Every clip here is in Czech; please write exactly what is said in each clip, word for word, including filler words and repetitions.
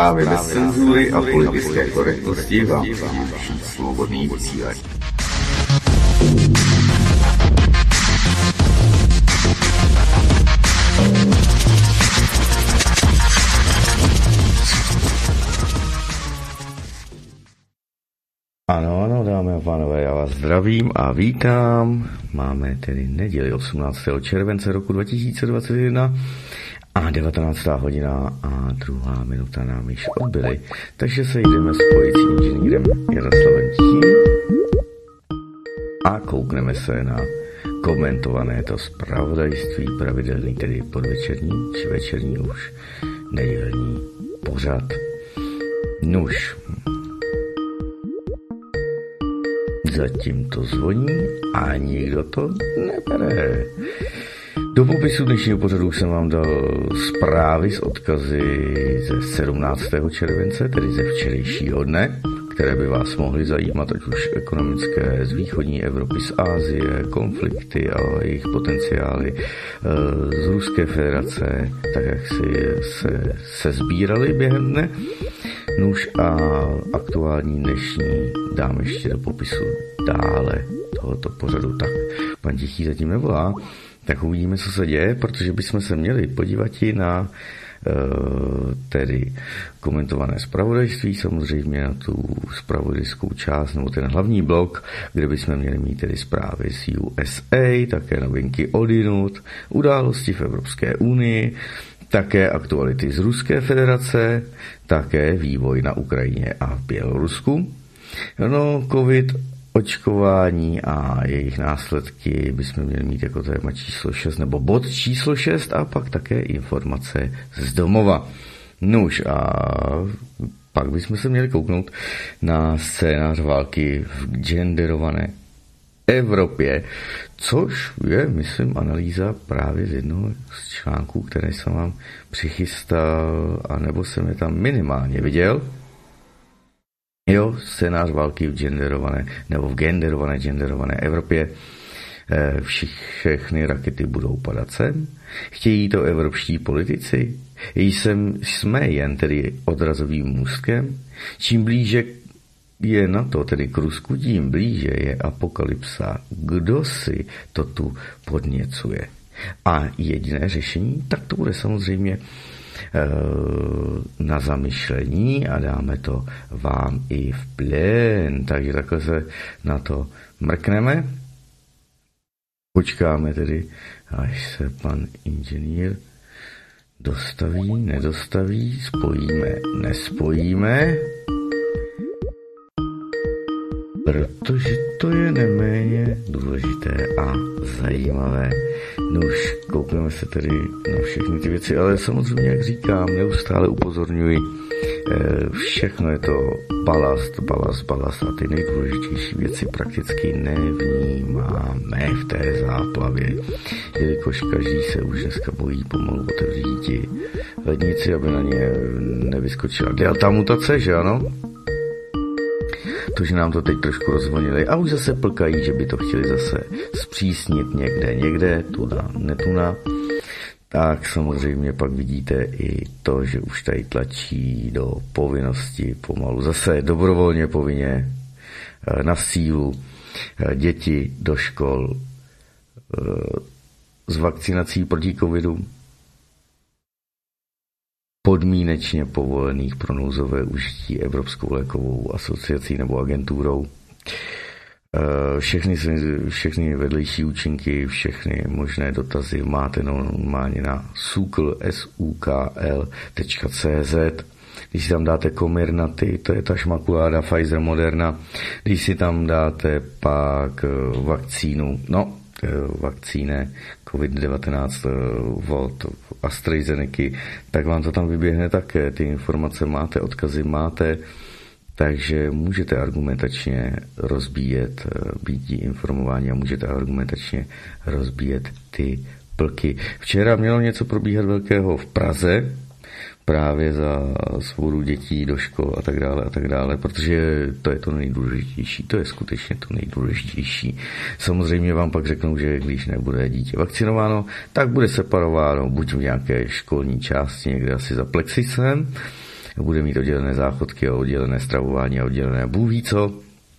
Zprávy bez cenzury a politické korektnosti vám přináší Svobodný vysílač. Ano, ano, dámy a pánové, já vás zdravím a vítám. Máme tedy neděli osmnáctého července roku dva tisíce dvacet jedna a devatenáctá hodina a druhá minuta nám již odbyly. Takže se jdeme spojit s inženýrem Jaroslavem Tichým a koukneme se na komentované to zpravodajství pravidelný, tedy podvečerní či večerní už nedělní pořad. Nuž. Zatím to zvoní a nikdo to nebere. Do popisu dnešního pořadu jsem vám dal zprávy s odkazy ze sedmnáctého července, tedy ze včerejšího dne, které by vás mohly zajímat, ať už ekonomické z východní Evropy, z Asie, konflikty a jejich potenciály z Ruské federace, tak jak si se, se sbírali během dne. Nuž a aktuální dnešní dám ještě do popisu dále tohoto pořadu. Tak pan Tichý zatím nevolá, tak uvidíme, co se děje, protože bychom se měli podívat i na uh, tedy komentované zpravodajství, samozřejmě na tu zpravodajskou část, nebo ten hlavní blok, kde bychom měli mít tedy zprávy z U S A, také novinky odinut, události v Evropské unii, také aktuality z Ruské federace, také vývoj na Ukrajině a v Bělorusku. No, covid, očkování a jejich následky bychom měli mít jako téma číslo šest, nebo bod číslo šest a pak také informace z domova. Nuž a pak bychom se měli kouknout na scénář války v genderované Evropě, což je, myslím, analýza právě z jednoho z článků, které jsem vám přichystal, anebo jsem je tam minimálně viděl. Jo, scénář války v genderované, nebo v genderované, genderované Evropě. Všechny rakety budou padat sem. Chtějí to evropští politici. Jsem, jsme jen tedy odrazovým můstkem. Čím blíže je na to, tedy k Rusku, tím blíže je apokalypsa. Kdo si to tu podněcuje? A jediné řešení, tak to bude samozřejmě e, na zamyšlení a dáme to vám i v plén. Takže takhle se na to mrkneme. Počkáme tedy, až se pan inženýr dostaví, nedostaví, spojíme, nespojíme. Protože to je neméně důležité a zajímavé. No už koukneme se tedy na všechny ty věci, ale samozřejmě, jak říkám, neustále upozorňuji, všechno je to balast, balast, balast a ty nejdůležitější věci prakticky nevnímáme v té záplavě, jelikož každý se už dneska bojí pomalu otevřít lednici, aby na ně nevyskočila delta mutace, že ano? To, že nám to teď trošku rozvonili a už zase plkají, že by to chtěli zase zpřísnit někde, někde, tuda, netuna. Tak samozřejmě pak vidíte i to, že už tady tlačí do povinnosti pomalu zase dobrovolně povinně na sílu děti do škol s vakcinací proti covidu, podmínečně povolených pro nouzové užití Evropskou lékovou asociací nebo agenturou. Všechny, všechny vedlejší účinky, všechny možné dotazy máte normálně na sukl tečka cé zet. Když si tam dáte Comirnaty, to je ta šmakuláda Pfizer Moderna. Když si tam dáte pak vakcínu, no, vakcíne covid devatenáct od AstraZeneca, tak vám to tam vyběhne také. Ty informace máte, odkazy máte, takže můžete argumentačně rozbíjet, být informování a můžete argumentačně rozbíjet ty plky. Včera mělo něco probíhat velkého v Praze, právě za svobodu dětí do škol a tak dále a tak dále, protože to je to nejdůležitější, to je skutečně to nejdůležitější. Samozřejmě vám pak řeknou, že když nebude dítě vakcinováno, tak bude separováno buď v nějaké školní části, někde asi za plexisem, bude mít oddělené záchodky a oddělené stravování a oddělené Bůh ví co.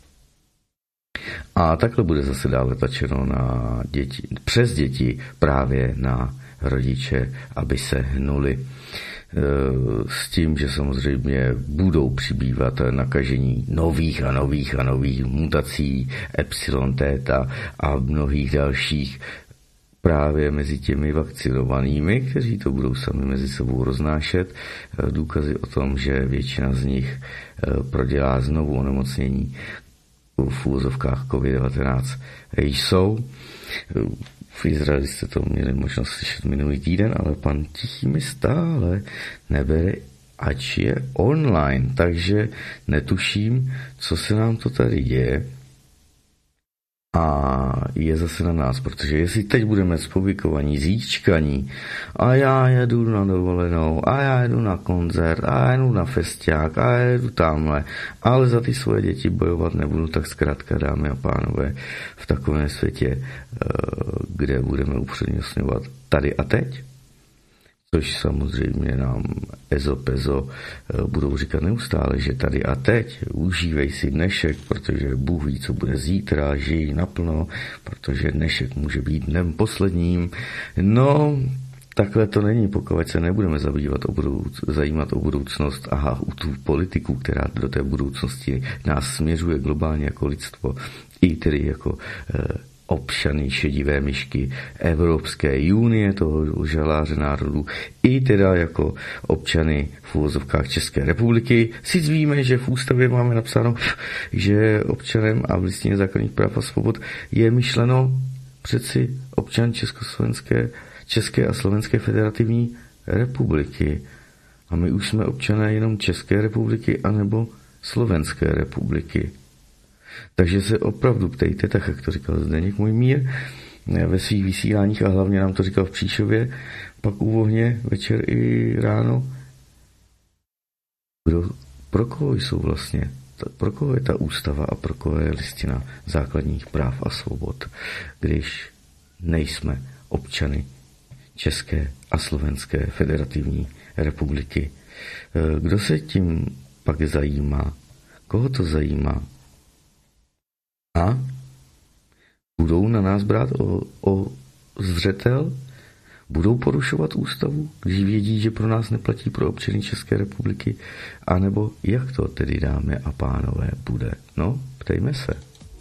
A takhle bude zase dále tlačeno na děti, přes děti právě na rodiče, aby se hnuli. S tím, že samozřejmě budou přibývat nakažení nových a nových a nových mutací, epsilon, téta a mnohých dalších právě mezi těmi vakcinovanými, kteří to budou sami mezi sebou roznášet. Důkazy o tom, že většina z nich prodělá znovu onemocnění v úvozovkách covid devatenáct jsou. V Izraeli jste to měli možnost slyšet minulý týden, ale pan Tichý mi stále nebere, ač je online, takže netuším, co se nám to tady děje. A je zase na nás, protože jestli teď budeme zpublikovaní, zíčkaní a já jedu na dovolenou a já jedu na koncert a já jedu na festiák a já jedu tamhle, ale za ty svoje děti bojovat nebudu, tak zkrátka, dámy a pánové, v takovém světě, kde budeme upřednostňovat tady a teď, což samozřejmě nám ezo pezo budou říkat neustále, že tady a teď užívej si dnešek, protože Bůh ví, co bude zítra, žij naplno, protože dnešek může být dnem posledním. No, takhle to není, pokud se nebudeme zabývat o budouc- zajímat o budoucnost a u tu politiku, která do té budoucnosti nás směřuje globálně jako lidstvo, i tedy jako eh, občany šedivé myšky Evropské unie, toho žaláře národů, i teda jako občany v uvozovkách České republiky. Sice víme, že v ústavě máme napsáno, že občanem a v listině základních práv a svobod je myšleno přeci občan Československé, České a Slovenské federativní republiky. A my už jsme občané jenom České republiky anebo Slovenské republiky. Takže se opravdu ptejte, tak jak to říkal Zdeněk Mojmír ve svých vysíláních a hlavně nám to říkal v Příšově, pak u Vohně večer i ráno. Kdo, pro koho jsou vlastně, pro koho je ta ústava a pro koho je listina základních práv a svobod, když nejsme občany České a Slovenské federativní republiky. Kdo se tím pak zajímá? Koho to zajímá? A budou na nás brát o, o zřetel? Budou porušovat ústavu, když vědí, že pro nás neplatí pro občany České republiky? A nebo jak to tedy, dámy a pánové, bude? No, ptejme se.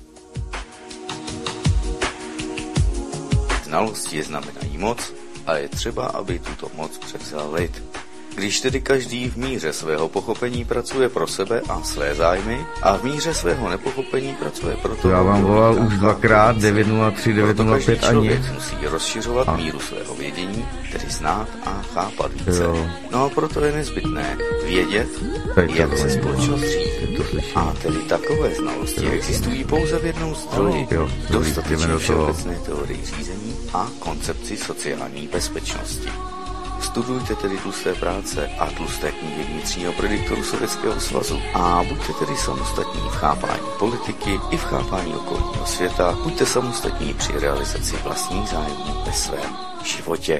Znalosti znamenají moc a je třeba, aby tuto moc převzal lid. Když tedy každý v míře svého pochopení pracuje pro sebe a své zájmy a v míře svého nepochopení pracuje pro to... Já vám volal už dvakrát, devět nula tři devět nula pět a nic. Musí rozšiřovat a. míru svého vědění, tedy znát a chápat více. Jo. No a proto je nezbytné vědět, jak se společnost řídí. A tedy takové znalosti existují pouze v jednom zdroji. Dostatečně všeobecné teorii řízení a koncepci sociální bezpečnosti. Studujte tedy tlusté práce a tlusté knihy vnitřního prediktoru Sovětského svazu a buďte tedy samostatní v chápání politiky i v chápání okolního světa. Buďte samostatní při realizaci vlastních zájmů ve svém životě.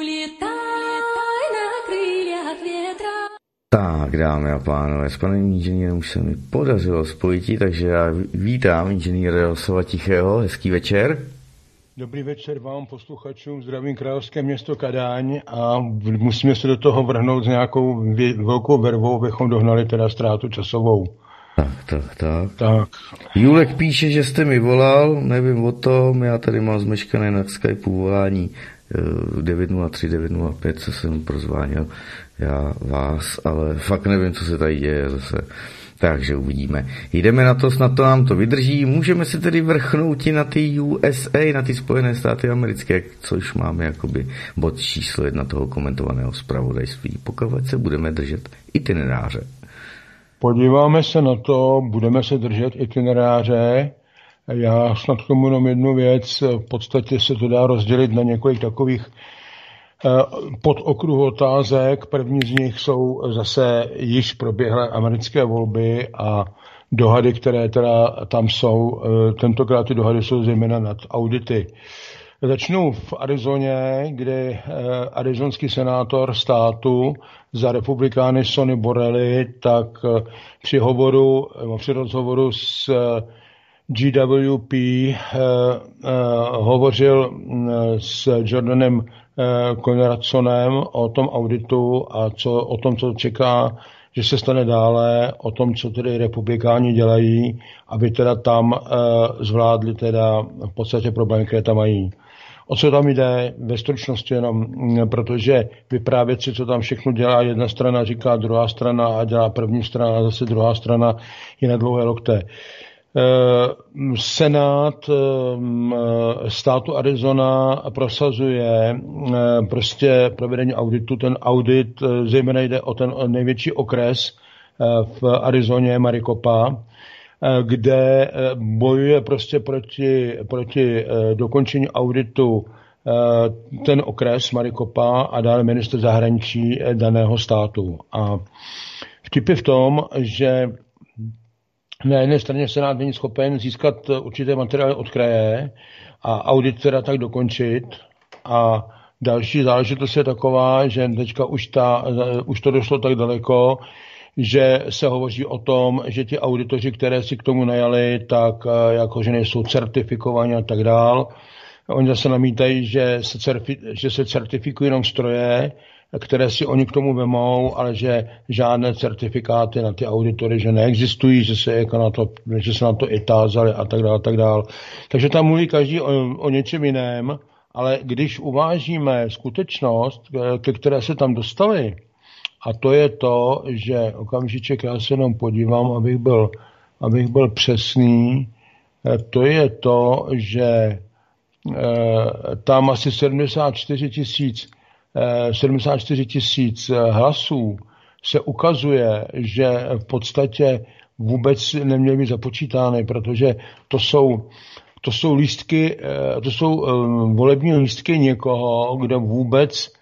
Tak, dámy a pánové, s panem inženýrem už se mi podařilo spojit, takže já vítám inženýra Jaroslava Tichého. Hezký večer. Dobrý večer vám, posluchačům, zdravím královské město Kadaň a musíme se do toho vrhnout s nějakou vě- velkou vervou, abychom dohnali teda ztrátu časovou. Tak, tak, tak. tak. Julek píše, že jste mi volal, nevím o tom, já tady mám zmeškané na Skypeu volání devět nula tři devět nula pět, co jsem prozvánil já vás, ale fakt nevím, co se tady děje zase. Takže uvidíme. Jdeme na to, snad to nám to vydrží. Můžeme se tedy vrchnout i na ty U S A, na ty Spojené státy americké, což máme jakoby bod číslo jedna toho komentovaného zpravodajství. Pokud se budeme držet itineráře. Podíváme se na to, budeme se držet itineráře. Já snad k tomu jenom jednu věc. V podstatě se to dá rozdělit na několik takových pod okruh otázek. První z nich jsou zase již proběhlé americké volby a dohady, které teda tam jsou. Tentokrát ty dohady jsou zejména nad audity. Začnu v Arizoně, kdy arizonský senátor státu za republikány Sonny Borrelli, tak při hovoru, při rozhovoru s G W P eh, eh, hovořil s Jordanem eh, Conradsonem o tom auditu a co, o tom, co čeká, že se stane dále, o tom, co tedy republikáni dělají, aby teda tam eh, zvládli teda v podstatě problémy, které tam mají. O co tam jde? Ve stručnosti jenom, protože vyprávět si, co tam všechno dělá jedna strana, říká druhá strana a dělá první strana a zase druhá strana je na dlouhé lokte. Senát státu Arizona prosazuje prostě provedení auditu. Ten audit zejména jde o ten největší okres v Arizoně, Maricopa, kde bojuje prostě proti, proti dokončení auditu ten okres Maricopa a dále ministr zahraničí daného státu. A vtip je v tom, že na jedné straně Senát není schopen získat určité materiály od kraje a audit teda tak dokončit. A další záležitost je taková, že teďka už, ta, už to došlo tak daleko, že se hovoří o tom, že ti auditoři, které si k tomu najali, tak jakože nejsou certifikovaní a tak dál. Oni zase namítají, že se, certi, že se certifikují jenom stroje, které si oni k tomu vemou, ale že žádné certifikáty na ty auditory, že neexistují, že se, jako na to, že se na to i tázali a tak dále, tak dále. Takže tam mluví každý o, o něčem jiném, ale když uvážíme skutečnost, ke které se tam dostali, a to je to, že okamžiček já se jenom podívám, abych byl, abych byl přesný, to je to, že e, tam asi sedmdesát čtyři tisíc sedmdesát čtyři tisíc hlasů se ukazuje, že v podstatě vůbec neměly být započítány, protože to jsou, to jsou lístky, to jsou volební lístky někoho, kde vůbec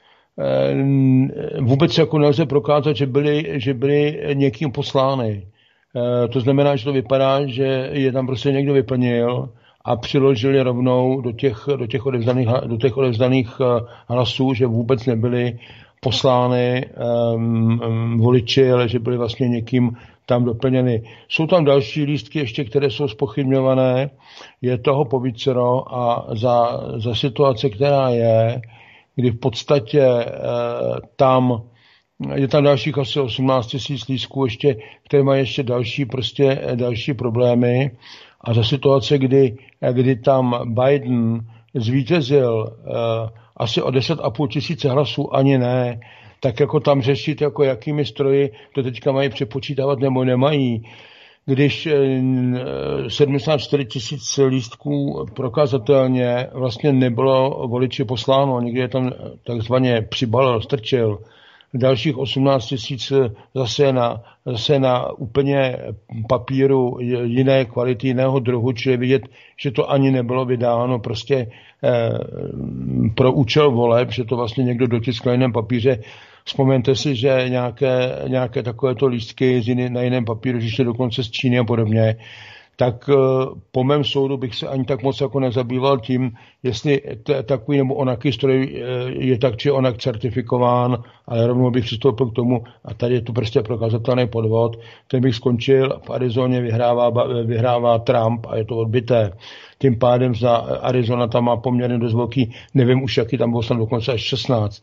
vůbec jako nelze prokázat, že byly, že byly někým poslány. To znamená, že to vypadá, že je tam prostě někdo vyplnil a přiložili rovnou do těch, do těch odevzdaných, do těch odevzdaných hlasů, že vůbec nebyly poslány um, um, voliči, ale že byly vlastně někým tam doplněny. Jsou tam další lístky ještě, které jsou zpochybňované, je toho povícero a za, za situace, která je, kdy v podstatě uh, tam je tam dalších asi osmnáct tisíc lístků ještě, které mají ještě další, prostě další problémy. A za situace, kdy, kdy tam Biden zvítězil uh, asi o deset a půl tisíce hlasů, ani ne, tak jako tam řešit, jako jakými stroji to teďka mají přepočítávat nebo nemají. Když uh, sedmdesát čtyři tisíc lístků prokazatelně vlastně nebylo voliči posláno, někdy je tam takzvaně přibalil, strčil, dalších osmnáct tisíc zase na, zase na úplně papíru jiné kvality, jiného druhu, čili vidět, že to ani nebylo vydáno prostě eh, pro účel voleb, že to vlastně někdo dotiskl na jiném papíře. Vzpomeňte si, že nějaké, nějaké takovéto lístky na jiném papíru, že šly dokonce z Číny a podobně, tak po mém soudu bych se ani tak moc jako nezabýval tím, jestli t- takový nebo onaký stroj je tak či onak certifikován, ale rovnou bych přistoupil k tomu, a tady je to prostě prokazatelný podvod, ten bych skončil, v Arizoně vyhrává, vyhrává Trump a je to odbyté. Tím pádem za Arizona tam má poměrně dost velký, nevím už jaký tam bylo snad dokonce až šestnáct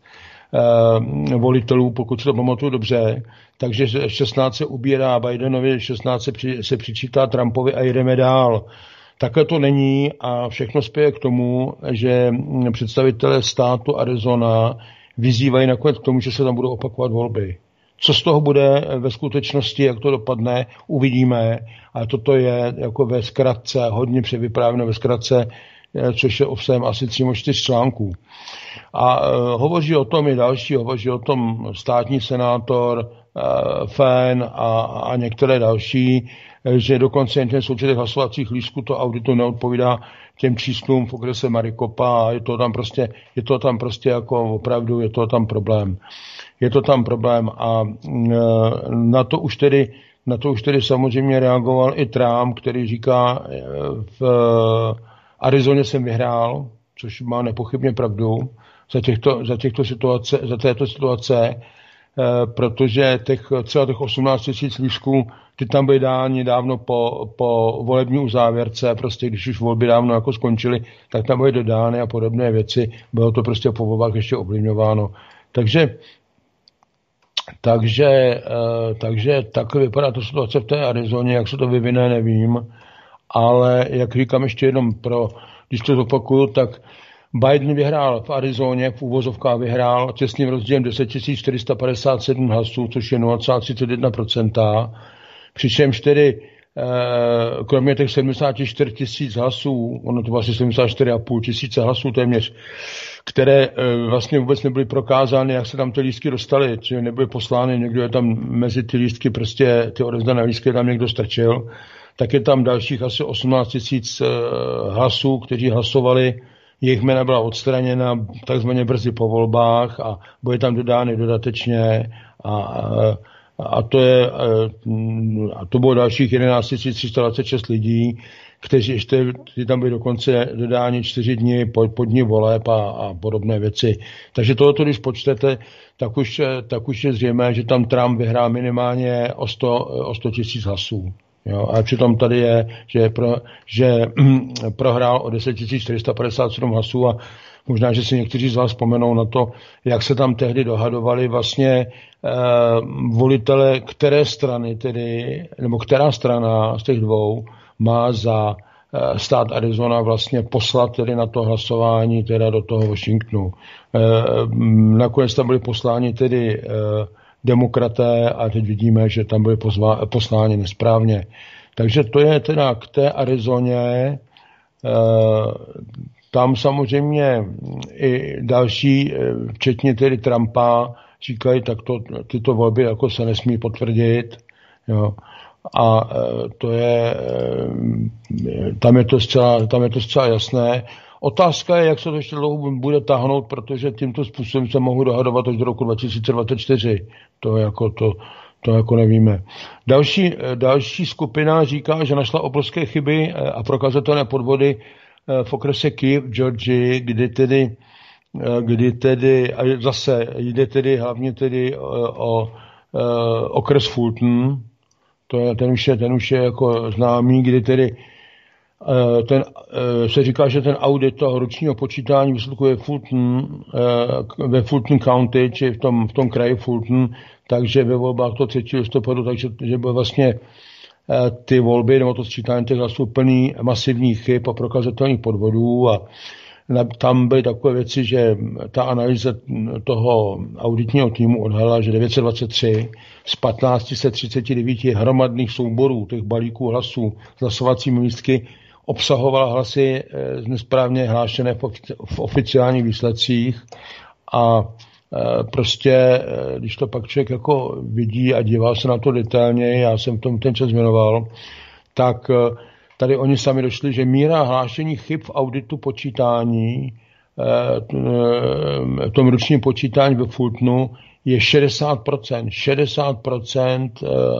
Uh, volitelů, pokud se to pamatuju dobře, takže šestnáct se ubírá Bidenovi, šestnáct se, při, se přičítá Trumpovi a jedeme dál. Takhle to není a všechno spěje k tomu, že představitelé státu Arizona vyzývají nakonec k tomu, že se tam budou opakovat volby. Co z toho bude ve skutečnosti, jak to dopadne, uvidíme, ale toto je jako ve zkratce, hodně převyprávěno ve zkratce, což je obsahem asi tři nebo čtyři článků. A uh, hovoří o tom i další, hovoří o tom státní senátor, uh, Fenn a, a některé další, že dokonce jen ten součet hlasovacích lístků to auditu neodpovídá těm číslům v okrese Maricopa a je to tam prostě, je to tam prostě jako opravdu, je to tam problém. Je to tam problém a uh, na to už tedy, na to už tedy samozřejmě reagoval i Trump, který říká, v uh, Arizoně jsem vyhrál, což má nepochybně pravdu za, těchto, za, těchto situace, za této situace, protože těch, třeba těch osmnáct tisíc lístků, ty tam byly dány dávno po, po volební uzávěrce, prostě když už volby dávno jako skončily, tak tam byly dodány a podobné věci, bylo to prostě po volbách ještě ovlivňováno. Takže takže, takže tak vypadá to situace v té Arizoně, jak se to vyvine, nevím, ale jak říkám ještě jednom, pro, když to zopakuju, tak Biden vyhrál v Arizoně, v uvozovkách vyhrál těsným rozdílem deset tisíc čtyři sta padesát sedm hlasů, což je nula celá třicet jedna procenta. Přičemž tedy eh, kromě těch sedmdesát čtyři tisíc hlasů, ono to vlastně sedmdesát čtyři a půl tisíce hlasů téměř, které eh, vlastně vůbec nebyly prokázány, jak se tam ty lístky dostaly, či nebyly poslány, někdo je tam mezi ty lístky, prostě ty odevzdané lístky tam někdo strčil, tak je tam dalších asi osmnáct tisíc eh, hlasů, kteří hlasovali. Jejich jména byla odstraněna takzvaně brzy po volbách a byly tam dodány dodatečně a, a, to, je, a to bylo dalších jedenáct tisíc tři sta dvacet šest lidí, kteří ještě tam byli dokonce dodáni čtyři dny po, po dní voleb a, a podobné věci. Takže tohoto, když počtete, tak už, tak už je zřejmé, že tam Trump vyhrá minimálně o sto tisíc hlasů. Jo, a přitom tady je, že, pro, že prohrál o deset tisíc čtyři sta padesát sedm hlasů a možná, že si někteří z vás vzpomenou na to, jak se tam tehdy dohadovali vlastně eh, volitele, které strany tedy, nebo která strana z těch dvou má za eh, stát Arizona vlastně poslat tedy na to hlasování teda do toho Washingtonu. Eh, nakonec tam byli posláni tedy eh, demokraté a teď vidíme, že tam byly pozvá, posláni nesprávně. Takže to je teda k té Arizoně. E, tam samozřejmě i další, včetně tedy Trumpa, říkají, tak to, tyto volby jako se nesmí potvrdit. Jo. A to je, tam je to zcela, tam je to zcela jasné. Otázka je, jak se to ještě dlouho bude táhnout, protože tímto způsobem se mohu dohadovat až do roku dva tisíce dvacet čtyři. To jako, to, to jako nevíme. Další, další skupina říká, že našla obrovské chyby a prokazatelné podvody v okrese Kiev v Georgii, kdy tedy, kdy tedy a zase jde tedy hlavně tedy o, o okres Fulton. To je, ten už je, ten už je jako známý, kdy tedy ten, se říká, že ten audit toho ročního počítání výsledku je Fulton, ve Fulton County, či v tom, v tom kraji Fulton, takže ve volbách to třetího listopadu, takže že byly vlastně ty volby, nebo to sčítání těch hlasů plný masivních chyb a prokazatelných podvodů a tam byly takové věci, že ta analýza toho auditního týmu odhalila, že devět set dvacet tři z patnáct set třicet devět hromadných souborů těch balíků hlasů s hlasovacími lístky obsahovala hlasy nesprávně hlášené v oficiálních výsledcích a prostě, když to pak člověk jako vidí a díval se na to detailně, já jsem tomu ten čas věnoval, tak tady oni sami došli, že míra hlášení chyb v auditu počítání, v tom ročním počítání ve Fultonu je šedesát procent. šedesát procent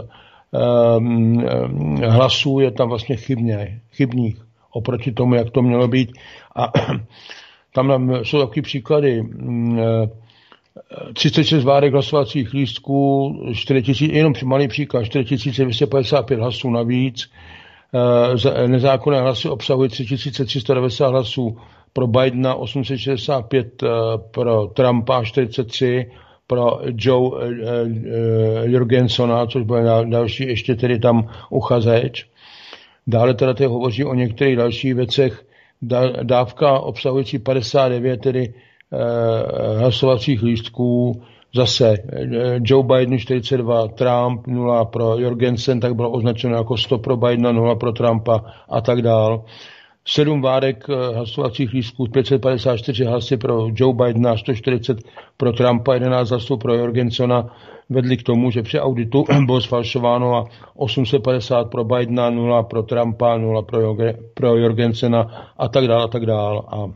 hlasů je tam vlastně chybně, chybných oproti tomu, jak to mělo být. A tam nám jsou takový příklady. třicet šest várek hlasovacích lístků, čtyři tisíce, jenom malý příklad, čtyři tisíce dvě stě padesát pět hlasů navíc. Nezákonné hlasy obsahují tři tisíce tři sta devadesát hlasů pro Bidena, osm set šedesát pět pro Trumpa, čtyřicet tři pro Joe Jorgensona, což byl další ještě tedy tam uchazeč. Dále teda tady hovoří o některých dalších věcech. Dávka obsahující padesát devět tedy hlasovacích lístků, zase Joe Biden čtyřicet dva, Trump nula pro Jorgensen, tak bylo označeno jako sto pro Bidena, nula pro Trumpa a tak dál. Sedm várek hlasovacích lístků, pět set padesát čtyři hlasy pro Joe Bidena, sto čtyřicet pro Trumpa, jedenáct hlasů pro Jorgensona vedli k tomu, že při auditu bylo sfalšováno a osm set padesát pro Bidena, nula pro Trumpa, nula pro, pro Jorgensena a tak dál a tak dál. A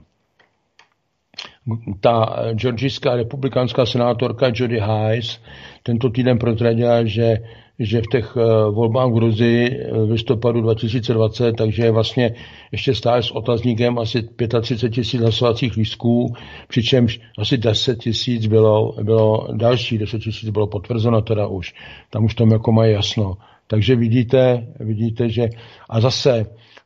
ta georgijská republikánská senátorka Jody Hice tento týden prozradila, že, že v těch volbách v Gruzii v listopadu dva tisíce dvacet, takže je vlastně ještě stále s otazníkem asi třicet pět tisíc hlasovacích lístků, přičemž asi deset tisíc bylo, bylo další, deset tisíc bylo potvrzeno teda už. Tam už tam jako mají jasno. Takže vidíte, vidíte, že a zase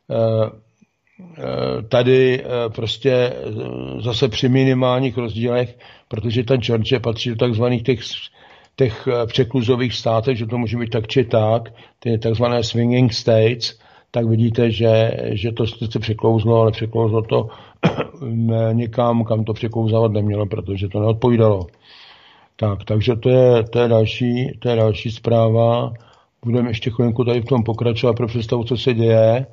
tady prostě zase při minimálních rozdílech, protože ta Georgie patří do takzvaných těch těch překluzových státech, že to může být tak či tak, ty takzvané swinging states, tak vidíte, že, že to se překlouzlo, ale překlouzlo to někam, kam to překlouzávat nemělo, protože to neodpovídalo. Tak, takže to je, to je další, to je další zpráva. Budeme ještě chvilinku tady v tom pokračovat pro představu, co se děje.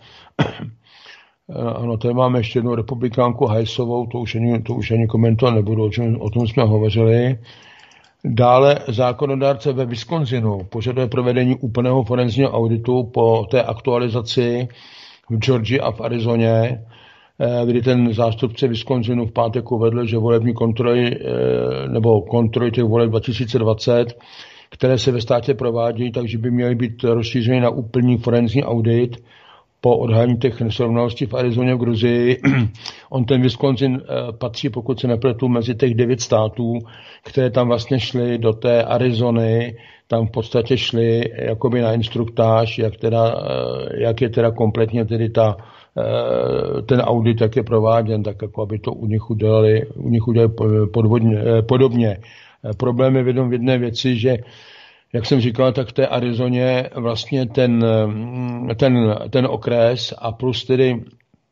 Ano, tady máme ještě jednu republikánku Hajsovou, to už ani, to už ani komentovat nebudu, o, čem, o tom jsme hovořili. Dále zákonodárce ve Wisconsinu požaduje provedení úplného forenzního auditu po té aktualizaci v Georgii a v Arizoně, kdy ten zástupce Wisconsinu v pátek uvedl, že volební kontroly nebo kontroly těch voleb dva tisíce dvacet, které se ve státě provádějí, takže by měly být rozšířeny na úplný forenzní audit po odhalení těch nesrovnalostí v Arizoně, v Gruzii. On ten Wisconsin patří, pokud se nepletu, mezi těch devět států, které tam vlastně šly do té Arizony, tam v podstatě šly jakoby na instruktáž, jak, teda, jak je teda kompletně tedy ta, ten audit, jak je prováděn, tak jako aby to u nich udělali, u nich udělali podvodně, podobně. Problém je v jedné věci, že jak jsem říkal, tak v té Arizoně vlastně ten, ten, ten okres a plus tedy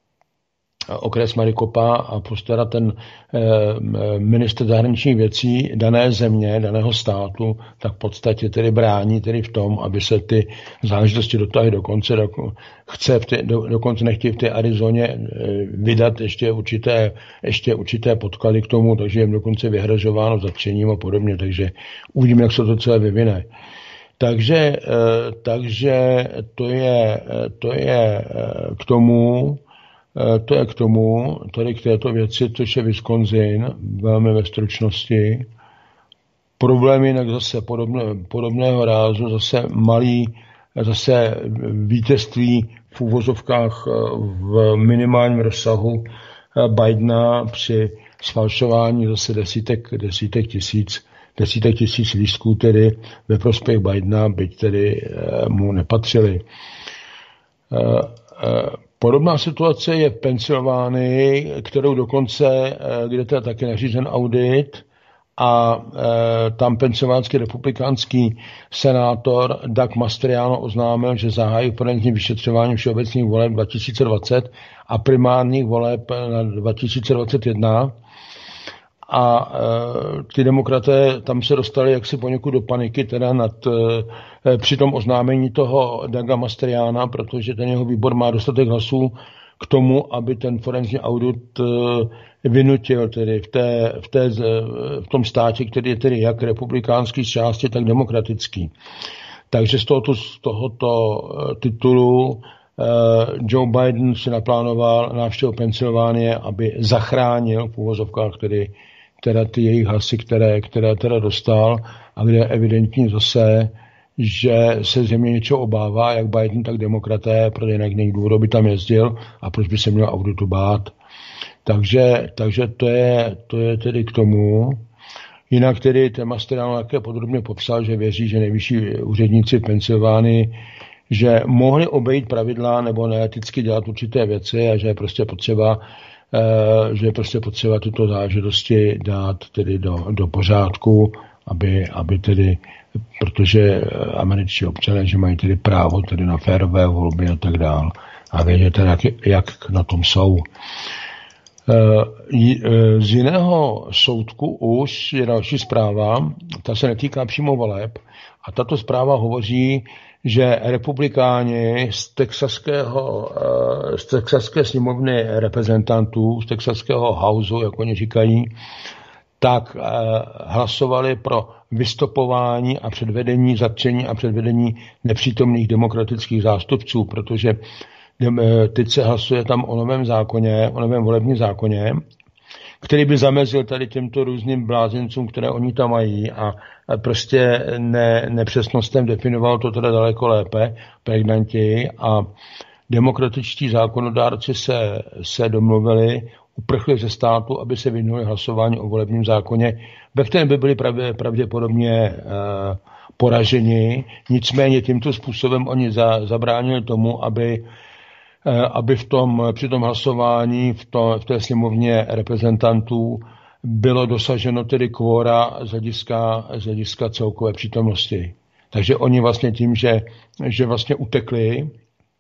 okres Maricopa a plus teda ten eh, ministr zahraničních věcí dané země, daného státu, tak v podstatě tedy brání tedy v tom, aby se ty záležitosti dotáhly do konce, do, chce v ty, do, dokonce nechtějí v té Arizoně eh, vydat ještě určité, ještě určité podklady k tomu, takže jim dokonce vyhrožováno zatčením a podobně, takže uvidíme, jak se to celé vyvine. Takže, eh, takže to je, to je eh, k tomu, To je k tomu, tady k této věci, což je Wisconsin, velmi ve stručnosti. Problém jinak zase podobné, podobného rázu, zase malý, zase vítězství v úvozovkách v minimálním rozsahu Bidena při sfalšování zase desítek, desítek tisíc, desítek tisíc lístků tedy ve prospěch Bidena, byť tedy mu nepatřili. Podobná situace je v Pensylvánii, kterou dokonce, kde je taky nařízen audit a e, tam pensylvánský republikánský senátor Doug Mastriano oznámil, že zahájí forenzní vyšetřování všeobecných voleb dva tisíce dvacet a primárních voleb na dva tisíce dvacet jedna. A e, ty demokraté tam se dostali jaksi poněkud do paniky teda nad, e, při tom oznámení toho Douga Mastriana, protože ten jeho výbor má dostatek hlasů k tomu, aby ten forenzní audit e, vynutil tedy v, té, v, té, v tom státě, který je tedy jak republikánský z části, tak demokratický. Takže z tohoto, z tohoto titulu e, Joe Biden si naplánoval návštěvu Pensylvánie, aby zachránil v úvozovkách tedy teda ty jejich hlasy, které, které teda dostal a kde je evidentní zase, že se země něčeho obává, jak Biden, tak demokraté, protože jinak někdo by tam jezdil a proč by se měl auditu bát. Takže, takže to, je, to je tedy k tomu. Jinak tedy ten Mastriano také podrobně popsal, že věří, že nejvyšší úředníci v Pensylvánii, že mohli obejít pravidla nebo neeticky dělat určité věci a že je prostě potřeba že je prostě potřeba tyto záležitosti dát tedy do, do pořádku, aby, aby tedy, protože američtí občané, že mají tedy právo tedy na férové volby a tak dál a vědět tedy, jak, jak na tom jsou. Z jiného soudku už je další zpráva, ta se netýká přímo voleb a tato zpráva hovoří, že republikáni z texaského, z texaské sněmovny reprezentantů, z texaského houseu, jak oni říkají, tak hlasovali pro vystopování a předvedení, zatčení a předvedení nepřítomných demokratických zástupců, protože teď se hlasuje tam o novém zákoně, o novém volebním zákoně, který by zamezil tady těmto různým blázencům, které oni tam mají a prostě ne, nepřesnostem definoval to teda daleko lépe, pregnantěji a demokratičtí zákonodárci se, se domluvili, uprchli ze státu, aby se vyhnuli hlasování o volebním zákoně, ve kterém by byli pravdě, pravděpodobně eh, poraženi. Nicméně tímto způsobem oni za, zabránili tomu, aby, eh, aby v tom, při tom hlasování v, to, v té sněmovně reprezentantů bylo dosaženo tedy kvóra z hlediska, z hlediska celkové přítomnosti. Takže oni vlastně tím, že, že vlastně utekli,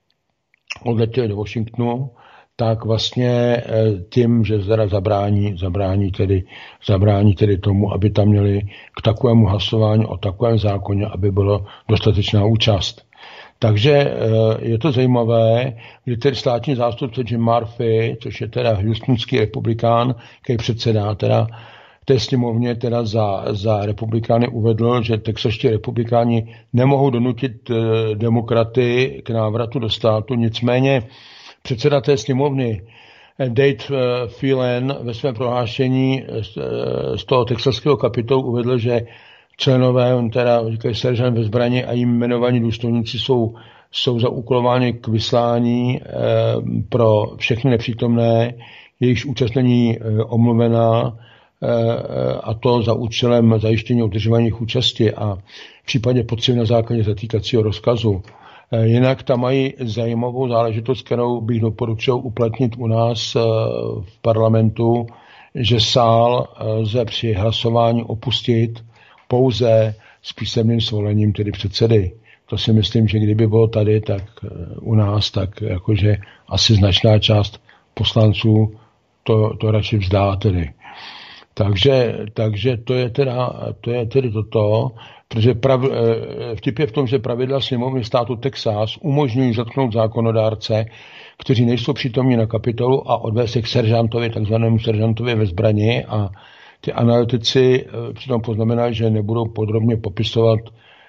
odletěli do Washingtonu, tak vlastně tím, že zda zabrání, zabrání, tedy, zabrání tedy tomu, aby tam měli k takovému hlasování o takovém zákoně, aby bylo dostatečná účast. Takže je to zajímavé, kdy tedy státní zástupce Jim Murphy, což je teda houstonský republikán, který předsedá teda té sněmovně teda za, za republikány uvedl, že texaští republikáni nemohou donutit demokraty k návratu do státu, nicméně předseda té sněmovny Dave Phelan ve svém prohlášení z toho texaského kapitolu uvedl, že členové, on teda říkají seržant ve zbraně a jim jmenovaní důstojníci jsou, jsou zaúkolováni k vyslání eh, pro všechny nepřítomné, jejichž účast není eh, omluvená eh, a to za účelem zajištění udržování jejich účasti a v případě potřeby na základě zatýkacího rozkazu. Eh, jinak tam mají zajímavou záležitost, kterou bych doporučil uplatnit u nás eh, v parlamentu, že sál lze při hlasování opustit pouze s písemným svolením tedy předsedy. To si myslím, že kdyby bylo tady, tak u nás, tak jakože asi značná část poslanců to, to radši vzdá tedy. Takže, takže to je teda, to je tedy toto, protože prav, vtip je v tom, že pravidla sněmovny státu Texas umožňují zatknout zákonodárce, kteří nejsou přítomní na Kapitolu a odvést je k seržantovi, takzvanému seržantovi ve zbrani a ty analytici přitom poznamenají, že nebudou podrobně popisovat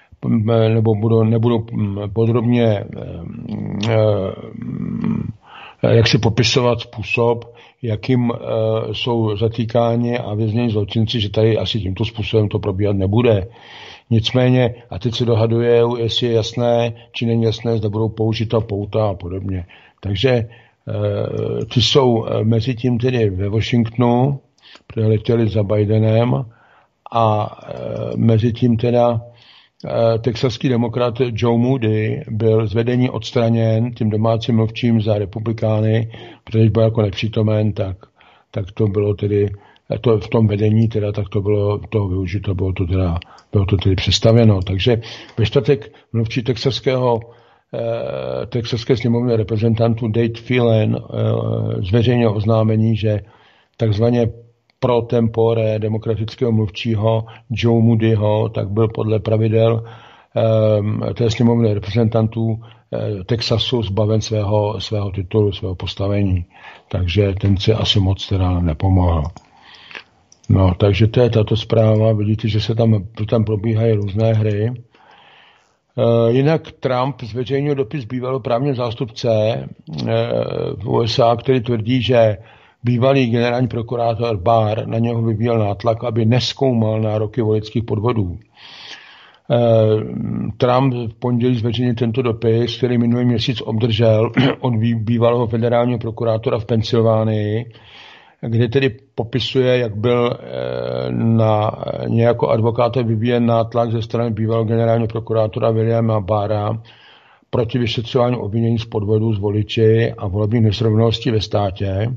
nebo budou, nebudou podrobně jak si popisovat způsob, jakým jsou zatýkáni a vězněni zločinci, že tady asi tímto způsobem to probíhat nebude. Nicméně, a teď se dohadujou, jestli je jasné, či není jasné, zda budou použita pouta a podobně. Takže ty jsou mezi tím tedy ve Washingtonu, protože letěli za Bidenem a e, mezi tím teda e, texaský demokrat Joe Moody byl z vedení odstraněn tím domácím mluvčím za republikány, protože byl jako nepřítomen, tak, tak to bylo tedy to v tom vedení teda, tak to bylo toho využito, bylo to teda, bylo to tedy přestavěno. Takže ve čtvrtek mluvčí texaského e, texaské sněmovny reprezentantů Dave Phelan e, zveřejnil oznámení, že takzvaně pro tempore demokratického mluvčího Joe Moodyho, tak byl podle pravidel eh, té sněmovny reprezentantů eh, Texasu zbaven svého, svého titulu, svého postavení. Takže ten se asi moc teda nepomohl. No, takže to je tato zpráva. Vidíte, že se tam, tam probíhají různé hry. Eh, jinak Trump zveřejnil dopis bývalého právního zástupce eh, v U S A, který tvrdí, že bývalý generální prokurátor Barr na něho vyvíjel nátlak, aby nezkoumal nároky voličských podvodů. Trump v pondělí zveřejnil tento dopis, který minulý měsíc obdržel od bývalého federálního prokurátora v Pensylvánii, kde tedy popisuje, jak byl na nějakou advokáta vyvíjen nátlak ze strany bývalého generálního prokurátora Williama Barra proti vyšetřování obvinění z podvodů z voliči a volebních nesrovnalostí ve státě.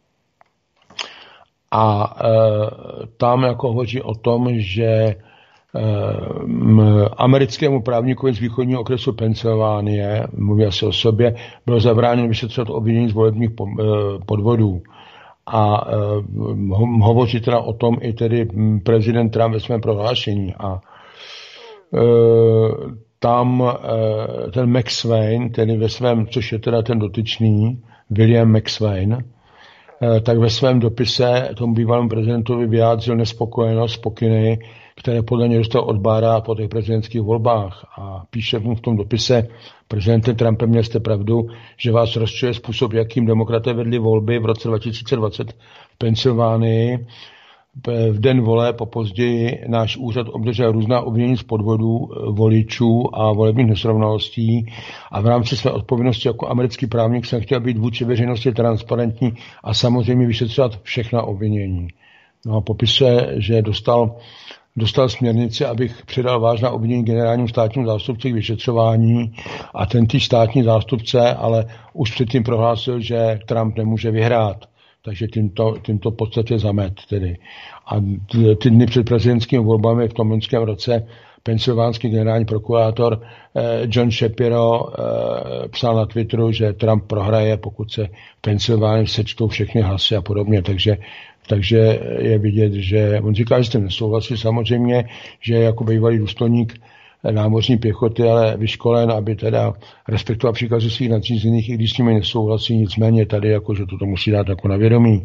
A e, tam jako hovoří o tom, že e, m, americkému právníkovi z východního okresu Pensylvánie, mluví asi o sobě, bylo zabráněno vyšetřovat obvinění z volebních po, e, podvodů. A e, ho, hovoří teda o tom i tedy prezident Trump ve svém prohlášení. A e, tam e, ten McSwain, tedy ve svém, což je teda ten dotyčný, William McSwain, tak ve svém dopise tomu bývalému prezidentovi vyjádřil nespokojenost s pokyny, které podle něj dostal od Barra po těch prezidentských volbách. A píše mu v tom dopise: prezidente Trumpe, měl jste pravdu, že vás rozčuje způsob, jakým demokraté vedli volby v roce dva tisíce dvacet v Pensylvánii. V den voleb později náš úřad obdržel různá obvinění z podvodů voličů a volebních nesrovnalostí a v rámci své odpovědnosti jako americký právník jsem chtěl být vůči veřejnosti transparentní a samozřejmě vyšetřovat všechna obvinění. No a popisuje, že dostal, dostal směrnici, abych předal vážná obvinění generálnímu státnímu zástupci k vyšetřování a tentýž státní zástupce ale už předtím prohlásil, že Trump nemůže vyhrát. Takže tímto, tímto podstatě zamet tedy. A ty dny před prezidentskými volbami v tom loňském roce pensylvánský generální prokurátor eh, John Shapiro eh, psal na Twitteru, že Trump prohraje, pokud se v Pensylvánii sečtou všechny hlasy a podobně. Takže, takže je vidět, že on říká, že s tím nesouhlasí samozřejmě, že jako bývalý důstojník námořní pěchoty, ale vyškolen, aby teda respektoval příkazy svých nadřízených, i když s nimi nesouhlasí, nicméně tady jako, že to musí dát jako na vědomí.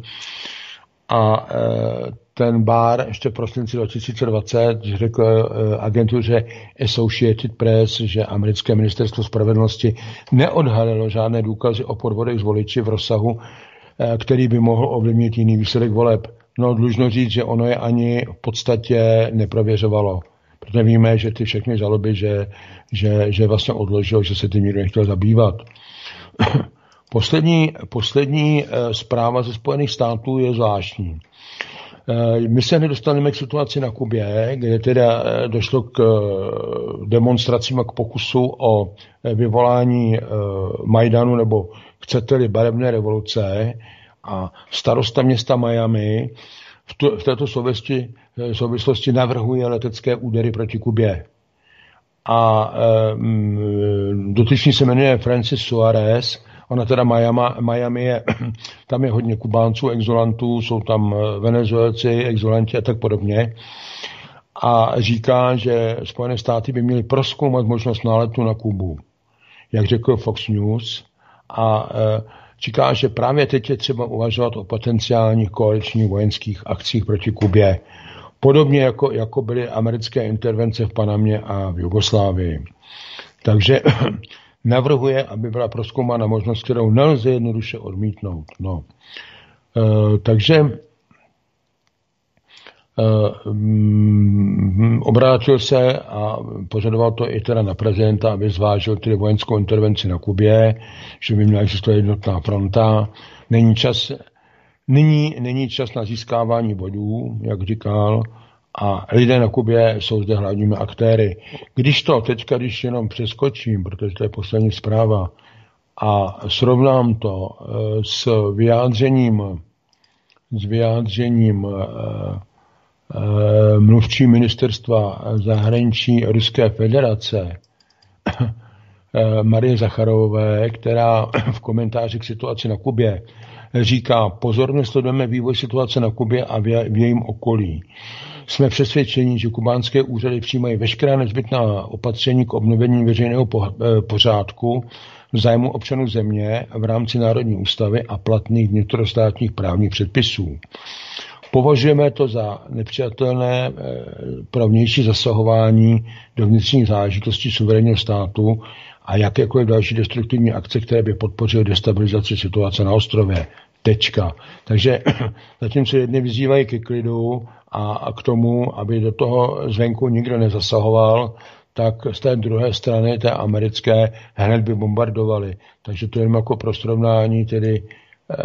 A e, ten Barr ještě v prosinci dva tisíce dvacet řekl e, agentuře Associated Press, že americké ministerstvo spravedlnosti neodhalilo žádné důkazy o podvodech z voliči v rozsahu, e, který by mohl ovlivnit jiný výsledek voleb. No, dlužno říct, že ono je ani v podstatě neprověřovalo. Protože víme, že ty všechny žaloby, že, že, že vlastně odložil, že se tím nikdo nechtěl zabývat. Poslední, poslední zpráva ze Spojených států je zvláštní. My se nedostaneme k situaci na Kubě, kde teda došlo k demonstracím a k pokusu o vyvolání Majdanu, nebo chcete-li barevné revoluce, a starosta města Miami v, tu, v této souvislosti, souvislosti navrhuje letecké údery proti Kubě. A e, dotyčný se jmenuje Francis Suarez. Ona teda Miami, Miami je, tam je hodně Kubánců, exolantů, jsou tam Venezuelci, exolanti a tak podobně. A říká, že Spojené státy by měly prozkoumat možnost náletu na Kubu, jak řekl Fox News. A e, říká, že právě teď je třeba uvažovat o potenciálních koaličních vojenských akcích proti Kubě. Podobně jako, jako byly americké intervence v Panamě a v Jugoslávii. Takže navrhuje, aby byla prozkoumána možnost, kterou nelze jednoduše odmítnout. No. E, takže e, m, obrátil se a požadoval to i teda na prezidenta, aby zvážil tedy vojenskou intervenci na Kubě, že by měla existovat jednotná fronta. Není čas, nyní, není čas na získávání bodů, jak říkal, a lidé na Kubě jsou zde hlavními aktéry. Když to teďka, když jenom přeskočím, protože to je poslední zpráva, a srovnám to s vyjádřením, s vyjádřením mluvčí ministerstva zahraničí Ruské federace Marie Zacharovové, která v komentáři k situaci na Kubě říká: pozorně sledujeme vývoj situace na Kubě a v jejím okolí. Jsme přesvědčeni, že kubánské úřady přijímají veškerá nezbytná opatření k obnovení veřejného pořádku v zájmu občanů země v rámci Národní ústavy a platných vnitrostátních právních předpisů. Považujeme to za nepřijatelné pro vnější zasahování do vnitřních záležitostí suverénního státu a jakékoliv další destruktivní akce, které by podpořily destabilizaci situace na ostrově. Tečka. Takže zatímco jedni vyzývají ke klidu a k tomu, aby do toho zvenku nikdo nezasahoval, tak z té druhé strany, té americké, hned by bombardovali. Takže to je jen jako pro srovnání tedy eh,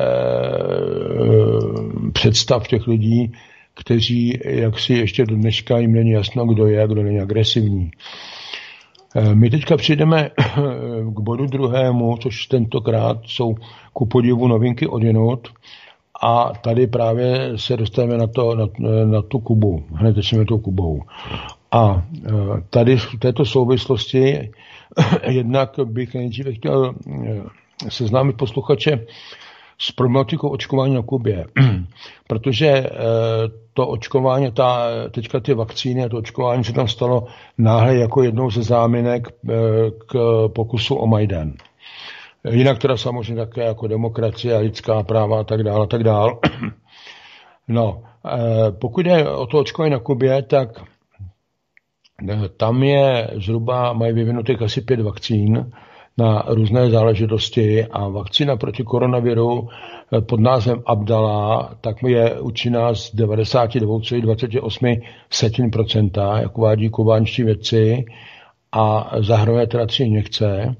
představ těch lidí, kteří jaksi ještě do dneška jim není jasno, kdo je a kdo není agresivní. My teďka přijdeme k bodu druhému, což tentokrát jsou ku podivu novinky odjinud, a tady právě se dostaneme na, to, na, na tu Kubu. Hned začneme tou Kubou. A tady v této souvislosti jednak bych nejdříve chtěl seznámit posluchače s problematikou očkování na Kubě. Protože to očkování, ta, teďka ty vakcíny a to očkování se tam stalo náhle jako jednou ze záminek k pokusu o Majdan. Jinak teda samozřejmě také jako demokracie, lidská práva a tak dále, a tak dále. No, pokud je o to očkování na Kubě, tak Tam je zhruba, mají vyvinutých asi pět vakcín na různé záležitosti a vakcína proti koronaviru pod názvem Abdala, tak je účinná z devadesát dva celá dvacet osm procenta, jak uvádí kubánští vědci, a zahrnuje teda tři injekce.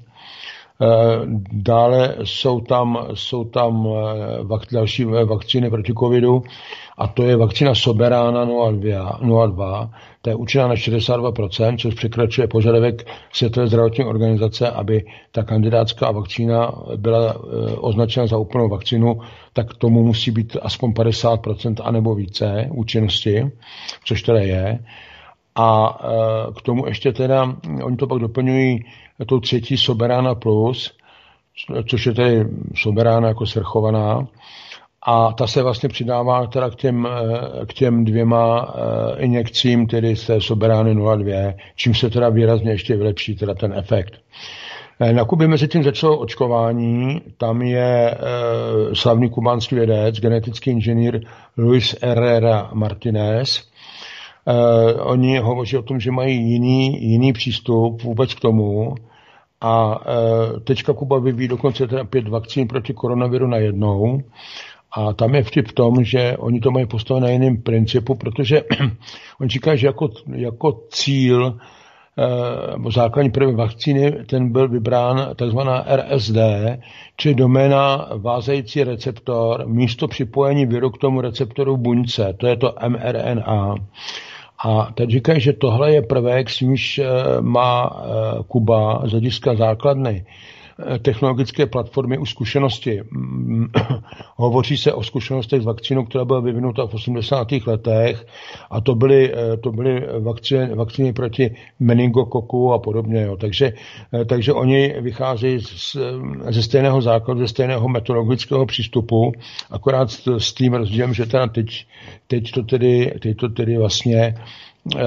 Dále jsou tam, jsou tam vak, další vakcíny proti covidu a to je vakcína Soberana nula dva, ta je účinná na šedesát dva procent, což překračuje požadavek Světové zdravotní organizace, aby ta kandidátská vakcína byla označena za úplnou vakcínu, tak tomu musí být aspoň padesát procent anebo více účinnosti, což teda je. A k tomu ještě teda, oni to pak doplňují tou třetí Soberana Plus, což je tedy Soberana jako svrchovaná, a ta se vlastně přidává teda k těm, k těm dvěma injekcím, tedy z té Soberany nula dva, čím se teda výrazně ještě vylepší teda ten efekt. Na Kubě mezi tím začalo očkování, tam je slavný kubánský vědec, genetický inženýr Luis Herrera Martinez. Uh, oni hovoří o tom, že mají jiný, jiný přístup vůbec k tomu a uh, teďka Kuba vyvíjí dokonce teda pět vakcín proti koronaviru na jednou a tam je vtip v tom, že oni to mají postavené na jiném principu, protože oni říkají, že jako, jako cíl uh, základní první vakcíny, ten byl vybrán takzvaná R S D, čili doména vázající receptor, místo připojení viru k tomu receptoru v buňce, to je to mRNA. A teď říkají, že tohle je prvek, s nímž má Kuba z hlediska základny technologické platformy u zkušenosti. Hovoří se o zkušenostech s vakcínou, která byla vyvinuta v osmdesátých letech a to byly, to byly vakcíny, vakcíny proti meningokoku a podobně. Jo. Takže, takže oni vycházejí z, ze stejného základu, ze stejného metodologického přístupu, akorát s, s tím rozdílem, že teda teď, teď, to tedy, teď to tedy vlastně eh,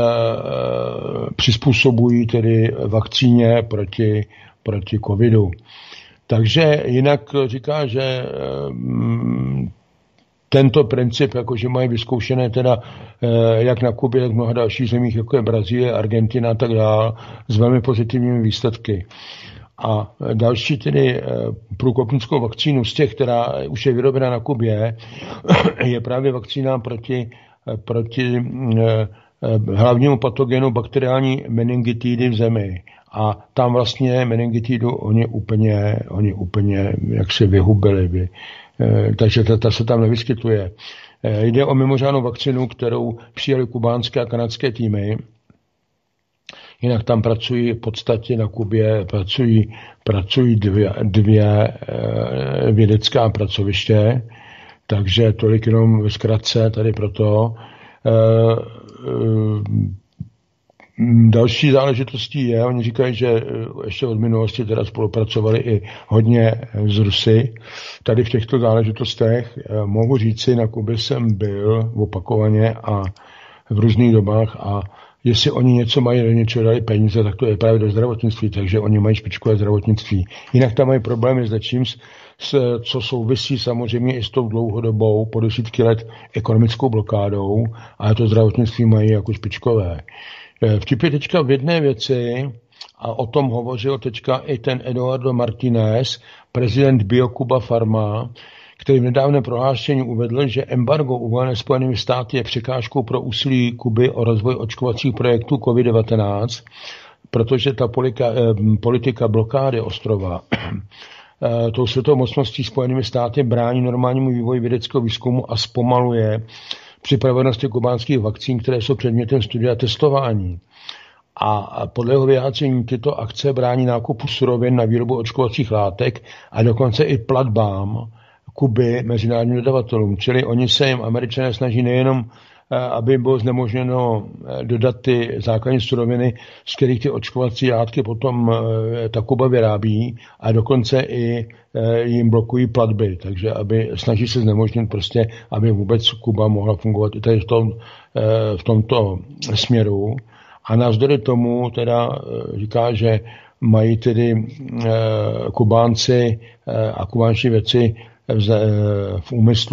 přizpůsobují tedy vakcíně proti proti covidu. Takže jinak říká, že tento princip, jakože mají vyzkoušené teda jak na Kubě, tak v mnoha dalších zemích, jako je Brazílie, Argentina a tak dále, s velmi pozitivními výsledky. A další tedy průkopnickou vakcínu z těch, která už je vyrobena na Kubě, je právě vakcína proti, proti hlavnímu patogenu bakteriální meningitidy v zemi. A tam vlastně meningitidu oni úplně, oni úplně jak se vyhubili. By. E, takže ta, ta se tam nevyskytuje. E, jde o mimořádnou vakcinu, kterou přijali kubánské a kanadské týmy. Jinak tam pracují v podstatě na Kubě, pracují, pracují dvě, dvě e, vědecká pracoviště, takže tolik jenom ve zkratce tady proto. E, e, Další záležitostí je, oni říkají, že ještě od minulosti teda spolupracovali i hodně s Rusy. Tady v těchto záležitostech mohu říci, na Kubě jsem byl opakovaně a v různých dobách a jestli oni něco mají, do něčeho dali peníze, tak to je právě do zdravotnictví, takže oni mají špičkové zdravotnictví. Jinak tam mají problémy s něčím, co souvisí samozřejmě i s tou dlouhodobou, po desítky let ekonomickou blokádou, ale to zdravotnictví mají jako špičkové. Vtip je teďka v jedné věci, a o tom hovořil teďka i ten Eduardo Martinez, prezident BioCuba Pharma, který v nedávném prohlášení uvedl, že embargo uvolené Spojenými státy je překážkou pro úsilí Kuby o rozvoj očkovacích projektů covid devatenáct, protože ta politika, politika blokády ostrova tou světovou mocností Spojenými státy brání normálnímu vývoji vědeckého výzkumu a zpomaluje připravenosti kubánských vakcín, které jsou předmětem studia a testování. A podle jeho vyjádření tyto akce brání nákupu surovin na výrobu očkovacích látek a dokonce i platbám Kuby mezinárodním dodavatelům. Čili oni se jim, Američané, snaží nejenom, aby bylo znemožněno dodat ty základní suroviny, z kterých ty očkovací látky potom ta Kuba vyrábí, a dokonce i jim blokují platby. Takže aby snaží se znemožnit prostě, aby vůbec Kuba mohla fungovat i tady v, tom, v tomto směru. A navzdory tomu teda říká, že mají tedy Kubánci a kubánští vědci v úmyslu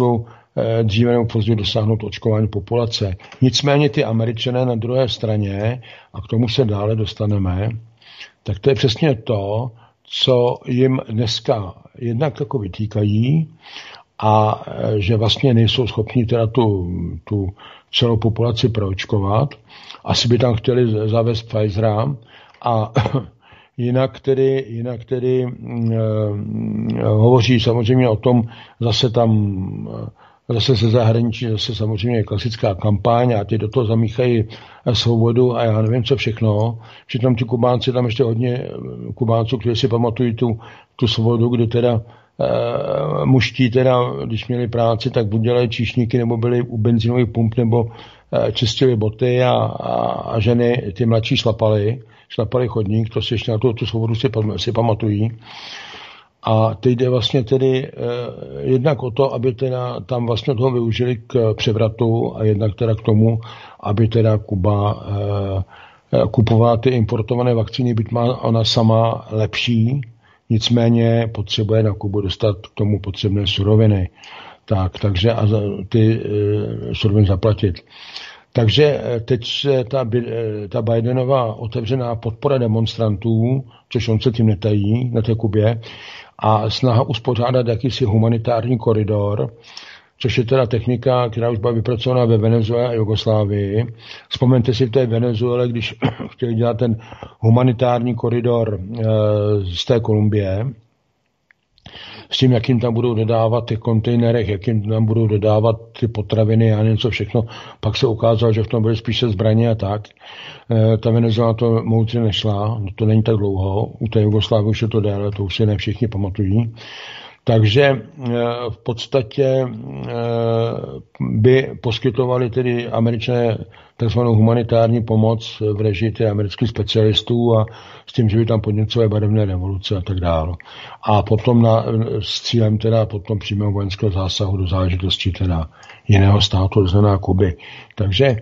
dříve nebo později dosáhnout očkování populace. Nicméně ty Američané na druhé straně, a k tomu se dále dostaneme, tak to je přesně to, co jim dneska jednak jako vytýkají, a že vlastně nejsou schopni teda tu, tu celou populaci proočkovat. Asi by tam chtěli zavést Pfizera a jinak tedy, jinak tedy eh, hovoří samozřejmě o tom, zase tam zase se zahraničí, zase samozřejmě klasická kampaň a ty do toho zamíchají svobodu a já nevím co všechno. Přitom ti Kubánci, tam ještě hodně Kubánců, kteří si pamatují tu, tu svobodu, kdy teda Uh, muští teda, když měli práci, tak buď dělali číšníky, nebo byli u benzinových pump, nebo uh, čistili boty a, a, a ženy, ty mladší šlapali, šlapali chodník, to si ještě na tu, tu svobodu si, si pamatují. A teď jde vlastně tedy uh, jednak o to, aby teda tam vlastně toho využili k převratu a jednak teda k tomu, aby teda Kuba uh, kupovala ty importované vakcíny, byť má ona sama lepší, nicméně potřebuje na Kubu dostat k tomu potřebné suroviny. Tak, takže a ty e, suroviny zaplatit. Takže teď se ta, ta Bidenová otevřená podpora demonstrantů, což on se tím netají na té Kubě, a snaha uspořádat jakýsi humanitární koridor, což je teda technika, která už byla vypracovaná ve Venezuele a Jugoslávii. Vzpomeňte si v té Venezuele, když chtěli dělat ten humanitární koridor e, z té Kolumbie, s tím, jak jim tam budou dodávat ty kontejnerech, jak jim tam budou dodávat ty potraviny a něco všechno. Pak se ukázalo, že v tom byly spíše zbraně a tak. E, ta Venezuela to moudře nešla, to není tak dlouho. U té Jugoslávie už je to déle, to už si ne všichni pamatují. Takže v podstatě by poskytovali tedy Američané takzvanou humanitární pomoc v režii těch amerických specialistů a s tím, že by tam podněcové barevné revoluce a tak dále. A potom na, s cílem teda potom přímého vojenského zásahu do záležitosti teda jiného státu, znamená Kuby. Takže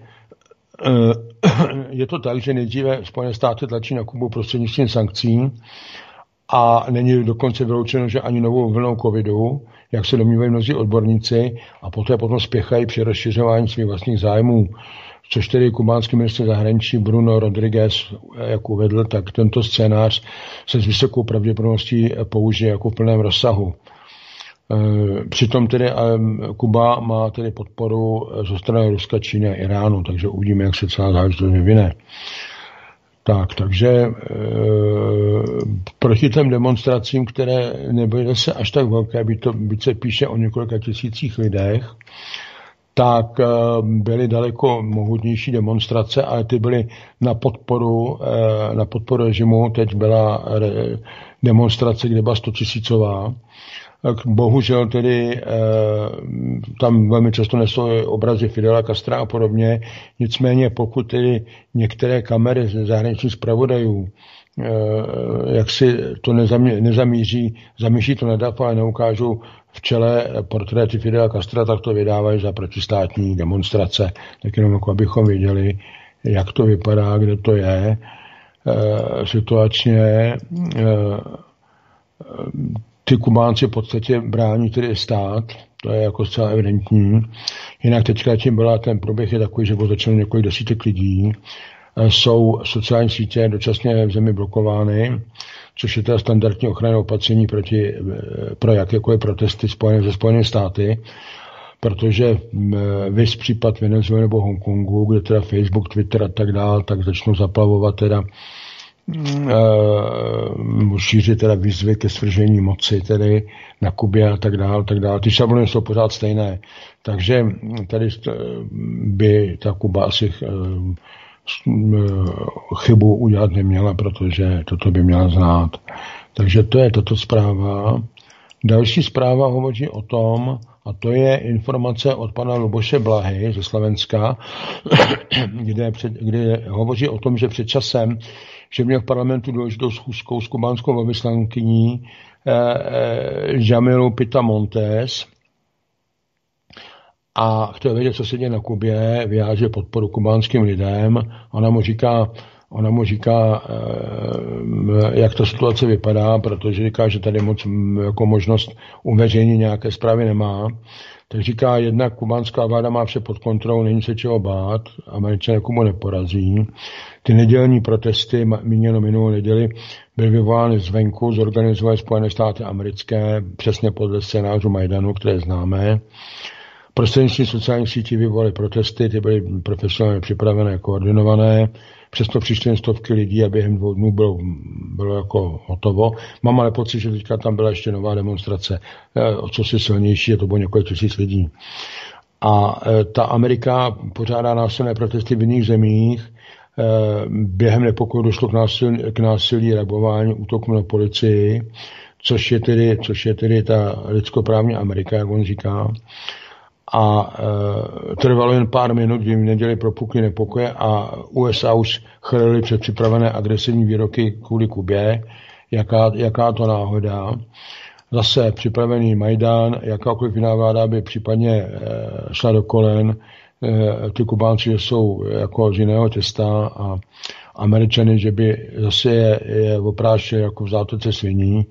je to tak, že nejdříve Spojené státy tlačí na Kubu prostřednictvím sankcí, a není dokonce vyloučeno, že ani novou vlnou covidu, jak se domnívají mnozí odborníci, a poté potom spěchají při rozšiřování svých vlastních zájmů, což tedy kubánský ministr zahraničí Bruno Rodriguez, jak uvedl, tak tento scénář se s vysokou pravděpodobností použije jako v plném rozsahu. Přitom tedy Kuba má tedy podporu ze strany Ruska, Číny a Iránu, takže uvidíme, jak se celá záležitost vyvine. Tak, takže e, proti těm demonstracím, které nebyly zase až tak velké, by to byť se píše o několika tisících lidech, tak e, byly daleko mohutnější demonstrace, ale ty byly na podporu, e, na podporu režimu. Teď byla re, demonstrace, kde byla stotisícová. Bohužel tedy e, tam velmi často nesou obrazy Fidela Castra a podobně, nicméně pokud tedy některé kamery ze zahraničních zpravodajů e, jak si to nezamě, nezamíří, zamíří to nedav, ale neukážou v čele portréty Fidela Castra, tak to vydávají za protistátní demonstrace. Tak jenom jako abychom věděli, jak to vypadá, kde to je. E, situačně e, ty Kubánci v podstatě brání tedy stát, to je jako zcela evidentní. Jinak teďka tím byla, ten proběh je takový, že bylo začalo několik desítek lidí. Jsou sociální sítě dočasně v zemi blokovány, což je teda standardní ochranné opatření proti, pro jakékoliv protesty spojené se Spojenými státy, protože vys případ Venezuely nebo Hongkongu, kde teda Facebook, Twitter a tak dále, tak začnou zaplavovat teda Uh, šířit teda výzvy ke svržení moci tedy na Kubě a tak dále, tak dále. Ty šablony jsou pořád stejné. Takže tady by ta Kuba asi chybu udělat neměla, protože toto by měla znát. Takže to je tato zpráva. Další zpráva hovoří o tom, a to je informace od pana Luboše Blahy ze Slovenska, kde, před, kde hovoří o tom, že před časem, že měl v parlamentu důležitou schůzkou s kubánskou velvyslankyní eh, eh, Jamilou Pita Montes a chtěl vědět, co se děje na Kubě, vyjádřil podporu kubánským lidem. Ona mu říká, Ona mu říká, jak ta situace vypadá, protože říká, že tady moc jako možnost uveřejnit nějaké zprávy nemá. Tak říká, jednak kubánská vláda má vše pod kontrolou, není se čeho bát, Američané Kubu neporazí. Ty nedělní protesty, míněno minulou neděli, byly vyvolány zvenku, zorganizovaly Spojené státy americké, přesně podle scénářu Majdanu, které známe. Prostřednictvím sociálních sítí vyvolaly protesty, ty byly profesionálně připravené, koordinované. Přesto přišly stovky lidí a během dvou dnů bylo, bylo jako hotovo. Mám ale pocit, že teďka tam byla ještě nová demonstrace, o co si silnější, je to bylo několik tisíc lidí. A ta Amerika pořádá násilné protesty v jiných zemích. Během nepokoju došlo k násilí, k násilí rabování, útoků na policii, což je tedy, což je tedy ta lidskoprávní Amerika, jak on říká. A e, trvalo jen pár minut, kdy v neděli propukly nepokoje a U S A už chrlili před připravené agresivní výroky kvůli Kubě. Jaká, jaká to náhoda. Zase připravený Majdan, jakákoliv jiná vláda by případně e, šla do kolen. E, ty Kubánci jsou jako z jiného těsta a Američany, že by zase je, je oprášili jako v zátoce sviní. E,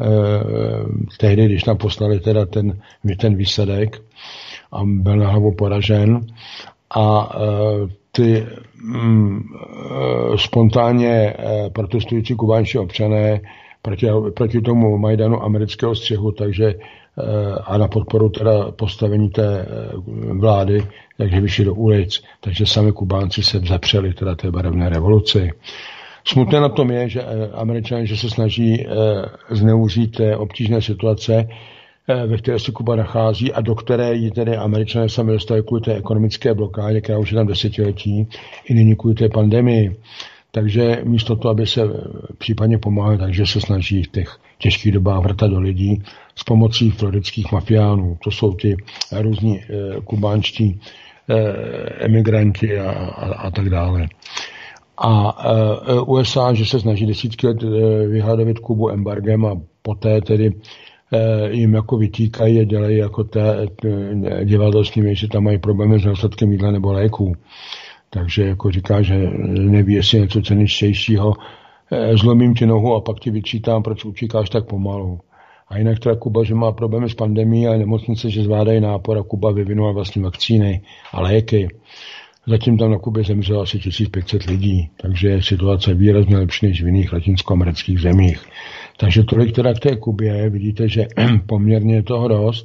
tehdy, když nám poslali teda ten, ten výsledek, a byl na hlavu poražen a e, ty mm, e, spontánně e, protestující kubánští občané proti, proti tomu Majdanu amerického střihu, takže e, a na podporu teda postavení té e, vlády, takže vyšli do ulic, takže sami Kubánci se zapřeli teda té barevné revoluci. Smutné na tom je, že e, Američané, že se snaží e, zneužít té obtížné situace, ve které se Kuba nachází a do které ji tedy Američané sami dostali kvůli té ekonomické blokádě, která už je tam desetiletí, i nyní kvůli té pandemii. Takže místo toho, aby se případně pomáhali, takže se snaží v těch těžkých dobách vrtat do lidí s pomocí floridských mafiánů. To jsou ty různí eh, kubánští eh, emigranti a, a, a tak dále. A eh, U S A, že se snaží desítky let eh, vyhladovit Kubu embargem a poté tedy jim jako vytýkají a dělají jako té divadlo s nimi, že tam mají problémy s nedostatkem jídla nebo léků. Takže jako říká, že neví, jestli něco ceničtějšího. Zlomím ti nohu a pak ti vyčítám, proč utíkáš tak pomalu. A jinak teda Kuba, že má problémy s pandemií a nemocnice, že zvládají nápor a Kuba vyvinula vlastně vakcíny a léky. Zatím tam na Kubě zemřelo asi tisíc pět set lidí, takže je situace výrazně lepší než v jiných latinskoamerických zemích. Takže tolik teda k té Kubě, vidíte, že poměrně je toho dost.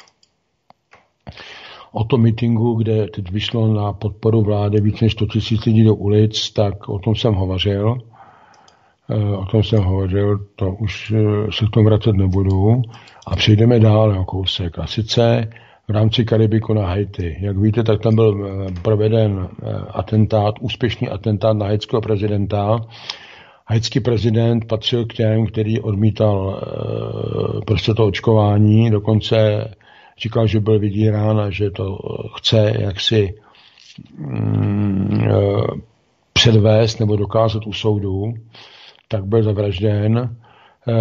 O tom meetingu, kde teď vyšlo na podporu vlády víc než sto tisíc lidí do ulic, tak o tom jsem hovořil. O tom jsem hovořil, to už se k tomu vracet nebudu. A přejdeme dál na kousek. A sice v rámci Karibiku na Haiti. Jak víte, tak tam byl proveden atentát, úspěšný atentát na haitského prezidenta. Haitský prezident patřil k těm, který odmítal e, prostě to očkování, dokonce říkal, že byl vydírán a že to chce jaksi mm, e, předvést nebo dokázat u soudu, tak byl zavražděn. E,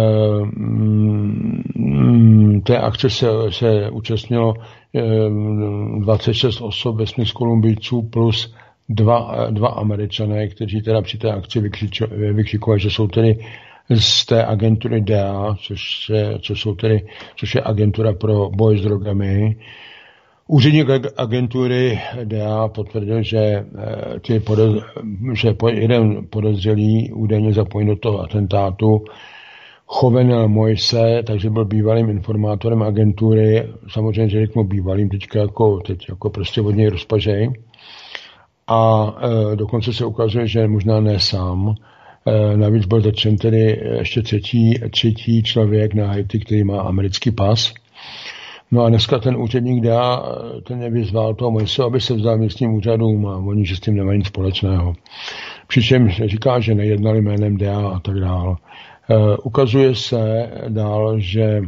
mm, té akce se, se účastnilo e, dvacet šest osob, vesměs Kolumbijců plus Dva, dva Američané, kteří teda při té akci vykřikovali, že jsou tedy z té agentury D E A, což, je, což, jsou tedy, což je agentura pro boj s drogami. Úředník agentury D E A potvrdil, že, ty podoz, že jeden podezřelý údajně zapojený do toho atentátu Jovenel Moise, takže byl bývalým informátorem agentury, samozřejmě, že řeknu bývalým, teďka jako, teď jako prostě od něj rozpažej. A e, dokonce se ukazuje, že možná ne sám. E, navíc byl začen tedy ještě třetí, třetí člověk na Haiti, který má americký pas. No a dneska ten úředník dá, ten je vyzval toho Moise, aby se vzdal místním úřadům a oni, že s tím nemají nic společného. Přičemž říká, že nejednali jménem D E A a tak dále. E, ukazuje se dál, že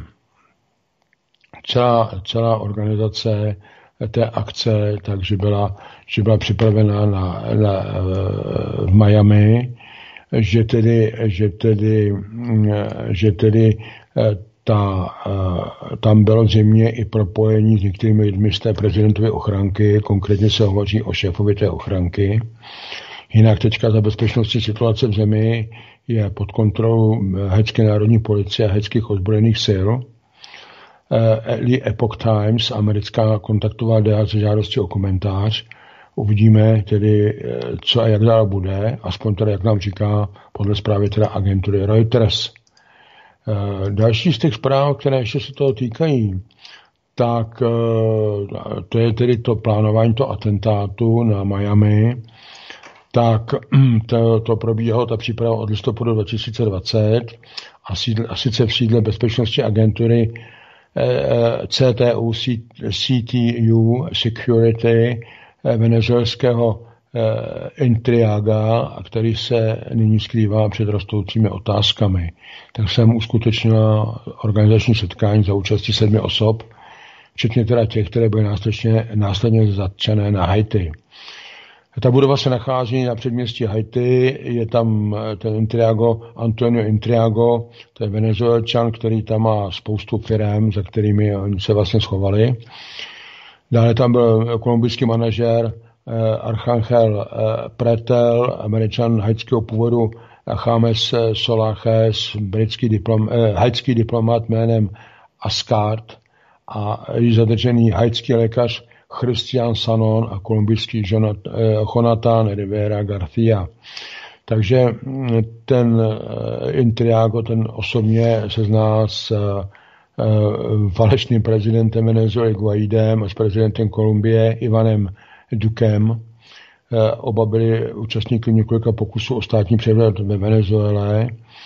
celá, celá organizace té akce, takže byla, že byla připravená na, na, v Miami, že tedy, že tedy, že tedy ta, tam bylo zřejmě i propojení s některými lidmi z té prezidentovy ochranky, konkrétně se hovoří o šéfovi té ochranky. Jinak teďka za bezpečnostní situace v zemi je pod kontrolou haitské národní policie a haitských ozbrojených sil. Epoch Times, americká, kontaktovala D A se žádostí o komentář. Uvidíme tedy, co a jak dále bude, aspoň teda, jak nám říká podle zprávy teda agentury Reuters. Další z těch zpráv, které ještě se toho týkají, tak to je tedy to plánování toho atentátu na Miami, tak to, to probíhalo, ta příprava od listopadu dva tisíce dvacet a, sídle, a sice v sídle bezpečnostní agentury C T U, C T U Security venezuelského Intriaga, který se nyní skrývá před rostoucími otázkami. Tak jsem uskutečnila organizační setkání za účastí sedmi osob, včetně teda těch, které byly následně, následně zatčené na Haiti. Ta budova se nachází na předměstí Haiti, je tam ten Intriago, Antonio Intriago, to je Venezuelčan, který tam má spoustu firem, za kterými oni se vlastně schovali. Dále tam byl kolumbijský manažer Archangel Pretel, Američan haitského původu James Solaches, britský diplom, haitský diplomat jménem Ascard a zadržený haitský lékař Christian Sanon a kolumbijský Jonathan Rivera Garcia. Takže ten Intriago, ten osobně se zná s falešným prezidentem Venezuely Guaidem a s prezidentem Kolumbie Ivanem Dukem. Oba byli účastníky několika pokusů o státní převrat ve Venezuele.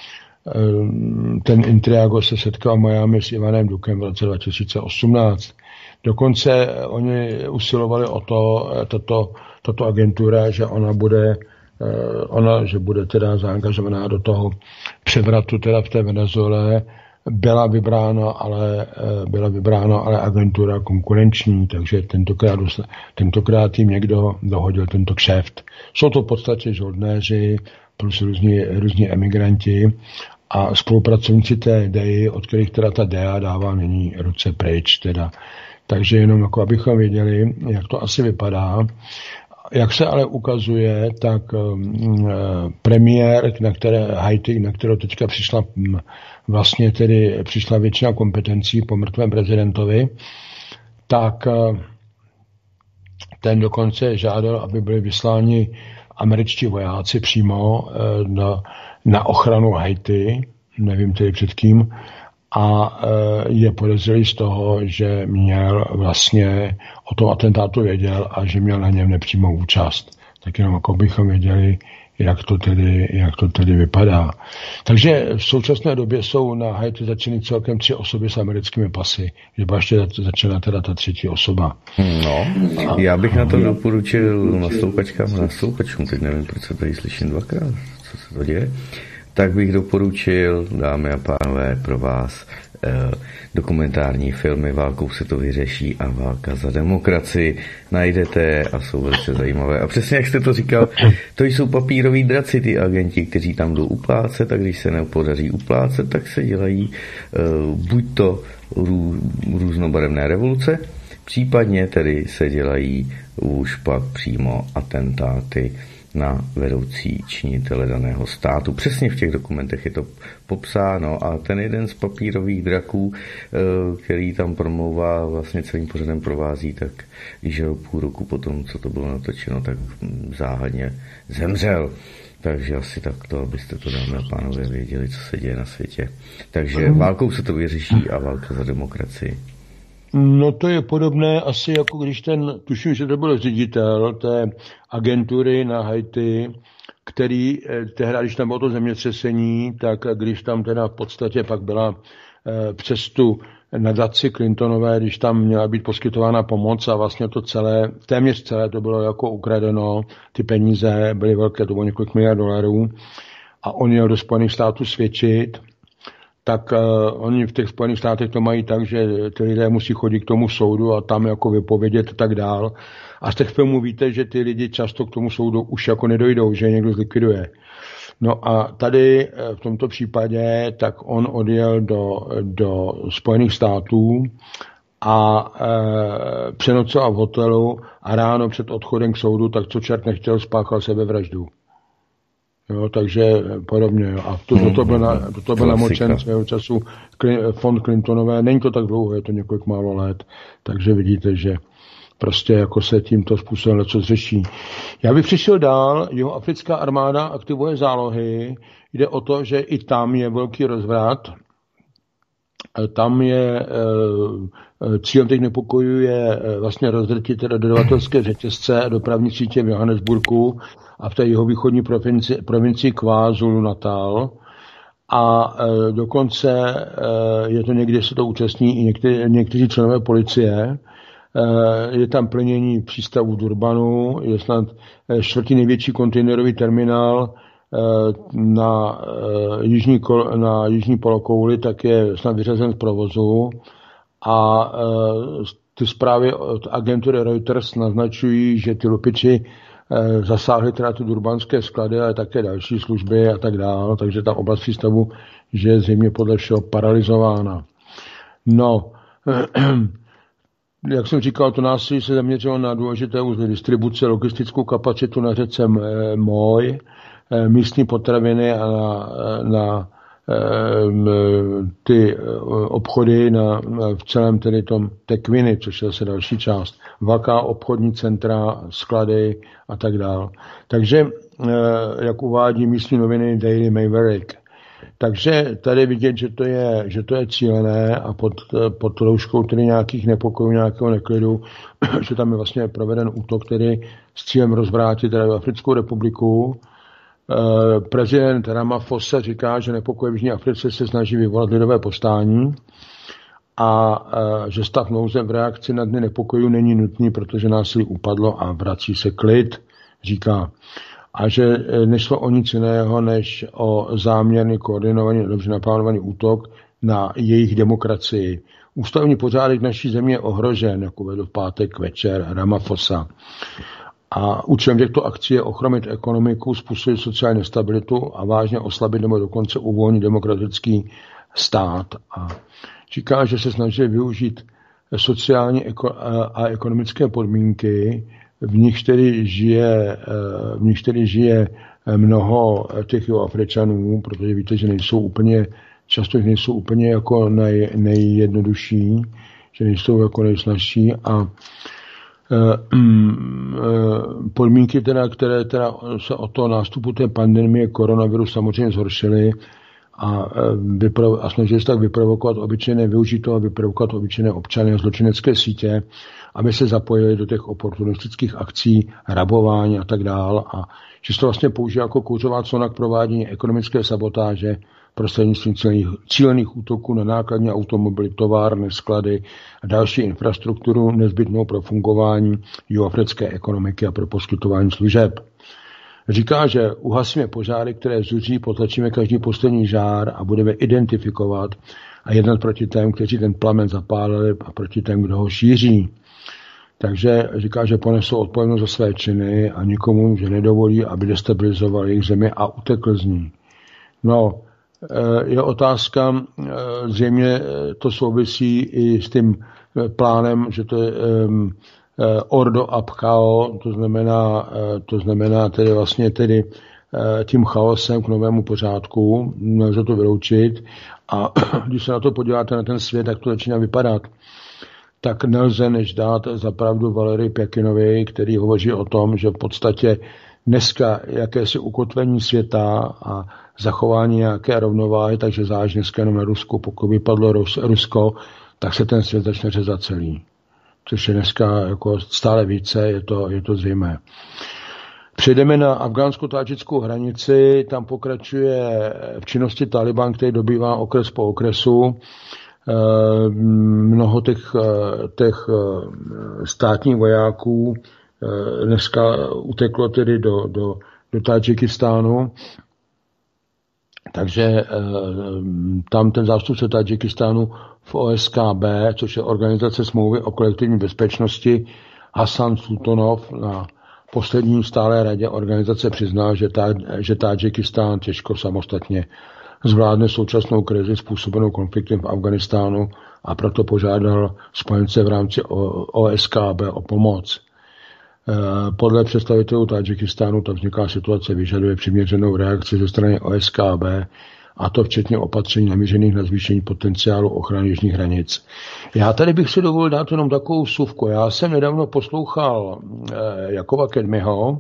Ten Intriago se setkal v Miami s Ivanem Dukem v roce dva tisíce osmnáct. Dokonce oni usilovali o to, tato, tato agentura, že ona bude, ona, že bude teda zaangažovaná do toho převratu teda v té Venezuele. Byla vybrána, ale byla vybrána ale agentura konkurenční, takže tentokrát, tentokrát jim někdo dohodil tento kšeft. Jsou to v podstatě žoldnéři plus různí, různí emigranti a spolupracovníci té D E I, od kterých teda ta D E A dává nyní ruce pryč. Teda. Takže jenom jako abychom věděli, jak to asi vypadá. Jak se ale ukazuje, tak um, premiér, na které Haiti, na kterou teďka přišla um, vlastně tedy přišla většina kompetencí po mrtvém prezidentovi, tak uh, ten dokonce žádal, aby byli vysláni američtí vojáci přímo uh, na, na ochranu Haiti, nevím tedy před kým, a je podezřelý z toho, že měl vlastně o tom atentátu věděl a že měl na něm nepřímou účast. Tak jenom jako bychom věděli, jak to tedy, jak to tedy vypadá. Takže v současné době jsou na Haiti začeny celkem tři osoby s americkými pasy. Je ještě začala teda ta třetí osoba. No, a, já bych na to doporučil naslouchačkám a naslouchačům. Teď nevím, proč se tady slyším dvakrát. Co se to děje? Tak bych doporučil, dámy a pánové, pro vás eh, dokumentární filmy Válkou se to vyřeší a Válka za demokracii. Najdete a jsou velice zajímavé. A přesně jak jste to říkal, to jsou papíroví draci, ty agenti, kteří tam jdou uplácet, a když se nepodaří uplácet, tak se dělají eh, buď to rů, různobarevné revoluce, případně tedy se dělají už pak přímo atentáty na vedoucí činitele daného státu. Přesně v těch dokumentech je to popsáno a ten jeden z papírových draků, který tam promlouvá, vlastně celým pořadem provází, tak když ho půl roku potom, co to bylo natočeno, tak záhadně zemřel. Takže asi takto, abyste to, dámy a pánové, věděli, co se děje na světě. Takže válkou se to vyřeší a válka za demokracii. No to je podobné asi jako když ten, tuším, že to byl ředitel té agentury na Haiti, který tehdy, když tam bylo to zemětřesení, tak když tam teda v podstatě pak byla eh, přes tu nadaci Clintonové, když tam měla být poskytována pomoc a vlastně to celé, téměř celé to bylo jako ukradeno, ty peníze byly velké, to bylo několik miliard dolarů a on jel do Spojených států svědčit, tak uh, oni v těch Spojených státech to mají tak, že ty lidé musí chodit k tomu soudu a tam jako vypovědět a tak dál. A z těch filmů víte, že ty lidi často k tomu soudu už jako nedojdou, že je někdo zlikviduje. No a tady v tomto případě, tak on odjel do, do Spojených států a e, přenocoval v hotelu a ráno před odchodem k soudu, tak co čert nechtěl, spáchal sebevraždu. Jo, takže podobně. Jo. A to, to, to byl, na, to, to byl namočen svého času fond Clintonové. Není to tak dlouho, je to několik málo let. Takže vidíte, že prostě jako se tímto způsobem něco řeší. Já bych přišel dál. Jeho africká armáda aktivuje zálohy. Jde o to, že i tam je velký rozvrat. Tam je cílem těch nepokojů je vlastně rozdrtit dodavatelské řetězce a dopravní sítě v Johannesburgu a v té jihovýchodní provinci, provincii KwaZulu Natal. A e, dokonce e, je to někdy, se to účastní i některý, někteří členové policie. E, je tam plnění přístavu v Durbanu, je snad čtvrtý největší kontejnerový terminál e, na, e, jižní, na jižní polokouli, tak je snad vyřazen z provozu. A e, ty zprávy od agentury Reuters naznačují, že ty lupiči zasáhly teda ty durbanské sklady, ale také další služby a tak dále, takže ta oblast přístavu, že je zřejmě podle všeho paralizována. No, jak jsem říkal, to násilí se zaměřilo na důležité uzly distribuce, logistickou kapacitu na řece Moj, místní potraviny a na, na ty obchody na, v celém tedy tom Tequini, což je zase další část. Velká obchodní centra, sklady a tak dále. Takže, jak uvádí místní noviny Daily Maverick. Takže tady vidět, že to je, že to je cílené a pod, pod rouškou tedy nějakých nepokojů, nějakého neklidu, že tam je vlastně proveden útok tedy s cílem rozvrátit tedy Africkou republiku. Prezident Ramaphosa říká, že nepokoje v Jižní Africe se snaží vyvolat lidové povstání a že stav nouze v reakci na dny nepokojů není nutný, protože násilí upadlo a vrací se klid, říká. A že nešlo o nic jiného, než o záměrný, koordinovaný, dobře naplánovaný útok na jejich demokracii. Ústavní pořádek naší země je ohrožen, jako vedl v pátek večer Ramaphosa. A účelem těchto akcí je ochromit ekonomiku, způsobit sociální nestabilitu a vážně oslabit nebo dokonce uvolnit demokratický stát. A říká, že se snaží využít sociální a ekonomické podmínky, v nich tedy žije, v nich tedy žije mnoho těch Afričanů, protože víte, že nejsou úplně, často nejsou úplně jako nej, nejjednodušší, že nejsou jako nejsnažší a podmínky, teda, které teda se o to nástupu té pandemie koronaviru samozřejmě zhoršily a, vyprov, a snažili se tak vyprovokovat obyčejné, využít to a vyprovokovat obyčejné občany a zločinecké sítě, aby se zapojili do těch oportunistických akcí, rabování a tak dál a že se to vlastně použije jako kouřová clona k provádění ekonomické sabotáže prostřednictvím cílených útoků na nákladní automobily, továrny, sklady a další infrastrukturu nezbytnou pro fungování jihoafrické ekonomiky a pro poskytování služeb. Říká, že uhasíme požáry, které zuří, potlačíme každý poslední žár a budeme identifikovat a jednat proti těm, kteří ten plamen zapálili a proti těm, kdo ho šíří. Takže říká, že ponesou odpovědnost za své činy a nikomu, že nedovolí, aby destabilizoval jejich zemi a utekl z ní. No, je otázka, zřejmě to souvisí i s tím plánem, že to je Ordo ab Chao, to znamená, to znamená tedy vlastně tedy tím chaosem k novému pořádku, nelze to vyloučit a když se na to podíváte na ten svět, jak to začíná vypadat, tak nelze než dát za pravdu Valerii Pěkinovi, který hovoří o tom, že v podstatě dneska jakési ukotvení světa a zachování nějaké rovnováhy, takže záleží dneska jenom na Rusku. Pokud vypadlo Rus, Rusko, tak se ten svět začne řezat celý. Což je dneska jako stále více, je to, je to zřejmé. Přejdeme na afgánsko-tádžickou hranici, tam pokračuje v činnosti Taliban, který dobývá okres po okresu. Mnoho těch, těch státních vojáků dneska uteklo tedy do, do, do Tádžikistánu. Takže tam ten zástupce Tádžikistánu v O S K B, což je Organizace smlouvy o kolektivní bezpečnosti, Hasan Sultanov na poslední stálé radě organizace přiznal, že, tá, že Tádžikistán těžko samostatně zvládne současnou krizi způsobenou konfliktem v Afghánistánu a proto požádal spojence v rámci O S K B o pomoc. Podle představitelů Tadžikistánu ta vzniklá situace vyžaduje přiměřenou reakci ze strany O S K B, a to včetně opatření namířených na zvýšení potenciálu ochrany jižních hranic. Já tady bych si dovolil dát jenom takovou vsuvku. Já jsem nedávno poslouchal Jakoba Kedmiho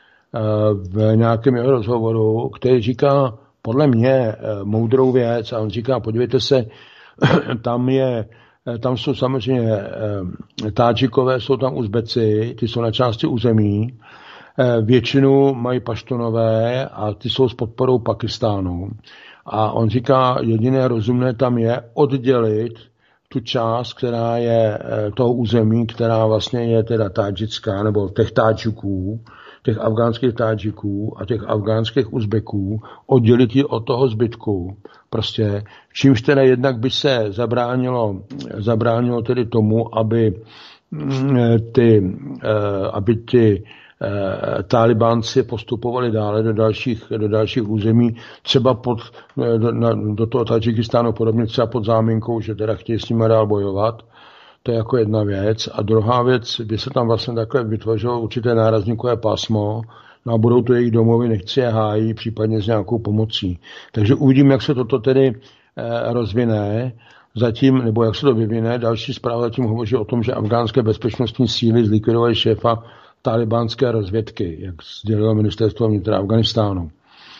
v nějakém jeho rozhovoru, který říká podle mě moudrou věc a on říká, podívejte se, tam je, tam jsou samozřejmě Tádžikové, jsou tam Uzbeci, ty jsou na části území, většinu mají Paštunové a ty jsou s podporou Pakistánu. A on říká, jediné rozumné tam je oddělit tu část, která je toho území, která vlastně je teda tádžická, nebo těch Tádžiků, těch afgánských Tádžiků a těch afgánských Uzbeků, oddělit ji od toho zbytku. Prostě, čímž teda jednak by se zabránilo, zabránilo tedy tomu, aby ty, aby ty Talibánci postupovali dále do dalších, do dalších území, třeba pod, do, na, do toho Tadžikistánu podobně, třeba pod záminkou, že teda chtějí s nimi dál bojovat. To je jako jedna věc. A druhá věc, by se tam vlastně takhle vytvořilo určité nárazníkové pásmo, no a budou to jejich domovy, nechci je hájí, případně s nějakou pomocí. Takže uvidím, jak se toto tedy eh, rozvine. Zatím, nebo jak se to vyvine, další zpráva zatím hovoří o tom, že afgánské bezpečnostní síly zlikvidovaly šéfa talibánské rozvědky, jak sdělilo ministerstvo vnitra Afghánistánu.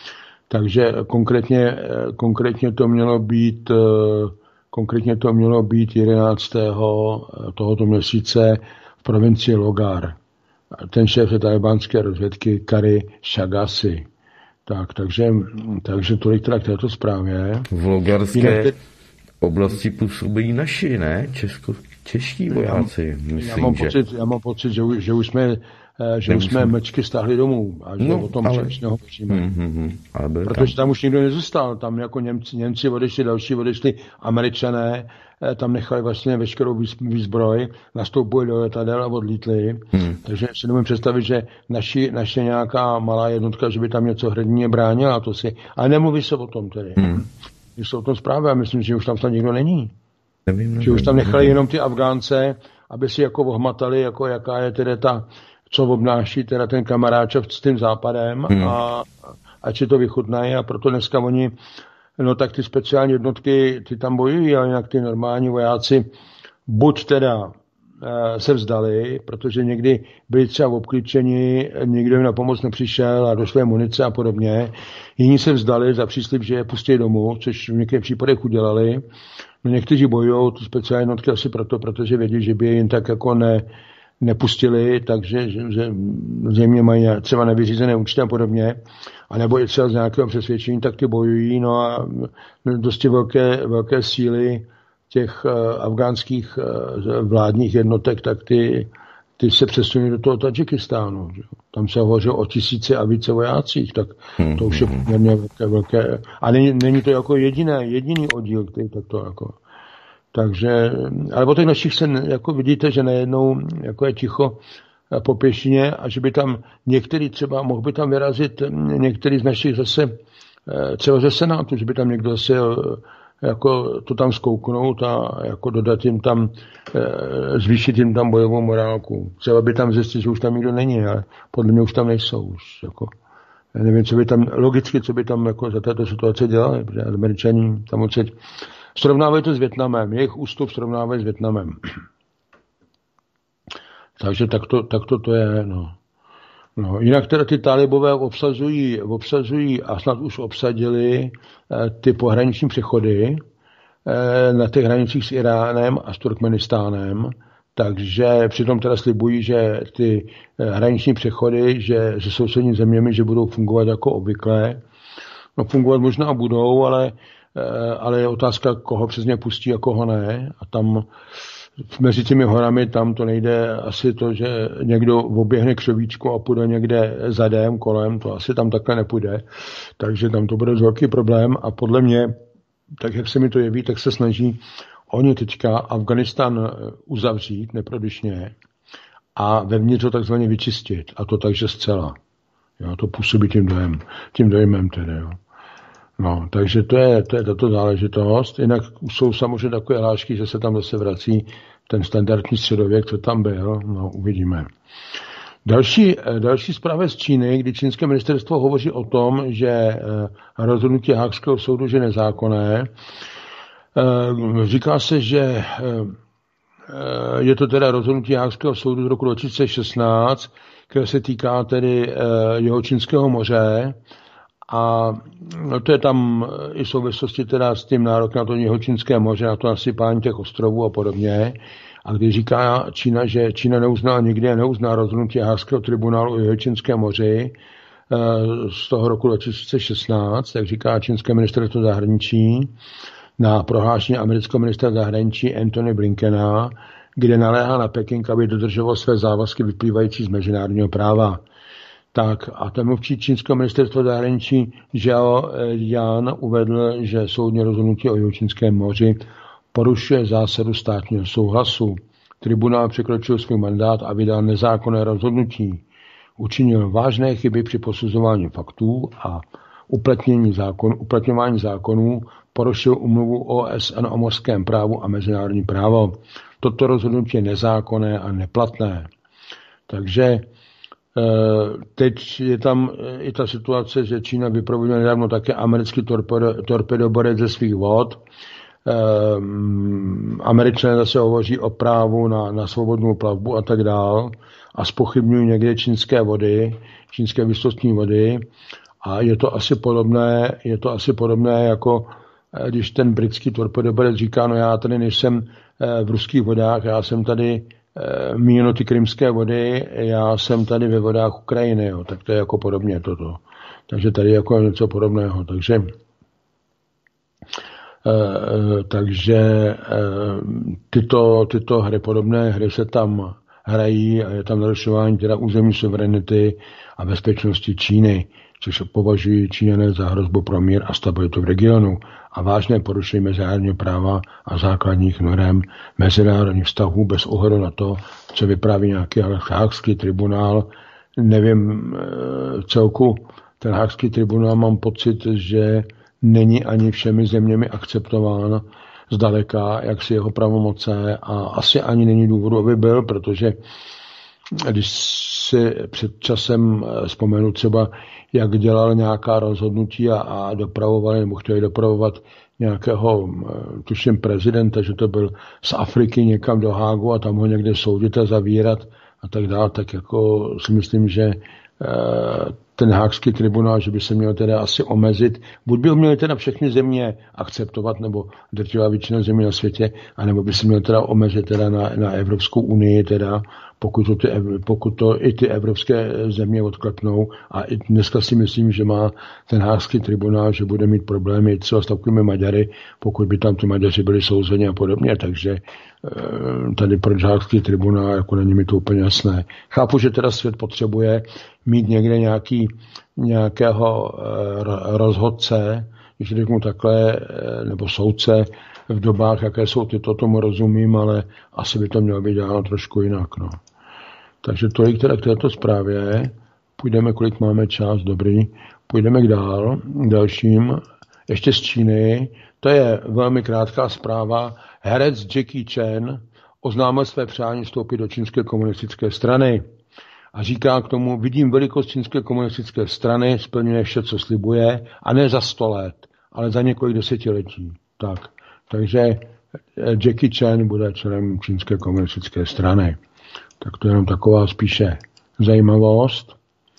Takže konkrétně, konkrétně to mělo být konkrétně to mělo být jedenáctého tohoto měsíce v provincii Logar. Ten šéf talibánské rozvědky Kari Shagasi. Tak, takže, takže tolik teda k této zprávě. V Logarské oblasti působí naši, ne? Česko, čeští vojáci. Myslím, já, mám že... pocit, já mám pocit, že, že už jsme, že už jsme mečky stáhli domů a že no, o tom ale... přesně hovoříme. Mm-hmm, protože tam. tam už nikdo nezůstal. Tam jako Němci, Němci odešli, další odešli, Američané tam nechali vlastně veškerou výzbroj, nastoupili do letadel a odlítli. Mm. Takže si nemůžu představit, že naši, naše nějaká malá jednotka, že by tam něco hrdinně bránila, to si, ale nemluví se o tom tedy. Mm. Jsou o tom zprávy a myslím, že už tam snad nikdo není. Nevím, nevím, že už tam nechali jenom ty Afgánce, aby si jako ohmatali, jako jaká je tedy ta, co obnáší teda ten kamaráčov s tím západem hmm. a ať si to vychutnají a proto dneska oni, no tak ty speciální jednotky, ty tam bojují, ale jinak ty normální vojáci buď teda e, se vzdali, protože někdy byli třeba obklíčeni, nikdo jim na pomoc nepřišel a došly munice a podobně. Jiní se vzdali za příslib, že je pustí domů, což v některých případech udělali. No někteří bojují tu speciální jednotky asi proto, protože vědí, že by je jen tak jako ne, nepustili, takže že, že zřejmě mají třeba nevyřízené účty a podobně, a nebo i třeba z nějakého přesvědčení, tak ty bojují, no a dosti velké, velké síly těch uh, afgánských uh, vládních jednotek, tak ty, ty se přesunuly do toho Tadžikistánu. Že? Tam se hovořilo o tisíci a více vojácích, tak to už je poměrně velké, velké. A není, není to jako jediné, jediný oddíl, který to jako. Takže, ale o těch našich se jako vidíte, že najednou jako je ticho po pěšině a že by tam některý třeba, mohl by tam vyrazit některý z našich zase, třeba ze Senátu, že by tam někdo zase jako to tam zkouknout a jako dodat jim tam, zvýšit jim tam bojovou morálku. Třeba by tam zjistit, že už tam nikdo není, ale podle mě už tam nejsou. Už, jako. Já nevím, co by tam, logicky, co by tam jako za této situace dělali, protože Američaní tam odsaď srovnávají to s Vietnamem, jejich ústup srovnávají s Vietnamem. Takže takto, takto to je, no. No, jinak teda ty talibové obsazují, obsazují a snad už obsadili eh, ty pohraniční přechody eh, na těch hranicích s Iránem a s Turkmenistánem, takže přitom teda slibují, že ty eh, hraniční přechody, že se sousedními zeměmi, že budou fungovat jako obvykle. No fungovat možná budou, ale, eh, ale je otázka, koho přesně pustí a koho ne. A tam mezi těmi horami tam to nejde asi to, že někdo oběhne křovíčko a půjde někde zadem, kolem, to asi tam takhle nepůjde. Takže tam to bude velký problém a podle mě, tak jak se mi to jeví, tak se snaží oni teďka Afghánistán uzavřít neprodyšně a vevnitř to takzvaně vyčistit. A to takže zcela. Jo, to působí tím dojem, tím dojemem tedy. Jo. No, takže to je, to je tato záležitost. Jinak jsou samozřejmě takové hlášky, že se tam zase vrací ten standardní středověk, co tam byl. No, uvidíme. Další, další zpráva z Číny, kdy čínské ministerstvo hovoří o tom, že rozhodnutí Haagského soudu je nezákonné. Říká se, že je to teda rozhodnutí Haagského soudu z roku dva tisíce šestnáct, které se týká tedy Jihočínského moře. A to je tam i v souvislosti teda s tím nárokem na to Jihočínské moře, na to nasypání těch ostrovů a podobně. A když říká Čína, že Čína neuznala nikdy a neuzná rozhodnutí Haagského tribunálu o Jihočínském moři z toho roku dva tisíce šestnáct, tak říká čínské ministerstvo zahraničí na prohlášení amerického ministra zahraničí Antony Blinkena, kde naléhá na Peking, aby dodržoval své závazky vyplývající z mezinárodního práva. Tak a ten mluvčí čínského ministerstva zahraničí Zhao Yan uvedl, že soudní rozhodnutí o Jihočínském moři porušuje zásadu státního souhlasu. Tribunál překročil svůj mandát a vydal nezákonné rozhodnutí. Učinil vážné chyby při posuzování faktů a uplatnění zákon, uplatňování zákonů, porušil úmluvu O S N o mořském právu a mezinárodní právo. Toto rozhodnutí je nezákonné a neplatné. Takže teď je tam i ta situace, že Čína vyprovodila nedávno také americký torpedo, torpedoborec ze svých vod. Američané zase hovoří o právu na, na svobodnou plavbu a tak dál a zpochybňují někde čínské vody, čínské výsostní vody a je to asi podobné, je to asi podobné jako když ten britský torpedoborec říká, no já tady nejsem v ruských vodách, já jsem tady míno ty krymské vody, já jsem tady ve vodách Ukrajiny, jo, tak to je jako podobně toto. Takže tady jako něco podobného. Takže Uh, takže uh, tyto, tyto hry, podobné hry se tam hrají a je tam narušování teda územní suverenity a bezpečnosti Číny, což považují Číňané za hrozbu pro mír a stabilitu v regionu a vážné porušení mezinárodního práva a základních norem mezinárodních vztahů bez ohledu na to, co vypráví nějaký Haagský tribunál. Nevím, uh, celku ten Haagský tribunál mám pocit, že není ani všemi zeměmi akceptován zdaleka, jak si jeho pravomoce a asi ani není důvodu, aby byl, protože když si před časem vzpomenu třeba, jak dělal nějaká rozhodnutí a, a dopravovali, nebo chtěli dopravovat nějakého, tuším, prezidenta, že to byl z Afriky někam do Hágu a tam ho někde soudit a zavírat a tak dále, tak jako si myslím, že ten Haagský tribunál, že by se měl teda asi omezit. Buď by ho měli teda všechny země akceptovat, nebo drtivá většina zemí na světě, anebo by se měl teda omezit teda na, na Evropskou unii, teda, pokud to, ty, pokud to i ty evropské země odklepnou. A i dneska si myslím, že má ten Haagský tribunál, že bude mít problémy třeba s takovými Maďary, pokud by tam ty Maďaři byli souzeni a podobně. Takže tady proč Haagský tribunál, jako není mi to úplně jasné. Chápu, že teda svět potřebuje mít někde nějaký, nějakého rozhodce, když řeknu takhle, nebo soudce v dobách, jaké jsou tyto, tomu rozumím, ale asi by to mělo být dáno trošku jinak. No. Takže tolik teda k této zprávě. Půjdeme, kolik máme čas, dobrý. Půjdeme k dál, k dalším. Ještě z Číny. To je velmi krátká zpráva. Herec Jackie Chan oznámil své přání vstoupit do čínské komunistické strany. A říká k tomu, vidím velikost čínské komunistické strany, splňuje vše, co slibuje, a ne za sto let, ale za několik desetiletí. Tak. Takže Jackie Chan bude členem čínské komunistické strany. Tak to je jenom taková spíše zajímavost.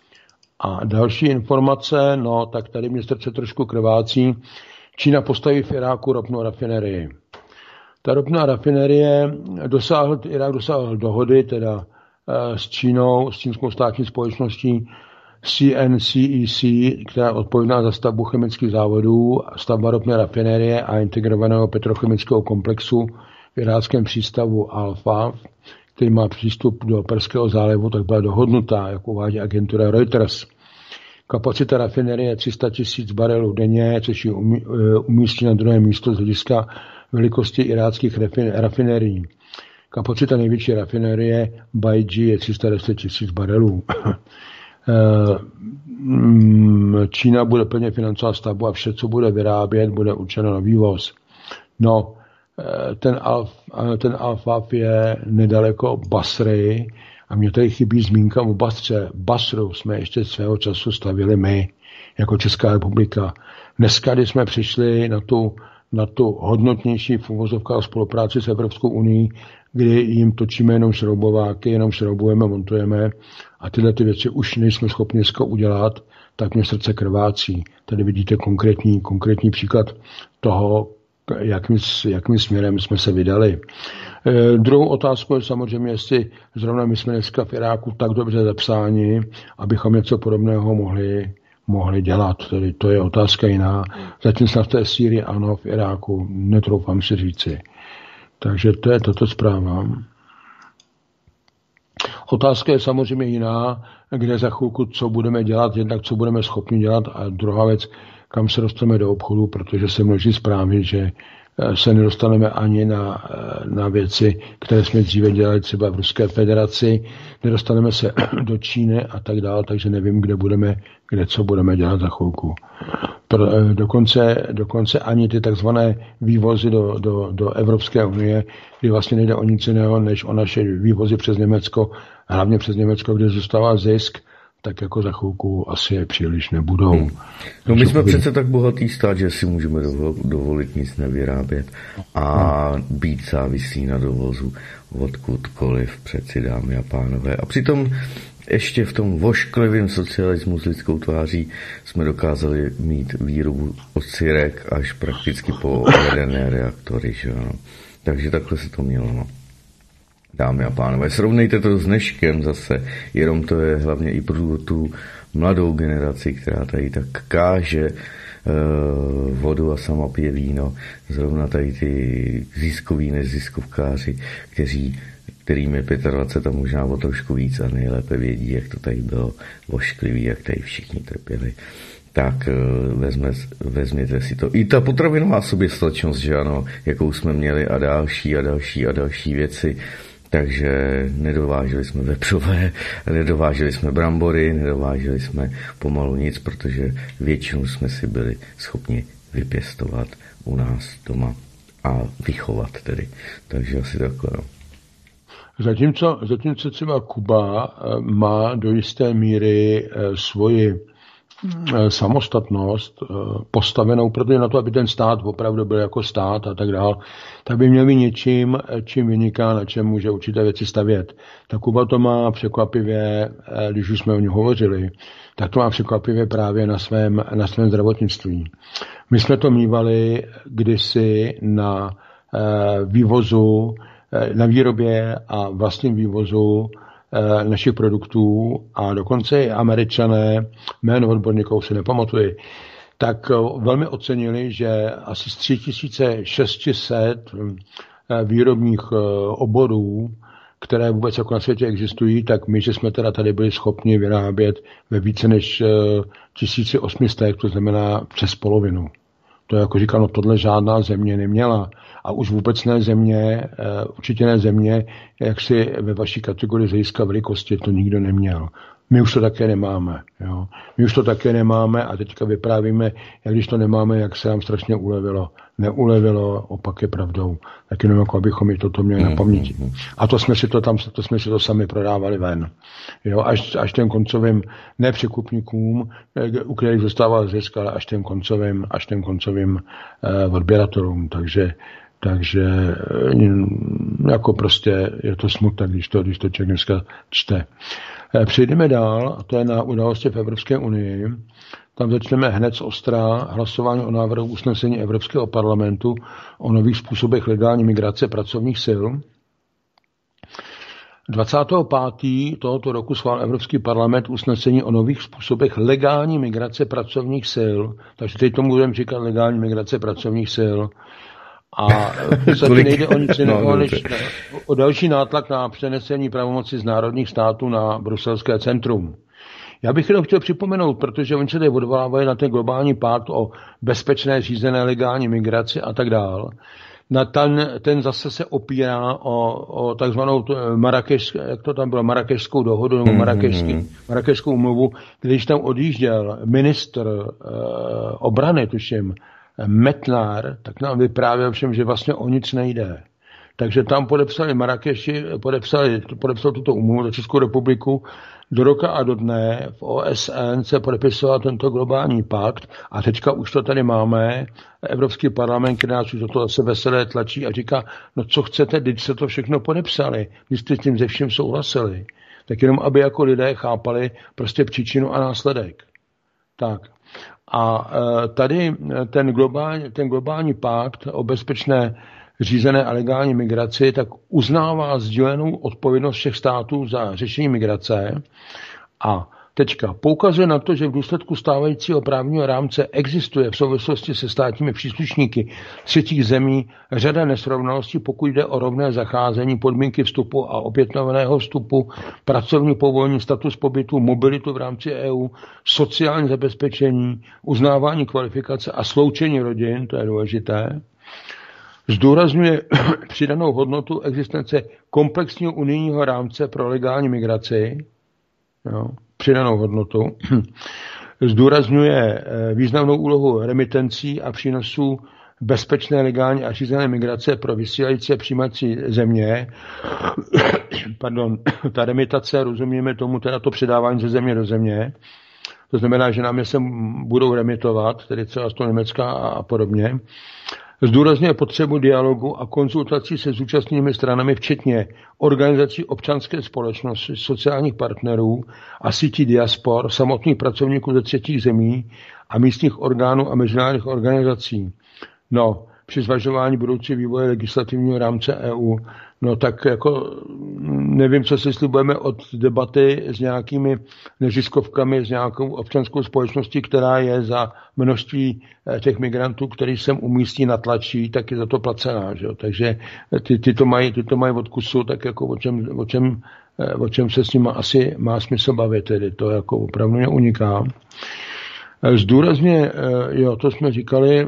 A další informace, no tak tady mě srdce trošku krvácí. Čína postaví v Iráku ropnou rafinerii. Ta ropná rafinerie, dosáhl, Irák dosáhl dohody, teda s Čínou, s čínskou státní společností C N C E C, která je odpovědná za stavbu chemických závodů, stavba ropné rafinerie a integrovaného petrochemického komplexu v iráckém přístavu Alfa, který má přístup do Perského zálivu, tak byla dohodnutá, jak uvádí agentura Reuters. Kapacita rafinerie je tři sta tisíc barelů denně, což ji umístí na druhé místo z hlediska velikosti iráckých rafinerií. Kapacita největší rafinerie Baiji je tři sta deset tisíc barelů. Čína bude plně financovat stavbu a vše, co bude vyrábět, bude určeno na vývoz. No, ten, Alf, ten Al-Faf je nedaleko Basry a mě tady chybí zmínka o Basře. Basru jsme ještě svého času stavili my, jako Česká republika. Dneska, když jsme přišli na tu, na tu hodnotnější v uvozovkách spolupráci s Evropskou unií, kdy jim točíme jenom šroubováky, jenom šroubujeme, montujeme a tyhle ty věci už nejsme schopni dneska udělat, tak mě srdce krvácí. Tady vidíte konkrétní, konkrétní příklad toho, jakým, jakým směrem jsme se vydali. E, druhou otázkou je samozřejmě, jestli zrovna my jsme dneska v Iráku tak dobře zapsáni, abychom něco podobného mohli, mohli dělat. Tedy to je otázka jiná. Zatím snad v té Sýrii ano, v Iráku netroufám si říci. Takže to je tato zpráva. Otázka je samozřejmě jiná, kde za chvilku, co budeme dělat, jednak co budeme schopni dělat a druhá věc, kam se dostaneme do obchodu, protože se množí zprávy, že se nedostaneme ani na, na věci, které jsme dříve dělali třeba v Ruské federaci, nedostaneme se do Číny a tak dále, takže nevím, kde budeme, kde co budeme dělat za chvilku. Dokonce, dokonce ani ty takzvané vývozy do, do, do Evropské unie, kdy vlastně nejde o nic jiného, než o naše vývozy přes Německo, hlavně přes Německo, kde zůstává zisk, tak jako za chvilku asi je příliš nebudou. Hmm. No my jsme přece tak bohatý stát, že si můžeme dovolit nic nevyrábět a hmm. být závislí na dovozu odkudkoliv, přeci dámy a pánové. A přitom ještě v tom vošklivém socialismu s lidskou tváří jsme dokázali mít výrobu od syrek až prakticky po jaderné reaktory. Že? Takže takhle se to mělo. No. Dámy a pánové, srovnejte to s dneškem zase, jenom to je hlavně i pro tu mladou generaci, která tady tak káže e, vodu a sama pije víno. Zrovna tady ty ziskoví neziskovkáři, kteří, kterým je dvacet pět a možná o trošku víc a nejlépe vědí, jak to tady bylo vošklivý, jak tady všichni trpěli. Tak vezme, vezměte si to. I ta potravinová soběstačnost, že ano, jakou jsme měli a další a další a další věci. Takže nedováželi jsme vepřové, nedováželi jsme brambory, nedováželi jsme pomalu nic, protože většinu jsme si byli schopni vypěstovat u nás doma a vychovat tedy. Takže asi takhle. No. Zatímco, zatímco třeba Kuba má do jisté míry svoji samostatnost postavenou, protože na to, aby ten stát opravdu byl jako stát a tak dál, tak by měl být něčím, čím vyniká, na čem může určité věci stavět. Ta Kuba to má překvapivě, když už jsme o ní hovořili, tak to má překvapivě právě na svém, na svém zdravotnictví. My jsme to mívali kdysi na vývozu, na výrobě a vlastním vývozu našich produktů a dokonce i Američané, jméno odborníků si nepamatuji, tak velmi ocenili, že asi z tři tisíce šest set výrobních oborů, které vůbec jako na světě existují, tak my, že jsme teda tady byli schopni vyrábět ve více než tisíc osm set, to znamená přes polovinu. To jako říkám, no tohle žádná země neměla. A už vůbec ne země, určitě ne země, jak si ve vaší kategorii z hlediska velikosti to nikdo neměl. My už to také nemáme. Jo. My už to také nemáme a teďka vyprávíme, jak když to nemáme, jak se nám strašně ulevilo. Neulevilo, opak je pravdou. Tak jenom jako abychom i toto měli na paměti. A to jsme si to tam, to jsme si to sami prodávali ven. Jo, až, až těm koncovým, ne překupníkům, u kterých zůstával zisk, ale až těm koncovým, až těm koncovým uh, odběratelům. Takže Takže jako prostě je to smutné, když to, když to člověk dneska čte. Přejdeme dál, a to je na události v Evropské unii. Tam začneme hned z ostra hlasování o návrhu usnesení Evropského parlamentu o nových způsobech legální migrace pracovních sil. dvacátého pátého tohoto roku schválil Evropský parlament usnesení o nových způsobech legální migrace pracovních sil. Takže teď tomu budeme říkat legální migrace pracovních sil. A se nejde o nic jiného, no, než o další nátlak na přenesení pravomoci z národních států na bruselské centrum. Já bych jenom chtěl připomenout, protože oni se tady odvolávají na ten globální pakt o bezpečné, řízené legální migraci a tak dál. na ten, ten zase se opírá o, o takzvanou Marrakeš, jak to tam bylo, Marrakešskou dohodu nebo Marrakešský, Marrakešskou umluvu, když tam odjížděl ministr uh, obrany, tuším, Metnar, tak nám vyprávěl všem, že vlastně o nic nejde. Takže tam podepsali Marrakeši, podepsali, podepsali tuto umluvu do Českou republiku. Do roka a do dne v O S N se podepisoval tento globální pakt a teďka už to tady máme. Evropský parlament, který nás už do toho se veselé tlačí a říká, no co chcete, když se to všechno podepsali, když jste s tím ze vším souhlasili. Tak jenom, aby jako lidé chápali prostě příčinu a následek. Tak. A tady ten globální, ten globální pakt o bezpečné řízené a legální migraci, tak uznává sdílenou odpovědnost všech států za řešení migrace a tečka. Poukazuje na to, že v důsledku stávajícího právního rámce existuje v souvislosti se státními příslušníky třetích zemí řada nesrovnalostí, pokud jde o rovné zacházení, podmínky vstupu a opětovného vstupu, pracovní povolení, status pobytu, mobilitu v rámci E U, sociální zabezpečení, uznávání kvalifikace a sloučení rodin, to je důležité. Zdůrazňuje přidanou hodnotu existence komplexního unijního rámce pro legální migraci, jo, přidanou hodnotu. Zdůrazňuje významnou úlohu remitencí a přínosů bezpečné, legální a řízené migrace pro vysílající a přijímající země. Pardon, ta remitace, rozumíme tomu, teda to předávání ze země do země. To znamená, že nám je sem budou remitovat, tedy třeba z toho Německa a podobně. Zdůrazňuje potřebu dialogu a konzultací se zúčastněnými stranami, včetně organizací občanské společnosti, sociálních partnerů a sítí diaspor, samotných pracovníků ze třetích zemí a místních orgánů a mezinárodních organizací. No, při zvažování budoucí vývoje legislativního rámce E U, no tak jako nevím, co si slibujeme od debaty s nějakými neziskovkami, s nějakou občanskou společností, která je za množství těch migrantů, který sem umístí, natlačí, tak je za to placená. Že jo? Takže ty, ty, to mají, ty to mají od kusu, tak jako o čem, o čem, o čem se s nimi asi má smysl bavit, tedy to jako opravdu mě uniká. Zdůrazně, jo, to jsme říkali,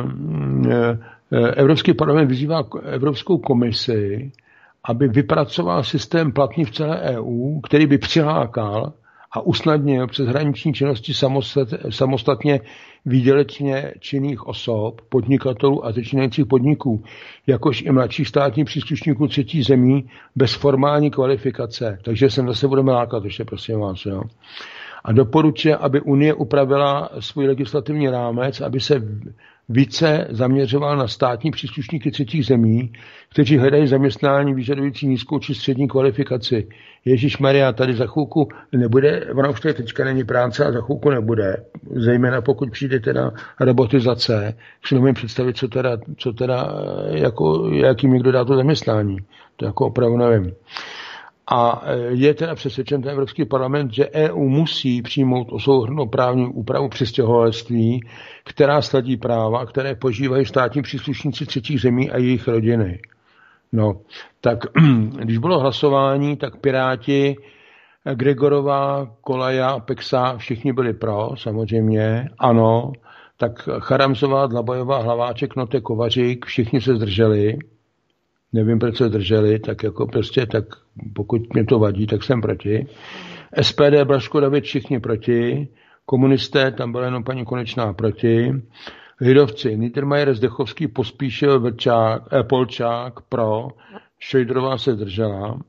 Evropský parlament vyzývá Evropskou komisi, aby vypracoval systém platný v celé E U, který by přilákal a usnadnil přeshraniční činnosti samostatně výdělečně činných osob, podnikatelů a začínajících podniků, jakož i mladších státních příslušníků třetí zemí bez formální kvalifikace. Takže sem zase budeme lákat, ještě prosím vás. Jo. A doporučuje, aby Unie upravila svůj legislativní rámec, aby se více zaměřoval na státní příslušníky třetích zemí, kteří hledají zaměstnání vyžadující nízkou či střední kvalifikaci. Ježišmarja, tady za chvilku nebude, ona už tady teďka není práce a za chvilku nebude, zejména pokud přijde teda robotizace, si nemůžeme představit, co teda, co teda jako, jakým někdo dá to zaměstnání. To jako opravdu nevím. A je teda přesvědčen ten Evropský parlament, že E U musí přijmout souhrnnou právní úpravu přistěhovalectví, která sladí práva, které požívají státní příslušníci třetích zemí a jejich rodiny. No, tak když bylo hlasování, tak Piráti, Gregorová, Kolaja, Peksa, všichni byli pro, samozřejmě, ano. Tak Charamzová, Dlabajová, Hlaváček, Notek, Kovařík, všichni se zdrželi. Nevím, proč se zdrželi, tak jako prostě, tak pokud mě to vadí, tak jsem proti. S P D, Blažko, David, všichni proti. Komunisté, tam byla jenom paní Konečná proti. Lidovci, Niedermayer, Zdechovský, Pospíšil, Vrčák, eh, Polčák, pro. Šojdrová se zdržela.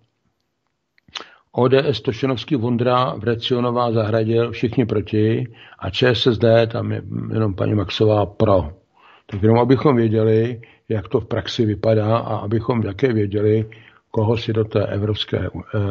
O D S, Tošenovský, Vondra, Vrecionová, Zahradil, všichni proti. A ČSSD, tam je jenom paní Maxová pro. Tak jenom abychom věděli, jak to v praxi vypadá a abychom také věděli, koho si do, té evropské,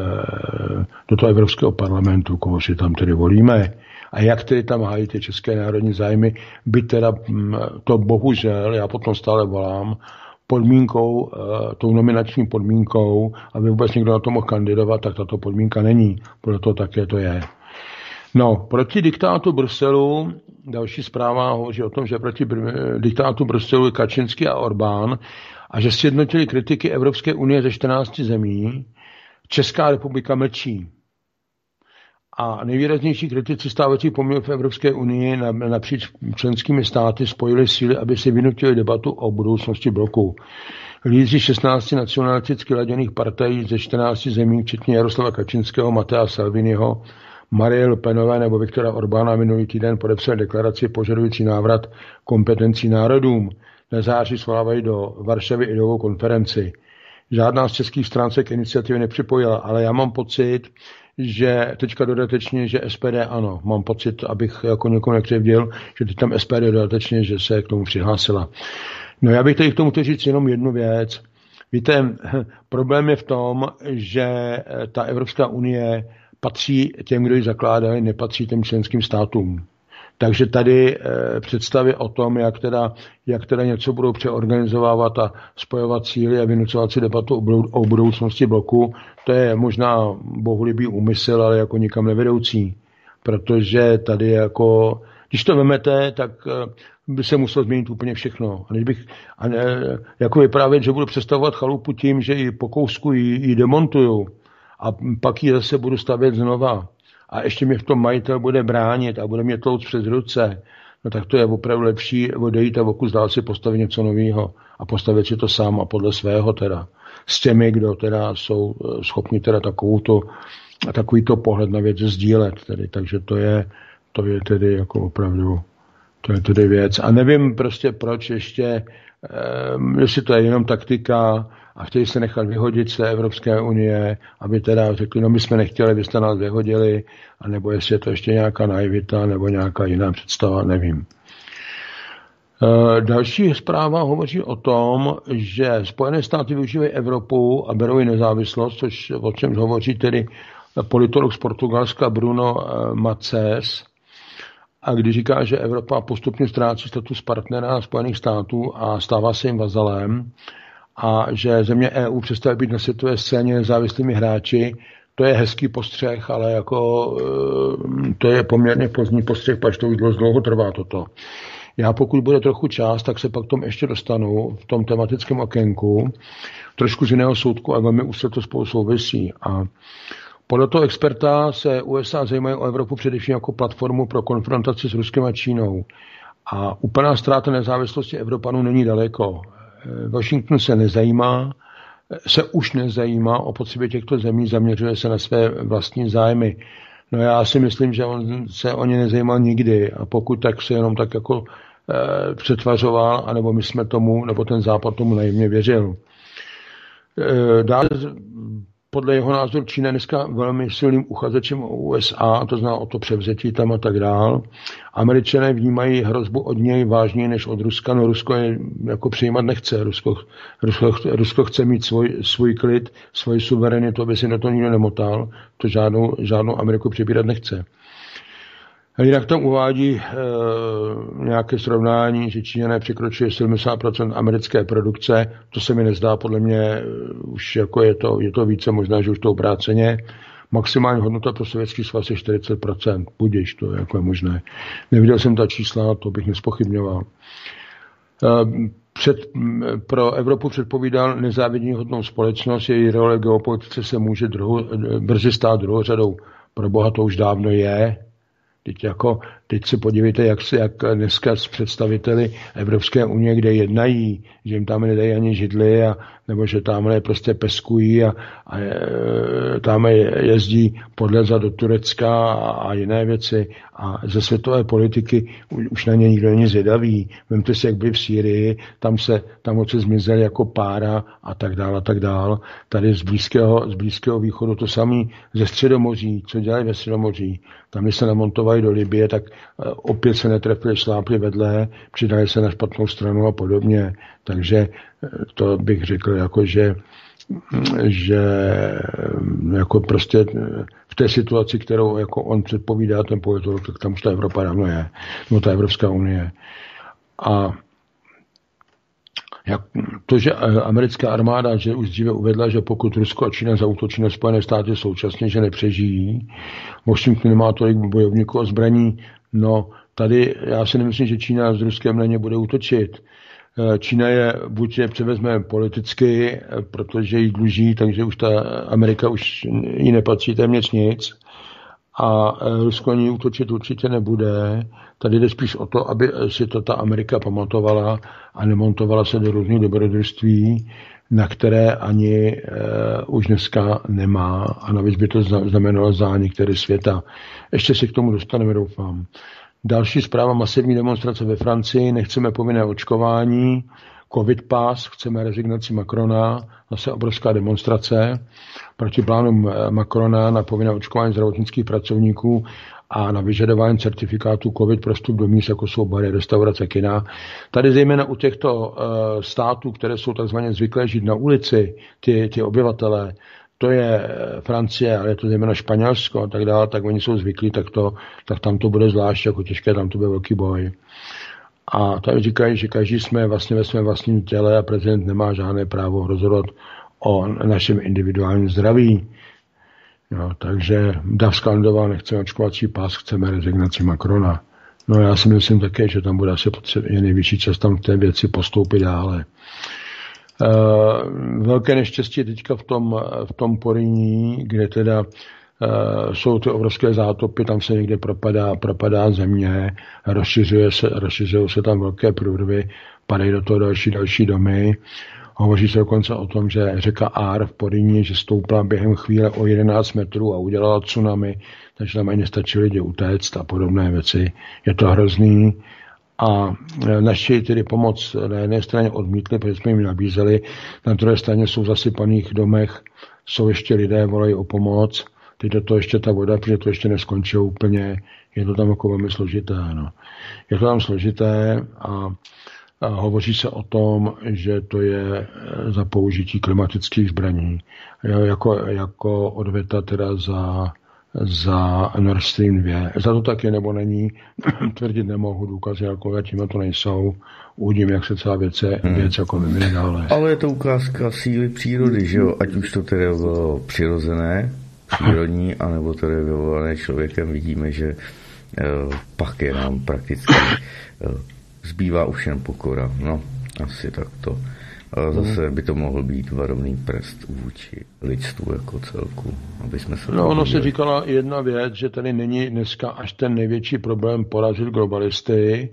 do toho Evropského parlamentu, koho si tam tedy volíme a jak tedy tam hájí ty české národní zájmy, by teda to bohužel, já potom stále volám, podmínkou, tou nominační podmínkou, aby vůbec někdo na to mohl kandidovat, tak tato podmínka není, proto také to je. No, proti diktátu Bruselu, další zpráva hovoří o tom, že proti diktátu Bruselu je Kačinský a Orbán a že sjednotili kritiky Evropské unie ze čtrnácti zemí. Česká republika mlčí. A nejvýraznější kritici stávající poměrů v Evropské unii napříč členskými státy spojili síly, aby si vynutili debatu o budoucnosti bloku. Lídři šestnácti nacionalisticky laděných partají ze čtrnácti zemí, včetně Jaroslava Kačinského, Matea Salviniho, Marie Le Penové nebo Viktora Orbána minulý týden podepsali deklaraci požadující návrat kompetencí národům. Na září svolávají do Varšavy ideovou konferenci. Žádná z českých stran se k iniciativě nepřipojila, ale já mám pocit, že teďka dodatečně, že S P D ano. Mám pocit, abych jako někomu nekřivdil, že teď tam S P D dodatečně, že se k tomu přihlásila. No já bych tady k tomu chtěl říct jenom jednu věc. Víte, problém je v tom, že ta Evropská unie patří těm, kdo ji zakládali, nepatří těm členským státům. Takže tady e, představy o tom, jak teda, jak teda něco budou přeorganizovávat a spojovat síly a vynucovat si debatu o, budou, o budoucnosti bloku, to je možná bohulibý úmysl, ale jako nikam nevedoucí. Protože tady jako, když to vemete, tak e, by se muselo změnit úplně všechno. A než bych, a ne, jako vyprávět, že budu představovat chalupu tím, že ji po kousku ji, ji demontuju a pak ji zase budu stavět znova. A ještě mě v tom majitel bude bránit a bude mě tlouct přes ruce, no tak to je opravdu lepší odejít a okus dál si postavit něco nového a postavit si to sám a podle svého teda. S těmi, kdo teda jsou schopni teda takovouto, takovýto pohled na věc sdílet. Tedy. Takže to je, to je tedy jako opravdu, to je tedy věc. A nevím prostě proč ještě, um, jestli to je jenom taktika, a chtějí se nechat vyhodit z té Evropské unie, aby teda řekli, no my jsme nechtěli, vy jste nás vyhodili, anebo jestli je to ještě nějaká naivita, nebo nějaká jiná představa, nevím. E, další zpráva hovoří o tom, že Spojené státy využívají Evropu a berou ji nezávislost, což o čem hovoří tedy politolog z Portugalska Bruno Maces, a když říká, že Evropa postupně ztrácí status partnera Spojených států a stává se jim vazalem, a že země E U přestaly být na světové scéně nezávislými hráči, to je hezký postřeh, ale jako to je poměrně pozdní postřeh, pač to už dlouho trvá toto. Já pokud bude trochu čas, tak se pak tomu ještě dostanu v tom tematickém okénku, trošku z jiného soudku a velmi už se to spolu souvisí. A podle toho experta se U S A zajímají o Evropu především jako platformu pro konfrontaci s Ruskem a Čínou. A úplná ztráta nezávislosti Evropanů není daleko. Washington se nezajímá, se už nezajímá o potřeby těchto zemí, zaměřuje se na své vlastní zájmy. No já si myslím, že on se o ně nezajímal nikdy a pokud tak se jenom tak jako e, přetvařoval, anebo my jsme tomu, nebo ten západ tomu naivně věřil. E, dále podle jeho názoru Čína je dneska velmi silným uchazečem o U S A, to znamená o to převzetí tam a tak dál. Američané vnímají hrozbu od něj vážněji než od Ruska, no Rusko je jako přijímat nechce. Rusko, Rusko, Rusko chce mít svůj, svůj klid, svoji suverenitu, aby si na to nikdo nemotal, to žádnou, žádnou Ameriku připírat nechce. Jinak tam uvádí e, nějaké srovnání, že Číňané překročuje sedmdesát procent americké produkce. To se mi nezdá, podle mě e, už jako je to, je to více, možná, že už to obráceně. Maximální hodnota pro Sovětský svaz je čtyřicet procent. Budiš, to je jako je možné. Neviděl jsem ta čísla, to bych nespochybňoval. E, před, pro Evropu předpovídal nezávidníhodnou společnost, její role geopolitice se může druho, brzy stát druhořadou. Pro Boha to už dávno je. Teď, jako, teď se podívejte, jak, se, jak dneska s představiteli Evropské unie, kde jednají, že jim tam nedají ani židli, a, nebo že tamhle prostě peskují a, a tam jezdí podlezat do Turecka a, a jiné věci. A ze světové politiky už na ně nikdo není zvědavý. Vemte si, jak byli v Sýrii, tam se tam se zmizeli jako pára a tak dál a tak dál. Tady z blízkého, z blízkého východu to samý ze Středomoří, co dělají ve Středomoří. Tam, když se namontovali do Libye, tak opět se netrefili, šlápli vedle, přidali se na špatnou stranu a podobně. Takže to bych řekl, jako že, že jako prostě v té situaci, kterou jako on předpovídá, ten politolog, tak tam už ta Evropa dávno je, no ta Evropská unie. A jak to, že americká armáda, že už dříve uvedla, že pokud Rusko a Čína zaútočí na Spojené státy současně, že nepřežijí, Washington nemá tolik bojovníků a zbraní, no tady já si nemyslím, že Čína s Ruskem na ně bude útočit. Čína je buď je převezme politicky, protože jí dluží, takže už ta Amerika už jí nepatří téměř nic. a Rusko ní útočit určitě nebude. Tady jde spíš o to, aby si to ta Amerika pamatovala a nemontovala se do různých dobrodružství, na které ani e, už dneska nemá a navíc by to znamenalo zánik tedy světa. Ještě se k tomu dostaneme, doufám. Další zpráva, masivní demonstrace ve Francii, nechceme povinné očkování, covid pass, chceme rezignaci Macrona, zase obrovská demonstrace proti plánům Macrona na povinné očkování zdravotnických pracovníků a na vyžadování certifikátu covid pro vstup do míst, jako jsou bary, restaurace, kina. Tady zejména u těchto uh, států, které jsou takzvaně zvyklé žít na ulici, ty, ty obyvatelé, to je Francie, ale je to zejména Španělsko a tak dále, tak oni jsou zvyklí, tak, to, tak tam to bude zvlášť jako těžké, tam to bude velký boj. A tady říkají, že každý jsme vlastně ve svém vlastním těle a prezident nemá žádné právo rozhodovat o našem individuálním zdraví. No, takže Dav skandoval, nechceme očkovací pás, chceme rezignaci Macrona. No já si myslím také, že tam bude asi potřebně nejvyšší čas tam v té věci postoupit dále. Uh, velké neštěstí teďka v tom, v tom Poryní, kde teda uh, jsou ty obrovské zátopy, tam se někde propadá, propadá země, rozšiřuje se, rozšiřují se tam velké průrvy, padají do toho další, další domy. Hovoří se dokonce o tom, že řeka Ár v Poryní, že stoupla během chvíle o jedenáct metrů a udělala tsunami, takže tam ani nestačí lidi utéct a podobné věci. Je to hrozný. A naši tedy pomoc na jedné straně odmítli, protože jsme jim nabízeli, na druhé straně jsou v zasypaných domech, jsou ještě lidé, volají o pomoc, teď do toho ještě ta voda, protože to ještě neskončilo úplně, je to tam jako velmi složité. No. Je to tam složité a, a hovoří se o tom, že to je za použití klimatických zbraní, jako, jako odveta teda za za Nord Stream dva. Za to taky nebo není, tvrdit nemohu, důkazy jako tím to nejsou. Uvidím, jak se celá věc, hmm. věc jako vyvine dále. Ale je to ukázka síly přírody, že jo? Ať už to tedy bylo přirozené, přírodní, anebo tedy vyvolané člověkem, vidíme, že eh, pak je nám prakticky eh, zbývá už jen pokora. No, asi takto. Ale zase by to mohl být varovný prst vůči lidstvu jako celku. Aby jsme se no, ono se říkala jedna věc, že tady není dneska až ten největší problém porazit globalisty,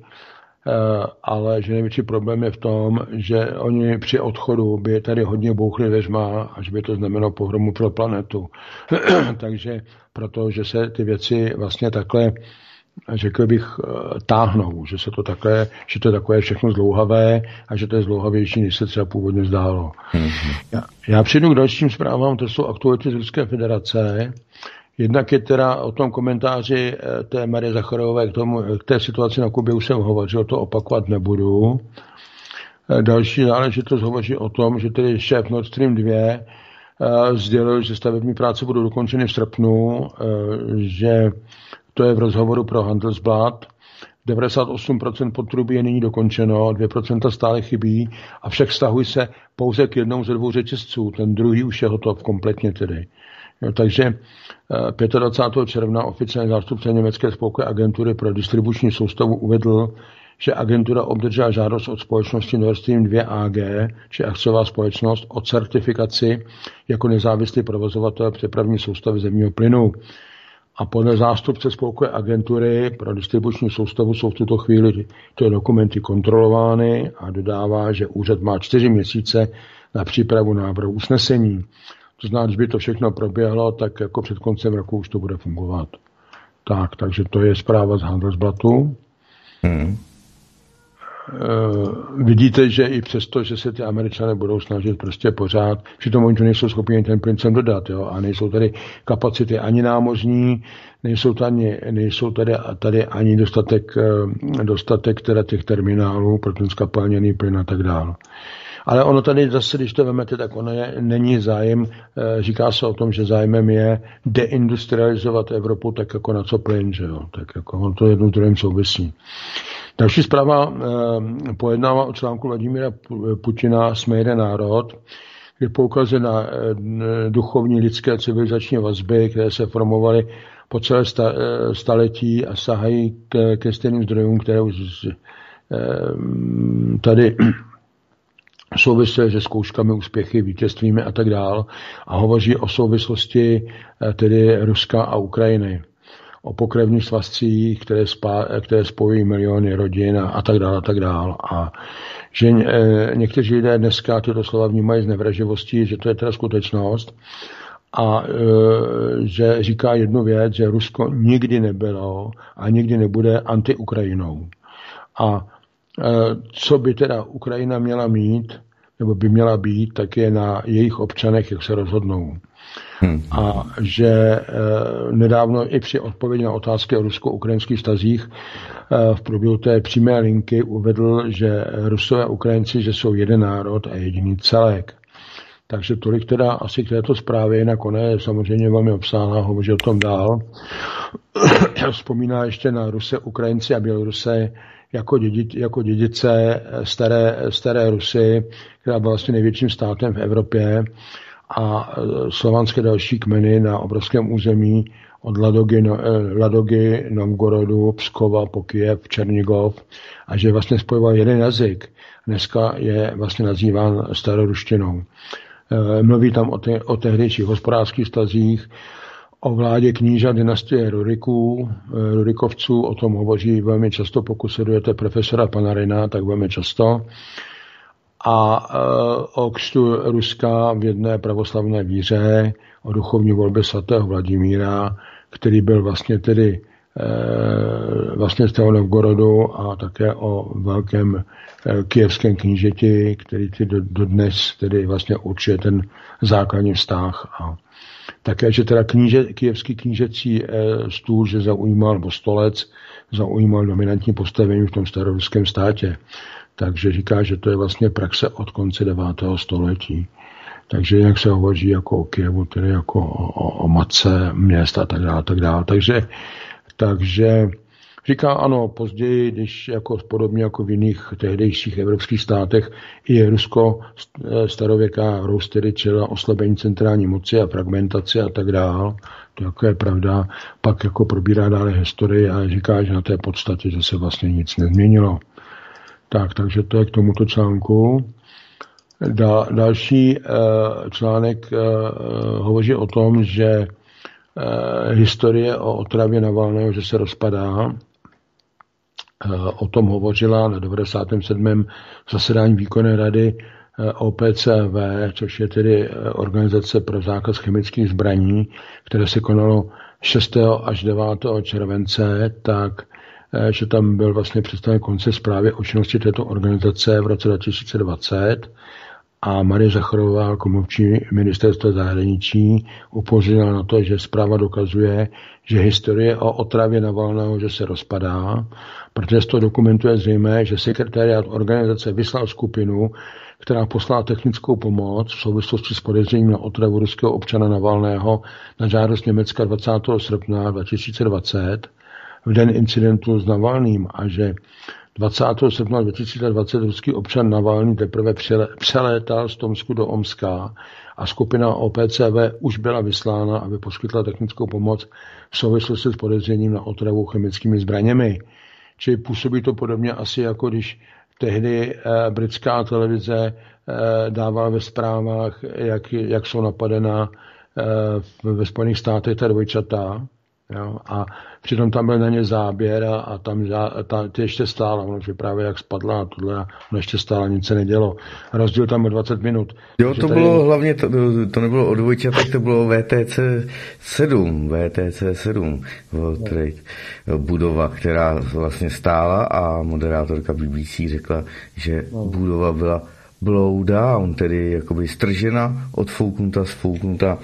ale že největší problém je v tom, že oni při odchodu by tady hodně bouchli dveřma, až by to znamenalo pohromu pro planetu. Takže protože se ty věci vlastně takhle, řekl bych, táhnou, že se to takhle, že to je takové všechno zdlouhavé a že to je zdlouhavější, než se třeba původně zdálo. Mm-hmm. Já, já přijdu k dalším zprávám, to jsou aktuality z Ruské federace. Jednak je teda o tom komentáři té Marie Zacharové k, tomu, k té situaci na Kubě už jsem hovořil, to opakovat nebudu. Další záležitost hovoří o tom, že tedy šéf Nord Stream dva sdělil, že stavební práce budou dokončeny v srpnu, že to je v rozhovoru pro Handelsblatt. devadesát osm procent potrubí je nyní dokončeno, dvě procenta stále chybí, avšak vztahují se pouze k jednomu ze dvou řetězců. Ten druhý už je hotov kompletně tedy. Jo, takže dvacátého pátého června oficiální zástupce německé spolkové agentury pro distribuční soustavu uvedl, že agentura obdržela žádost od společnosti Nord Stream dva A G, či akciová společnost, o certifikaci jako nezávislý provozovatel přepravní soustavy zemního plynu. A podle zástupce spolkové agentury pro distribuční soustavu jsou v tuto chvíli ty dokumenty kontrolovány a dodává, že úřad má čtyři měsíce na přípravu návrhu usnesení. To znamená, když by to všechno proběhlo, tak jako před koncem roku už to bude fungovat. Tak, takže to je zpráva z Handelsblattu. Hmm. E, vidíte, že i přesto, že se ty Američané budou snažit prostě pořád, přitom oni to nejsou schopni ten plyn sem dodat, jo, a nejsou tady kapacity ani námořní, nejsou tady, nejsou tady, tady ani dostatek, dostatek teda těch terminálů pro ten skapalněný plyn a tak dále. Ale ono tady zase, když to vemete, tak ono je, není zájem, říká se o tom, že zájmem je deindustrializovat Evropu tak jako na co plyn, že jo, tak jako on to jednou druhým souvisí. Další zpráva eh, pojednává o článku Vladimíra Putina Jsme jeden národ, kde poukazuje na eh, duchovní, lidské a civilizační vazby, které se formovaly po celé sta, eh, staletí a sahají ke, ke stejným zdrojům, které už eh, tady souvisí se zkouškami, úspěchy, vítězstvími a tak dál. A hovoří o souvislosti eh, tedy Ruska a Ukrajiny. o pokrevních svazcích, které, spá, které spojují miliony rodin a, a tak dále, a tak dále. A že e, někteří lidé dneska tyto slova vnímají z nevraživostí, že to je teda skutečnost, a e, že říká jednu věc, že Rusko nikdy nebylo a nikdy nebude anti-Ukrajinou. A e, co by teda Ukrajina měla mít, nebo by měla být, tak je na jejich občanech, jak se rozhodnou. Hmm. A že e, nedávno i při odpovědi na otázky o rusko-ukrajinských vztazích e, v průběhu té přímé linky uvedl, že Rusové a Ukrajinci, že jsou jeden národ a jediný celek. Takže tolik teda asi k této zprávě, jinak ona je samozřejmě velmi obsáhlá, hovoří o tom dál. Vzpomíná ještě na Ruse, Ukrajinci a Běloruse jako, dědi, jako dědice staré, staré Rusy, která byla vlastně největším státem v Evropě, a slovanské další kmeny na obrovském území od Ladogy, Ladogy Novgorodu, Pskova po Kyjev, Černigov, a že vlastně spojoval jeden jazyk. Dneska je vlastně nazýván staroruštinou. Mluví tam o, te, o tehdejších hospodářských vztazích, o vládě knížat dynastie Ruriků, Rurikovců, o tom hovoří velmi často, pokud sledujete profesora Panarina, tak velmi často. A o křtu Ruska v jedné pravoslavné víře, o duchovní volbě svatého Vladimíra, který byl vlastně tedy vlastně z toho Novgorodu, a také o velkém kyjevském knížeti, který ty dodnes tedy vlastně určuje ten základní vztah. A také, že teda kníže, kyjevský knížecí stůl, že zaujímal, nebo stolec, zaujímal dominantní postavení v tom staroruském státě. Takže říká, že to je vlastně praxe od konce devátého století. Takže jak se hovoří jako o Kyjevu, tedy jako o, o, o matce měst a tak dále, tak dále. Takže, takže říká ano, později, když jako podobně jako v jiných tehdejších evropských státech i Rusko starověká Rus tedy čelila oslabení centrální moci a fragmentaci a tak dále. To jako je pravda. Pak jako probírá dále historii a říká, že na té podstatě, že se vlastně nic nezměnilo. Tak, takže to je k tomuto článku. Da, další e, článek e, hovoří o tom, že e, historie o otravě Navalného, že se rozpadá. E, o tom hovořila na devadesátém sedmém zasedání výkonné rady e, O P C V, což je tedy Organizace pro zákaz chemických zbraní, které se konalo šestého až devátého července, tak že tam byl vlastně představen koncept zprávy o činnosti této organizace v roce dva tisíce dvacet a Marie Zacharová, jako mluvčí ministerstva zahraničí, upozornila na to, že zpráva dokazuje, že historie o otravě Navalného, že se rozpadá, protože z toho dokumentu je zřejmé, že sekretariát organizace vyslal skupinu, která poslala technickou pomoc v souvislosti s podezřením na otravu ruského občana Navalného na žádost Německa dvacátého srpna dva tisíce dvacet, v den incidentu s Navalným, a že dvacátého srpna dva tisíce dvacet ruský občan Navalný teprve přelétal z Tomsku do Omska a skupina O P C V už byla vyslána, aby poskytla technickou pomoc v souvislosti s podezřením na otravu chemickými zbraněmi. Čili působí to podobně asi jako když tehdy eh, britská televize eh, dávala ve zprávách, jak, jak jsou napadena eh, ve Spojených státech ta dvojčata. Jo, a přitom tam byl na ně záběr a, a tam ta, ty ještě stála, ono vyprávěl, jak spadla a tohle, a ono ještě stála, nic se nedělo. Rozdíl tam o dvacet minut. Jo, to tady... bylo hlavně, to, to nebylo o dvojčatech, to bylo V T C sedm, V T C sedm, World Trade budova, která vlastně stála, a moderátorka B B C řekla, že no. budova byla blow down, tedy jakoby stržena, odfouknuta, sfouknuta,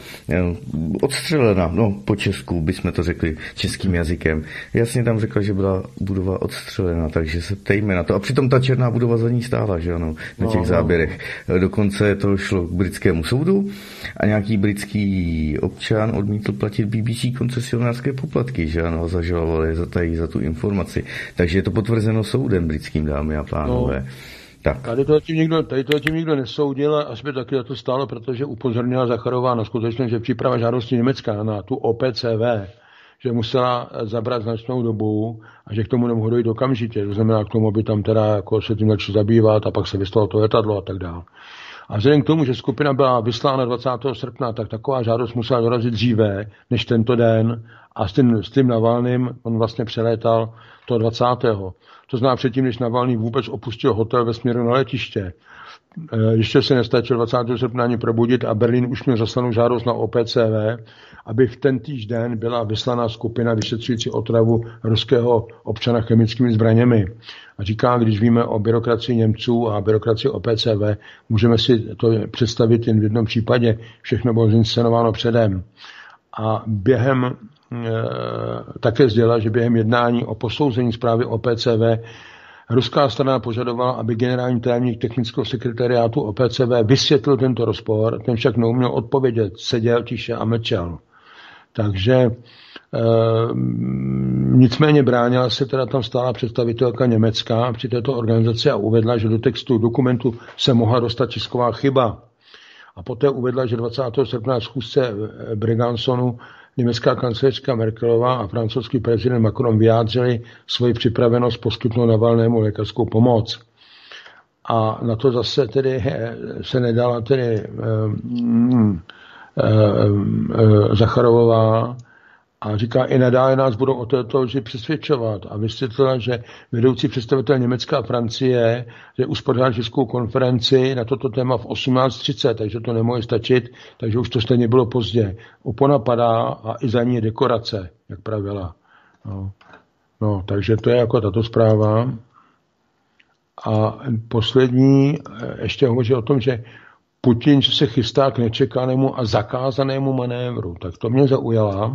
odstřelena, no po česku bychom to řekli českým jazykem. Jasně tam řekla, že byla budova odstřelena, takže se ptejme na to. A přitom ta černá budova za ní stála, že ano, na těch záběrech. Dokonce to šlo k britskému soudu a nějaký britský občan odmítl platit B B C koncesionářské poplatky, že ano, zažalovali za, tady, za tu informaci. Takže je to potvrzeno soudem britským, dámy a pánové. No. Tak. Tady to tím nikdo, tady to tím nikdo nesoudil, a až by taky za to stálo, protože upozornila Zacharová na skutečnost, že příprava žádosti Německa na tu O P C V, že musela zabrat značnou dobu a že k tomu nemohlo dojít okamžitě. To znamená, k tomu by tam teda jako se tím začalo zabývat a pak se vyslalo to letadlo a tak dále. A vzhledem k tomu, že skupina byla vyslána dvacátého srpna, tak taková žádost musela dorazit dříve než tento den a s tím, s tím Navalným on vlastně přelétal toho dvacátého To znamená předtím, než Navalný vůbec opustil hotel ve směru na letiště. Ještě se nestačil dvacátého srpna ani probudit a Berlín už měl zaslanou žádost na O P C V, aby v ten týžden byla vyslaná skupina vyšetřující otravu ruského občana chemickými zbraněmi. A říká, když víme o byrokracii Němců a byrokracii O P C V, můžeme si to představit jen v jednom případě. Všechno bylo zinscenováno předem. A během e, také sdělila, že během jednání o posouzení zprávy O P C V ruská strana požadovala, aby generální tajemník technického sekretariátu O P C V vysvětlil tento rozpor, ten však neuměl odpovědět, seděl tiše a mlčel. Takže e, nicméně bránila se teda tam stála představitelka Německa při této organizaci a uvedla, že do textu dokumentu se mohla dostat tisková chyba. A poté uvedla, že dvacátého srpna v schůzce Bregansonu německá kancléřka Merkelová a francouzský prezident Macron vyjádřili svoji připravenost poskytnout Navalnému lékařskou pomoc. A na to zase tedy se nedala tedy um, um, Zacharovová a říká, i nadále nás budou o této lži přesvědčovat. A vysvětlila, že vedoucí představitel Německa a Francie, že uspořádal českou konferenci na toto téma v osmnáct třicet, takže to nemohlo stačit, takže už to stejně bylo pozdě. Opona padá a i za ní je dekorace, jak pravila. No. no, takže to je jako tato zpráva. A poslední ještě hovoří o tom, že Putin se chystá k nečekanému a zakázanému manévru. Tak to mě zaujala.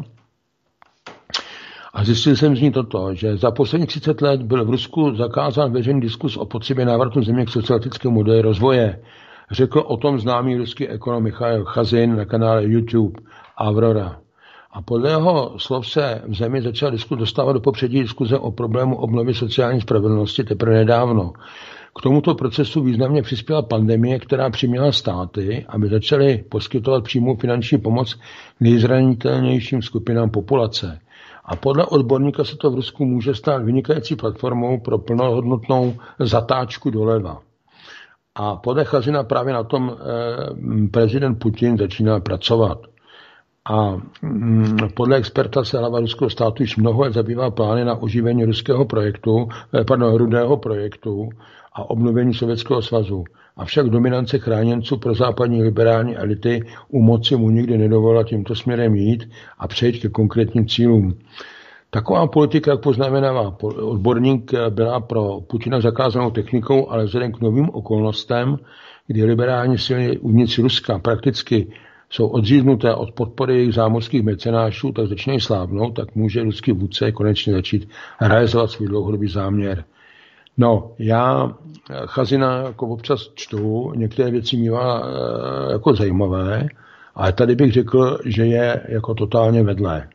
A zjistil jsem z ní toto, že za posledních třicet let byl v Rusku zakázán veřejný diskus o potřebě návratu země k socialistickému modelu rozvoje. Řekl o tom známý ruský ekonom Michail Chazin na kanále YouTube Aurora. A podle jeho slov se v zemi začal diskus dostávat do popředí diskuze o problému obnovy sociální spravedlnosti teprve nedávno. K tomuto procesu významně přispěla pandemie, která přiměla státy, aby začaly poskytovat přímou finanční pomoc nejzranitelnějším skupinám populace. A podle odborníka se to v Rusku může stát vynikající platformou pro plnohodnotnou zatáčku doleva. A podle Chazina právě na tom eh, prezident Putin začíná pracovat. A hm, podle experta se hlava ruského státu již mnoho let zabývá plány na oživení ruského projektu, eh, pardon, rudého projektu a obnovení Sovětského svazu. Avšak dominance chráněnců pro západní liberální elity u moci mu nikdy nedovolila tímto směrem jít a přejít ke konkrétním cílům. Taková politika, jak poznamenává odborník, byla pro Putina zakázanou technikou, ale vzhledem k novým okolnostem, kdy liberální síly uvnitř Ruska prakticky jsou odříznuté od podpory jejich zámořských mecenášů, tak začínají slávnout, tak může ruský vůdce konečně začít realizovat svůj dlouhodobý záměr. No, já Chazina jako občas čtu, některé věci mívá e, jako zajímavé, ale tady bych řekl, že je jako totálně vedle.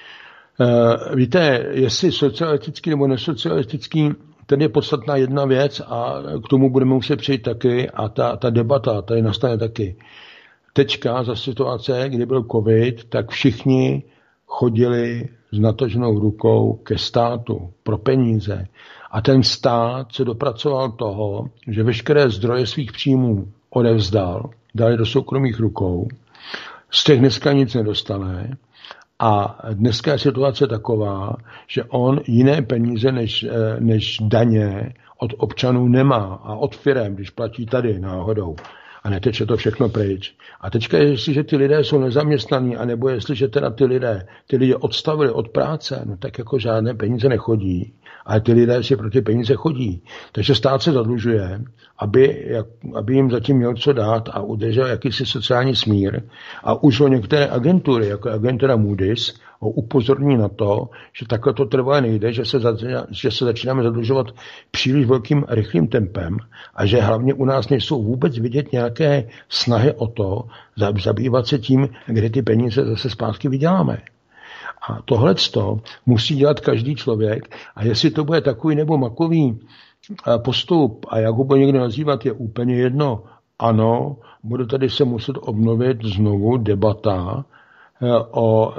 E, víte, jestli socialistický nebo nesocialistický, ten je podstatná jedna věc a k tomu budeme muset přejít taky a ta, ta debata tady nastane taky. Teďka za situace, kdy byl covid, tak všichni chodili s nataženou rukou ke státu pro peníze. A ten stát se dopracoval toho, že veškeré zdroje svých příjmů odevzdal, dali do soukromých rukou, z těch dneska nic nedostane a dneska je situace taková, že on jiné peníze než, než daně od občanů nemá a od firem, když platí tady náhodou. A neteče to všechno pryč. A teďka, jestliže ty lidé jsou nezaměstnaní, anebo jestliže teda ty lidé, ty lidé odstavili od práce, no tak jako žádné peníze nechodí, ale ty lidé si pro ty peníze chodí. Takže stát se zadlužuje, aby, jak, aby jim zatím měl co dát a udržel jakýsi sociální smír. A už o některé agentury, jako agentura Moody's, ho upozorní na to, že takhle to trvá nejde, že se, začíná, že se začínáme zadlužovat příliš velkým rychlým tempem a že hlavně u nás nejsou vůbec vidět nějaké snahy o to zabývat se tím, kde ty peníze zase zpátky vyděláme. A tohleto musí dělat každý člověk a jestli to bude takový nebo makový postup a jak ho bude někdo nazývat, je úplně jedno. Ano, bude tady se muset obnovit znovu debata o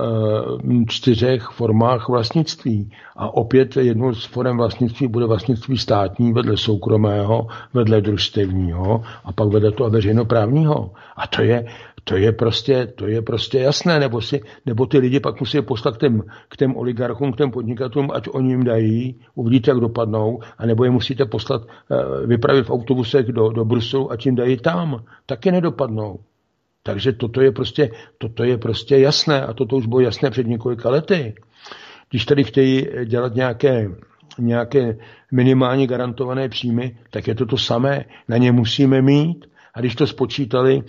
čtyřech formách vlastnictví. A opět jednou z forem vlastnictví bude vlastnictví státní, vedle soukromého, vedle družstevního a pak vedle toho veřejnoprávního. A to je, to je prostě, to je prostě jasné, nebo, si, nebo ty lidi pak musí poslat k těm, k těm oligarchům, k těm podnikatelům, ať oni jim dají, uvidíte, jak dopadnou, anebo je musíte poslat, vypravit v autobusech do, do Bruselu, ať jim dají tam. Taky nedopadnou. Takže toto je prostě, toto je prostě jasné a toto už bylo jasné před několika lety. Když tady chtějí dělat nějaké, nějaké minimálně garantované příjmy, tak je to to samé. Na ně musíme mít. A když to spočítali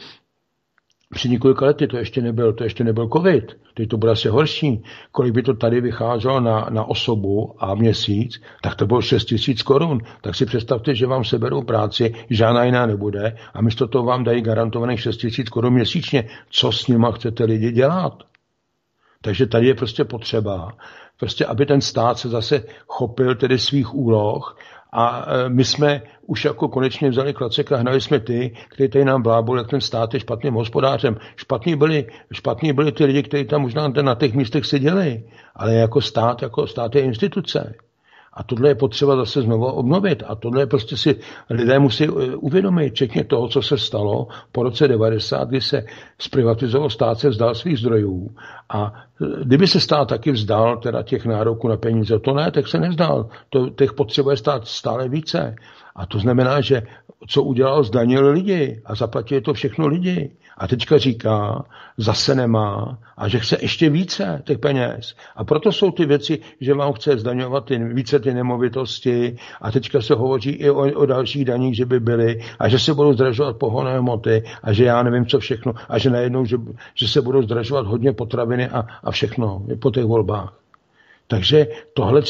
před několika lety, to ještě nebyl, to ještě nebyl covid, teď to bude asi horší. Kolik by to tady vycházelo na, na osobu a měsíc, tak to bylo šest tisíc korun. Tak si představte, že vám seberou práci, žádná jiná nebude a místo toho vám dají garantovaných šest tisíc korun měsíčně. Co s nima chcete lidi dělat? Takže tady je prostě potřeba, prostě aby ten stát se zase chopil tedy svých úloh. A my jsme už jako konečně vzali klacek a hnali jsme ty, kteří tady nám blábol, jak ten stát je špatným hospodářem. Špatní byli, špatní byli ty lidi, kteří tam možná na těch místech seděli, ale jako stát, jako stát je instituce. A tohle je potřeba zase znovu obnovit. A tohle prostě si lidé musí uvědomit, včetně toho, co se stalo po roce devadesát, kdy se zprivatizoval stát, se vzdal svých zdrojů. A kdyby se stát taky vzdal teda těch nároků na peníze, to ne, tak se nevzdal. To, těch potřebuje stát stále více. A to znamená, že co udělal, zdanil lidi a zaplatili to všechno lidi. A teďka říká, zase nemá a že chce ještě více těch peněz. A proto jsou ty věci, že vám chce zdaňovat ty, více ty nemovitosti a teďka se hovoří i o, o dalších daních, že by byly a že se budou zdražovat pohonné hmoty a že já nevím co všechno a že najednou, že, že se budou zdražovat hodně potraviny a, a všechno po těch volbách. Takže tohle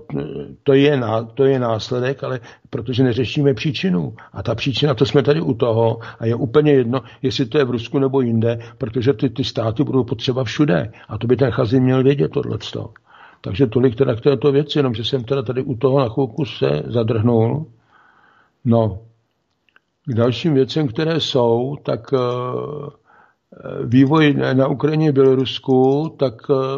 to je, to je následek, ale protože neřešíme příčinu. A ta příčina, to jsme tady u toho a je úplně jedno, jestli to je v Rusku nebo jinde, protože ty, ty státy budou potřeba všude. A to by ten Chazin měl vědět tohleto. Takže tolik teda k této věci, jenomže jsem teda tady u toho na chvilku se zadrhnul. No, k dalším věcem, které jsou, tak vývoj na Ukrajině, Bělorusku, tak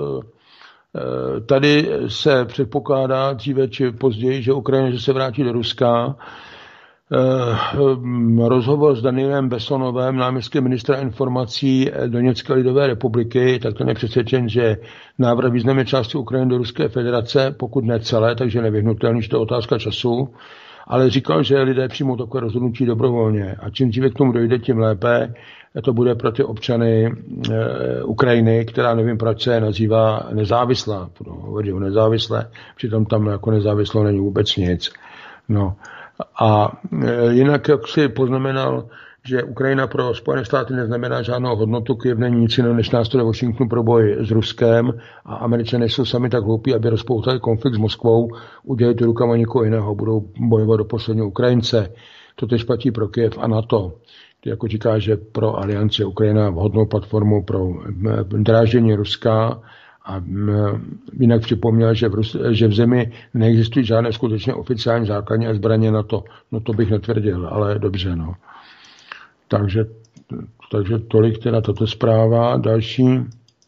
tady se předpokládá dříve či později, že Ukrajina že se vrátí do Ruska. Rozhovor s Danielem Besonovem, náměstkem ministra informací Doněcké lidové republiky, tak ten je přesvědčen, že návrat významné části Ukrajiny do Ruské federace, pokud ne celé, takže nevyhnutelný, že to je otázka času, ale říkal, že lidé přijmou takové rozhodnutí dobrovolně a čím dříve k tomu dojde, tím lépe. To bude pro ty občany e, Ukrajiny, která nevím, proč se nazývá nezávislá. Hovoří o nezávislé, přitom tam jako nezávislou není vůbec nic. No. A e, jinak, jak si poznamenal, že Ukrajina pro Spojené státy neznamená žádnou hodnotu, Kyjev není nic jiného než nástroj Washingtonu pro boj s Ruskem a Američané jsou sami tak hloupí, aby rozpoutali konflikt s Moskvou, udělají to rukama někoho jiného, budou bojovat do posledního Ukrajince. To tež platí pro Kyjev a NATO. Jako říká, že pro alianci Ukrajina vhodnou platformu pro dráždění Ruska a jinak připomněl, že v, Rus, že v zemi neexistují žádné skutečně oficiální základní a zbraně NATO. No to bych netvrdil, ale dobře, no. Takže, takže tolik teda tato zpráva. Další.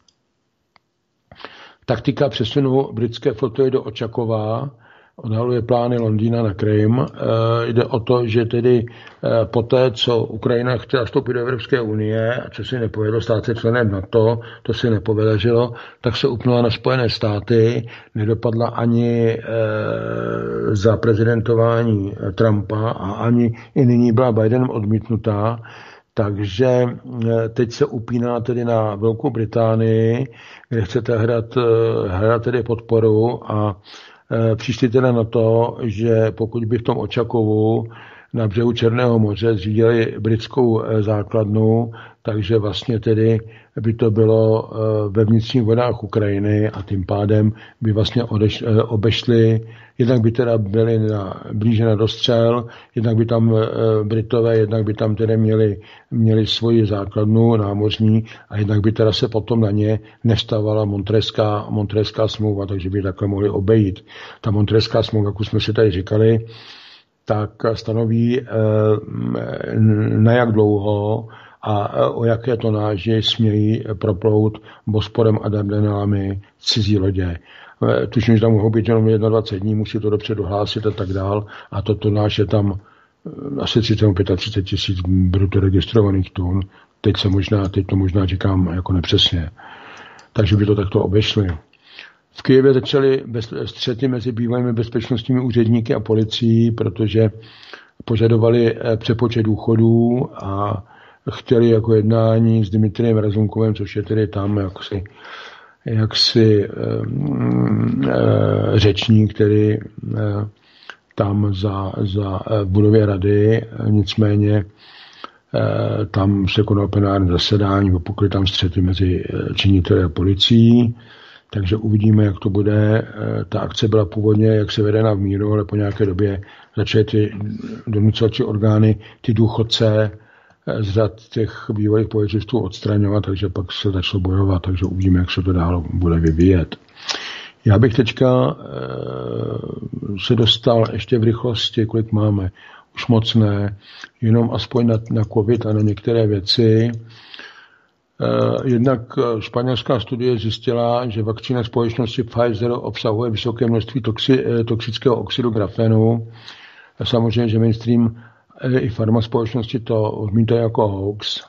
Taktika přesunu britské floty do Očakova. Odhaluje plány Londýna na Krym. E, jde o to, že tedy e, poté, co Ukrajina chtěla vstoupit do Evropské unie a co si nepovedlo stát se členem NATO, to si nepovedařilo, tak se upnula na Spojené státy, nedopadla ani e, za prezidentování Trumpa a ani i nyní byla Bidenem odmítnutá. Takže e, teď se upíná tedy na Velkou Británii, kde chcete hledat, hledat tedy podporu a přišli teda na to, že pokud by v tom Očakovu na břehu Černého moře zřídili britskou základnu, takže vlastně tedy by to bylo ve vnitřních vodách Ukrajiny a tím pádem by vlastně odeš, obešli, jednak by teda byli na, blíže na dostřel, jednak by tam Britové, jednak by tam tedy měli, měli svoji základnu námořní a jednak by teda se potom na ně nevstávala Montréská, Montréská smlouva, takže by takhle mohli obejít. Ta Montréská smlouva, jak už jsme si tady říkali, tak stanoví na jak dlouho a o jaké tonáži smějí proplout Bosporem a Dardanelami cizí lodě. Tuším, že tam mohou být jenom dvacet jedna dní, musí to dopředu hlásit a tak dál. A to tonáž je tam asi třicet třicet pět tisíc bruto registrovaných tun. Teď se možná, teď to možná říkám jako nepřesně. Takže by to takto obešli. V Kyjevě začaly střety mezi bývalými bezpečnostními úředníky a policií, protože požadovali přepočet důchodů a chtěli jako jednání s Dmitrijem Razumkovem, což je tedy tam jaksi, jaksi um, řečník, který um, tam za, za budově rady, nicméně tam se konalo plenární zasedání, vypukly tam střety mezi činiteli a policií, takže uvidíme, jak to bude. Ta akce byla původně jak se vedena v míru, ale po nějaké době začaly ty donucovací orgány ty důchodce z řad těch bývalých policistů odstraňovat, takže pak se začalo bojovat, takže uvidíme, jak se to dál bude vyvíjet. Já bych teďka se dostal ještě v rychlosti, kolik máme, už moc ne, jenom aspoň na, na covid a na některé věci. Jednak španělská studie zjistila, že vakcína společnosti Pfizer obsahuje vysoké množství toxi, toxického oxidu grafenu. Samozřejmě, že mainstream i farma společnosti to odmítají jako hoax.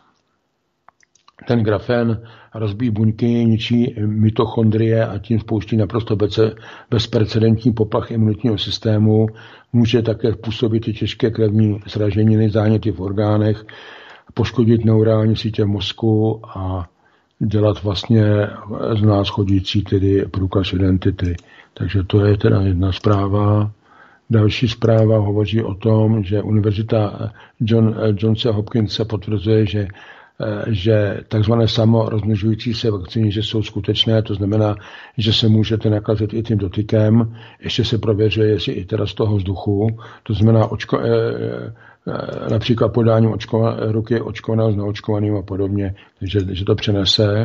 Ten grafen rozbíjí buňky, ničí mitochondrie a tím spouští naprosto bezprecedentní poplach imunitního systému. Může také působit i těžké krevní sraženiny, záněty v orgánech, poškodit neurální sítě mozku a dělat vlastně z nás chodící tedy průkaz identity. Takže to je teda jedna zpráva. Další zpráva hovoří o tom, že Univerzita John, Johns Hopkinse potvrzuje, že že takzvané samorozmnožující se vakcíny, že jsou skutečné, to znamená, že se můžete nakazit i tím dotykem, ještě se prověřuje, jestli i teda z toho vzduchu, to znamená očko, například podání očkova, ruky očkovaného s neočkovaným a podobně, že, že to přenese.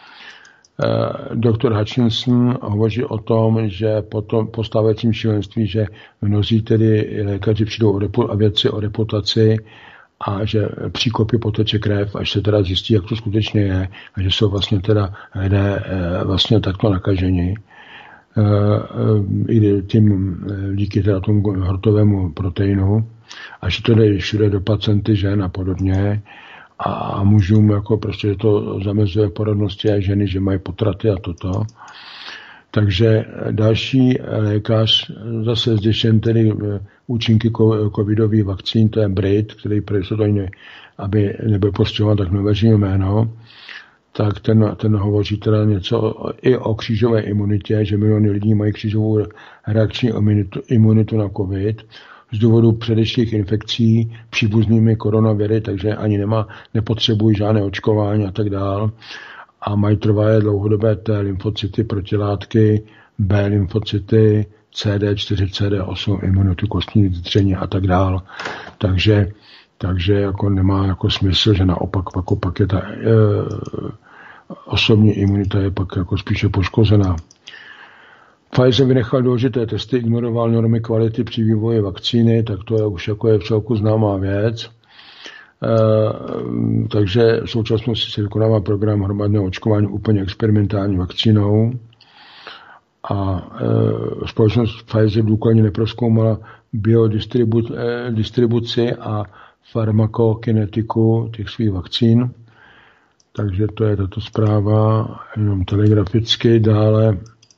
Doktor Hutchinson hovoří o tom, že po, tom, po stávajícím šílenství, že mnozí tedy lékaři přijdou o repu, a vědci o reputaci, a že příkopy poteče krev, až se teda zjistí, jak to skutečně je, a že jsou vlastně teda lidé vlastně takto nakaženi. I tím díky teda tomu hrtovému proteinu, a že to jde všude do pacienty žen a podobně. A mužům jako prostě to zamezuje porodnosti a ženy, že mají potraty a toto. Takže další lékař, zase zděšen tedy účinky covidový vakcín, to je Brit, který představuje, aby nebyl postihován, tak neveřejné jméno, tak ten, ten hovoří teda něco i o křížové imunitě, že miliony lidí mají křížovou reakční imunitu, imunitu na covid z důvodu předešlých infekcí příbuznými koronaviry, takže ani nemá, nepotřebují žádné očkování a tak dál. A mají trvalé dlouhodobé T lymfocyty, protilátky, B lymfocyty, C D čtyři, C D osm, imunitu kostní dřeně a tak dál. Takže, takže jako nemá jako smysl, že naopak jako pak je ta e, osobní imunita je pak jako spíše poškozená. Pfizer vynechal důležité testy, ignoroval normy kvality při vývoji vakcíny, tak to je už jako je vcelku známá věc. Uh, takže v současnosti se vykonává program hromadného očkování úplně experimentální vakcínou a uh, společnost Pfizer důkladně neprozkoumala biodistribuci a farmakokinetiku těch svých vakcín. Takže to je tato zpráva jenom telegraficky. Dále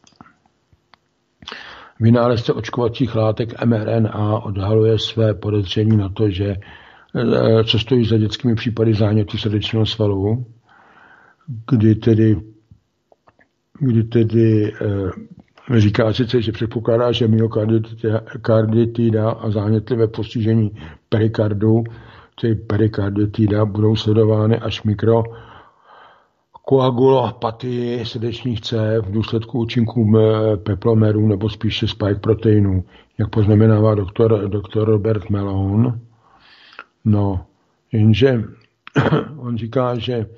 vynálezce očkovacích látek M R N A odhaluje své podezření na to, že co stojí za dětskými případy zánětu srdečního svalu, kdy tedy, kdy tedy e, říká sice, že předpokládá, že myokarditida a zánětlivé postižení perikardu, tedy perikarditida, budou sledovány až mikrokoagulopatii srdečních cév v důsledku účinků peplomerů nebo spíše spike proteinů, jak poznamenává doktor, doktor Robert Malone. No, jenže on říká, že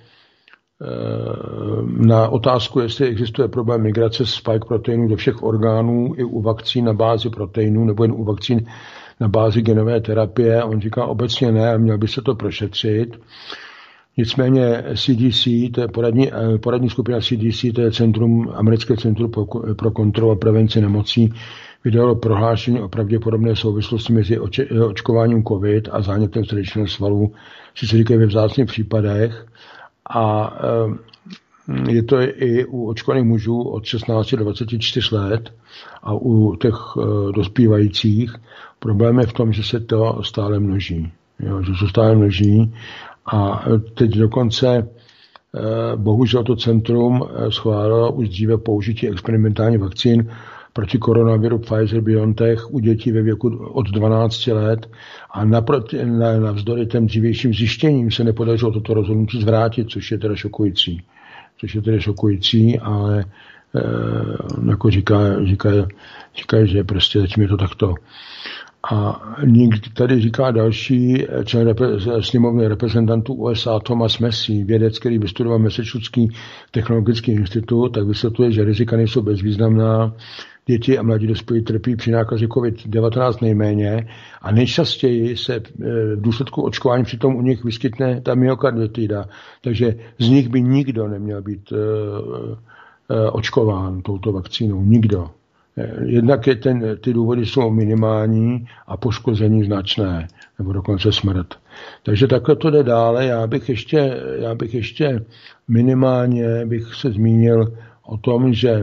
na otázku, jestli existuje problém migrace spike proteinů do všech orgánů i u vakcín na bázi proteinů nebo jen u vakcín na bázi genové terapie, on říká obecně ne, měl by se to prošetřit. Nicméně C D C, to je poradní, poradní skupina C D C, to je centrum, americké centrum pro, pro kontrolu a prevenci nemocí, vydalo prohlášení o pravděpodobné souvislosti mezi oče, očkováním COVID a zánětem srdečního svalu, si se říkají ve vzácných případech. A je to i u očkovaných mužů od šestnácti do dvaceti čtyř let a u těch dospívajících. Problém je v tom, že se to stále množí. Jo, že se stále množí. A teď dokonce bohužel to centrum schválilo už dříve použití experimentálních vakcín proti koronaviru Pfizer-BioNTech u dětí ve věku od dvanácti let a naproti, na, navzdory těm dřívějším zjištěním se nepodařilo toto rozhodnutí zvrátit, což je teda šokující. Což je tedy šokující, ale e, jako říká, říká, říká, že prostě zatím je to takto. A tady říká další člen repre- sněmovny reprezentantů U S A Thomas Massie, vědec, který vystudoval Massachusettský technologický institut, tak vysvětluje, že rizika nejsou bezvýznamná. Děti a mladí dospělí trpí při nákaze COVID devatenáct nejméně a nejčastěji se v důsledku očkování přitom u nich vyskytne ta myokarditida. Takže z nich by nikdo neměl být očkován touto vakcínou. Nikdo. Jednak je ten, ty důvody jsou minimální a poškození značné, nebo dokonce smrt. Takže takhle to jde dále. Já bych ještě, já bych ještě minimálně bych se zmínil o tom, že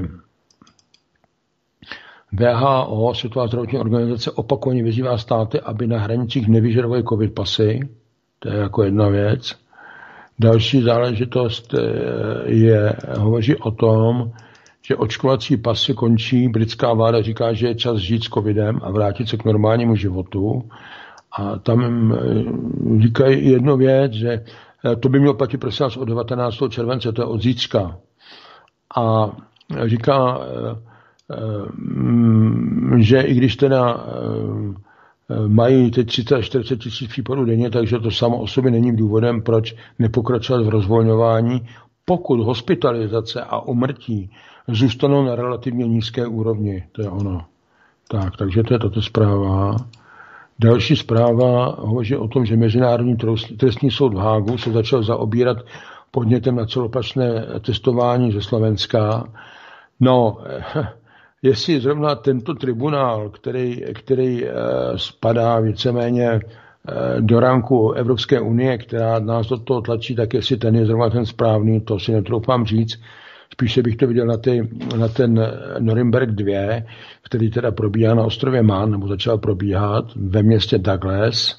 W H O, Světová zdravotní organizace, opakovaně vyzývá státy, aby na hranicích nevyžadovaly covid pasy. To je jako jedna věc. Další záležitost je, hovoří o tom, že očkovací pasy končí. Britská vláda říká, že je čas žít s covidem a vrátit se k normálnímu životu. A tam říkají jednu věc, že to by mělo platit prosím nás od devatenáctého července, to je od zítřka. A říká, že i když teda mají teď třicet až čtyřicet tisíc případů denně, takže to samo o sobě není důvodem, proč nepokračovat v rozvolňování, pokud hospitalizace a umrtí zůstanou na relativně nízké úrovni. To je ono. Tak, takže to je tato zpráva. Další zpráva hovoří o tom, že Mezinárodní trestní soud v Hágu se začal zaobírat podnětem na celoplošné testování ze Slovenska. No, jestli zrovna tento tribunál, který, který spadá víceméně do ranku Evropské unie, která nás do toho tlačí, tak jestli ten je zrovna ten správný, to si netroufám říct. Spíše bych to viděl na, ty, na ten Norimberg dva, který teda probíhá na ostrově Man, nebo začal probíhat ve městě Douglas.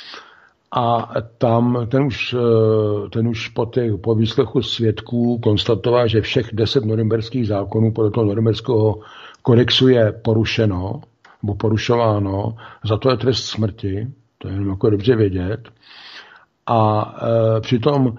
A tam ten už, ten už po, těch, po výslechu svědků konstatoval, že všech deset norimberských zákonů podle toho norimberského kodexu je porušeno, nebo porušováno. Za to je trest smrti, to je jenom jako dobře vědět. A e, přitom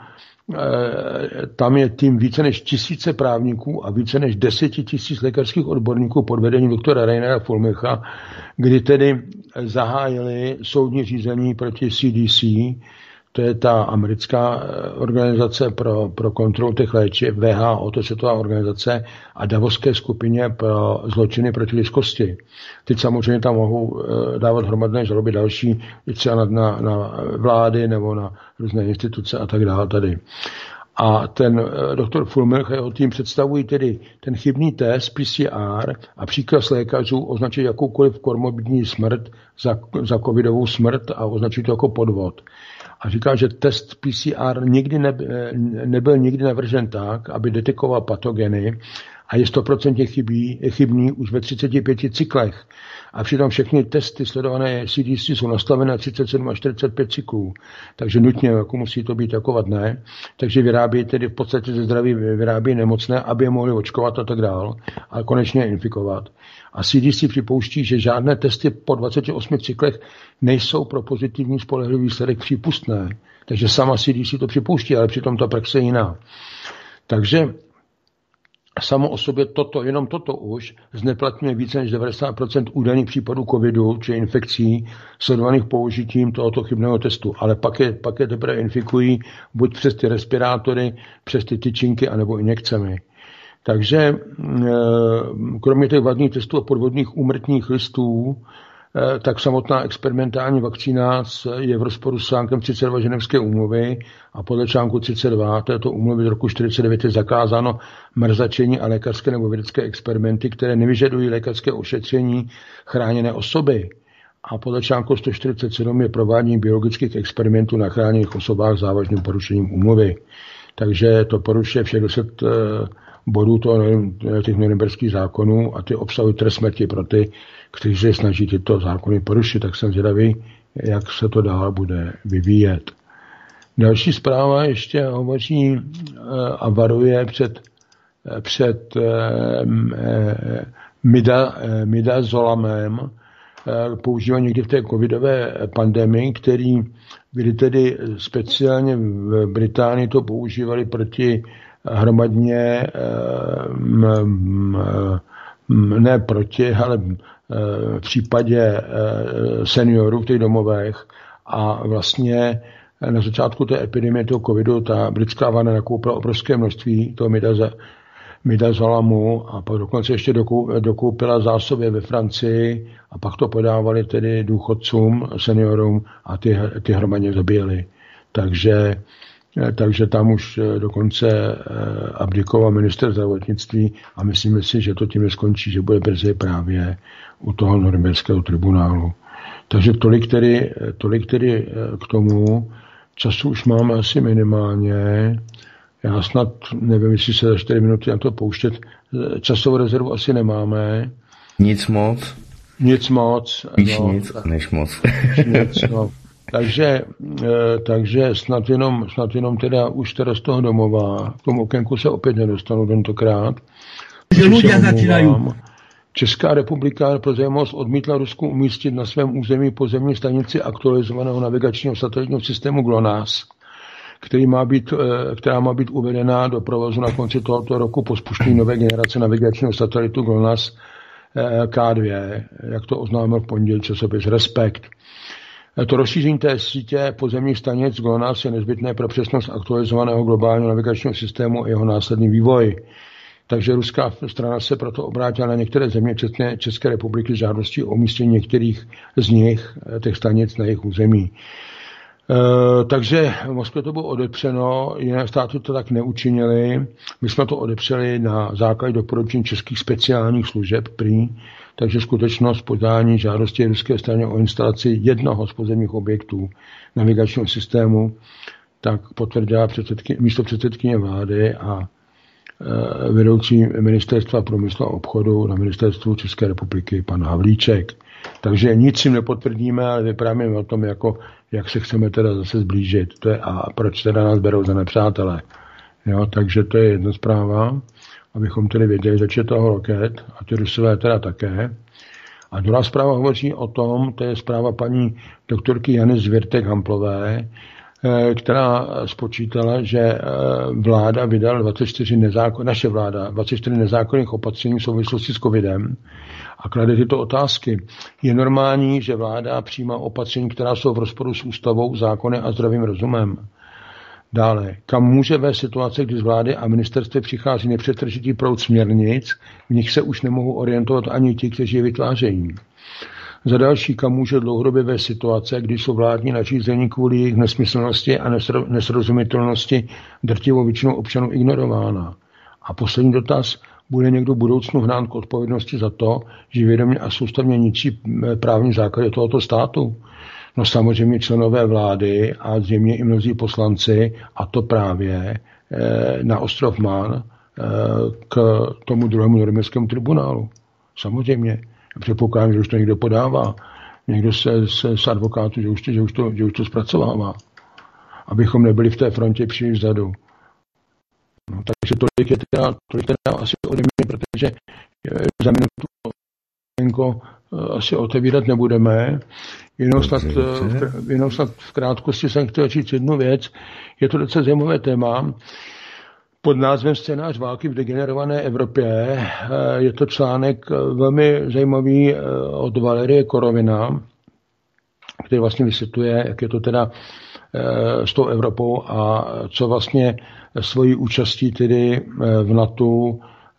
tam je tým více než tisíce právníků a více než deseti tisíc lékařských odborníků pod vedením doktora Rainera Fulmicha, kdy tedy zahájili soudní řízení proti C D C, to je ta americká organizace pro, pro kontrolu těch léčiv, W H O, to je světová organizace, a Davoské skupině pro zločiny proti lidskosti. Teď samozřejmě tam mohou dávat hromadné žaloby další, třeba na, na, na vlády nebo na různé instituce a tak dále tady. A ten doktor Fulmich a jeho tým představují tedy ten chybný test P C R a příkaz lékařů označit jakoukoliv komorbidní smrt za, za covidovou smrt a označit to jako podvod. A říká, že test P C R nikdy neby, nebyl nikdy navržen tak, aby detekoval patogeny a je sto procent chybí, je chybný už ve třiceti pěti cyklech. A přitom všechny testy sledované C D C jsou nastavené na třicet sedm až čtyřicet pět cyklů. Takže nutně jako musí to být takovat ne. Takže vyrábí tedy v podstatě ze zdraví vyrábí nemocné, aby je mohli očkovat a tak dál. A konečně infikovat. A C D C připouští, že žádné testy po dvaceti osmi cyklech nejsou pro pozitivní spolehlivý výsledek přípustné. Takže sama C D C to připouští, ale přitom ta praxe je jiná. Takže samo o sobě toto, jenom toto už zneplatňuje více než devadesát procent údajných případů covidu či infekcí sledovaných použitím tohoto chybného testu. Ale pak je, pak je teprve infikují buď přes ty respirátory, přes ty tyčinky, anebo injekcemi. Takže kromě těch vadných testů a podvodných úmrtních listů tak samotná experimentální vakcína je v rozporu s článkem třicet dva Ženevské úmluvy a podle článku třicet dva této úmluvy z roku čtyřicet devět je zakázáno mrzačení a lékařské nebo vědecké experimenty, které nevyžadují lékařské ošetření chráněné osoby. A podle článku sto čtyřicet sedm je provádění biologických experimentů na chráněných osobách závažným porušením úmluvy. Takže to porušuje všech deset bodů toho, těch norimberských zákonů a ty obsahují trest smrti pro ty, kteří se snaží tyto zákony porušit. Tak jsem zvědavý, jak se to dál bude vyvíjet. Další zpráva ještě hovoří a varuje před, před mida, midazolamem, používal někdy v té covidové pandemii, který, kdy tedy speciálně v Británii to používali proti hromadně, ne proti, ale v případě seniorů v těch domovech a vlastně na začátku té epidemie toho covidu ta britská vláda nakoupila obrovské množství toho midazolamu a pak dokonce ještě dokoupila zásoby ve Francii a pak to podávali tedy důchodcům, seniorům a ty, ty hromadně zabíjeli. Takže, takže tam už dokonce abdikoval minister zdravotnictví a myslíme si, že to tím neskončí, že bude brzy právě u toho norimberského tribunálu. Takže tolik tedy, tolik tedy k tomu. Času už máme asi minimálně. Já snad nevím, jestli se za čtyři minuty na to pouštět. Časovou rezervu asi nemáme. Nic moc. Nic moc. Víš no, nic, než moc. Nic, no. Takže, takže snad jenom, snad jenom teda už teda z toho domova. K tomu okénku se opět nedostanu tentokrát. Že lidé začínají. Česká republika pro zajímavost odmítla Rusku umístit na svém území pozemní stanici aktualizovaného navigačního satelitního systému GLONASS, který má být, která má být uvedena do provozu na konci tohoto roku po spuštění nové generace navigačního satelitu GLONASS K dva, jak to oznámil v pondělí časopis Respekt. To rozšíření té sítě pozemních stanic GLONASS je nezbytné pro přesnost aktualizovaného globálního navigačního systému a jeho následný vývoj. Takže ruská strana se proto obrátila na některé země, včetně České republiky, s žádostí o umístění některých z nich, těch stanic, na jejich území. E, takže v Moskvě to bylo odepřeno, jiné státy to tak neučinili. My jsme to odepřeli na základě doporučení českých speciálních služeb prý, takže skutečnost podání žádosti ruské straně o instalaci jednoho z pozemních objektů navigačního systému tak potvrdila předsedky, místo předsedkyně vlády a vedoucí ministerstva průmyslu a obchodu na ministerstvu České republiky, pan Havlíček. Takže nic si nepotvrdíme, ale vyprávíme o tom, jako, jak se chceme teda zase zblížit. To je, a proč teda nás berou za nepřátele. Jo, takže to je jedna zpráva, abychom tedy věděli, že je toho roket a ty Rusové teda také. A druhá zpráva hovoří o tom, to je zpráva paní doktorky Jany Zvěrtek-Hamplové, která spočítala, že vláda vydala dvacet čtyři nezákon, naše vláda dvacet čtyři nezákonných opatření v souvislosti s covidem a klade tyto otázky. Je normální, že vláda přijímá opatření, která jsou v rozporu s ústavou, zákony a zdravým rozumem? Dále, kam může vést situace, kdy z vlády a ministerstve přichází nepřetržitý proud směrnic, v nich se už nemohou orientovat ani ti, kteří je vytvářejí? Za další, kam může dlouhodobě vést situace, kdy jsou vládní nařízení kvůli jejich nesmyslnosti a nesrozumitelnosti drtivou většinou občanů ignorována? A poslední dotaz, bude někdo v budoucnu hnán k odpovědnosti za to, že vědomě a soustavně ničí právní základy tohoto státu? No samozřejmě členové vlády a zřejmě i mnozí poslanci, a to právě na ostrov Man k tomu druhému norimberskému tribunálu. Samozřejmě. Předpokládám, že už to někdo podává. Někdo se, se s advokátů, že už, že, už to, že už to zpracovává. Abychom nebyli v té frontě příliš vzadu. No, takže tolik je teda, tolik teda asi ode mě, protože za minutu Jenko, asi otevírat nebudeme. Jenom snad, v, jenom snad v krátkosti jsem chtěl říct jednu věc. Je to docela zajímavé téma. Pod názvem Scénář války v degenerované Evropě je to článek velmi zajímavý od Valerie Korovina, který vlastně vysvětluje, jak je to teda s tou Evropou a co vlastně svojí účastí tedy v NATO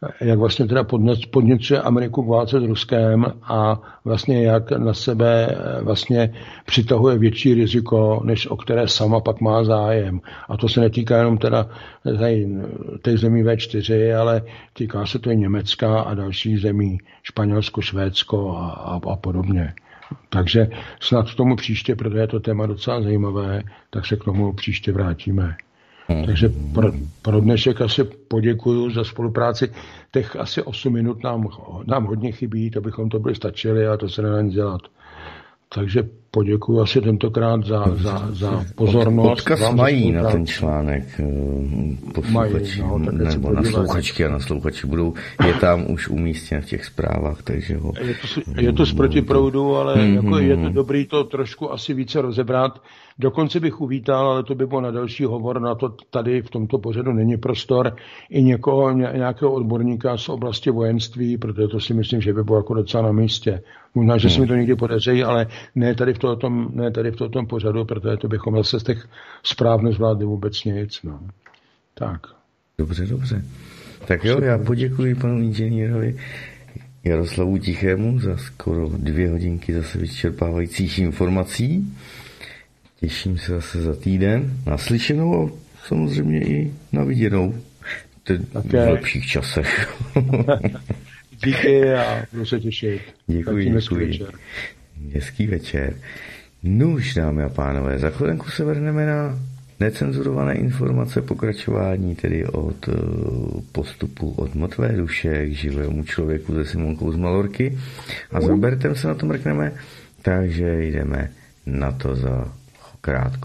jak vlastně teda podněcuje Ameriku k válce s Ruskem a vlastně jak na sebe vlastně přitahuje větší riziko, než o které sama pak má zájem. A to se netýká jenom teda těch zemí vé čtyři, ale týká se to i Německa a dalších zemí, Španělsko, Švédsko a, a, a podobně. Takže snad k tomu příště, protože je to téma docela zajímavé, tak se k tomu příště vrátíme. Hmm. Takže pro, pro dnešek asi poděkuju za spolupráci. Těch asi osm minut nám, nám hodně chybí, to bychom to byli stačili a to se nedá nic dělat. Takže poděkuju asi tentokrát za, za, za pozornost. Odkaz mají na ten článek posluchači, no, nebo naslouchačky a naslouchači budou, je tam už umístěn v těch zprávách, takže ho... Je to, je to z protiproudu, ale mm-hmm. jako je to dobrý to trošku asi více rozebrat. Dokonce bych uvítal, ale to by bylo na další hovor, na to tady v tomto pořadu není prostor, i někoho, nějakého odborníka z oblasti vojenství, protože to si myslím, že by bylo jako docela na místě. Možná, že se mi to někdy podaří, ale ne tady v tom, ne tady v tom pořadu, protože to bychom zase z těch zpráv nezvládli vůbec nic. No. Tak. Dobře, dobře. Tak jo, já poděkuji panu inženýrovi Jaroslavu Tichému za skoro dvě hodinky zase vyčerpávajících informací. Těším se zase za týden. Naslyšenou a samozřejmě i na viděnou. V lepších časech. Díky a budu se těšit. Děkuji, děkuji. Večer. Hezký večer. Nuž, dámy a pánové, za chvilenku se vrhneme na necenzurované informace, pokračování tedy od postupu od mrtvé duše k živému člověku se Simonkou z Malorky. A s Robertem se na to mrkneme, takže jdeme na to za krátko.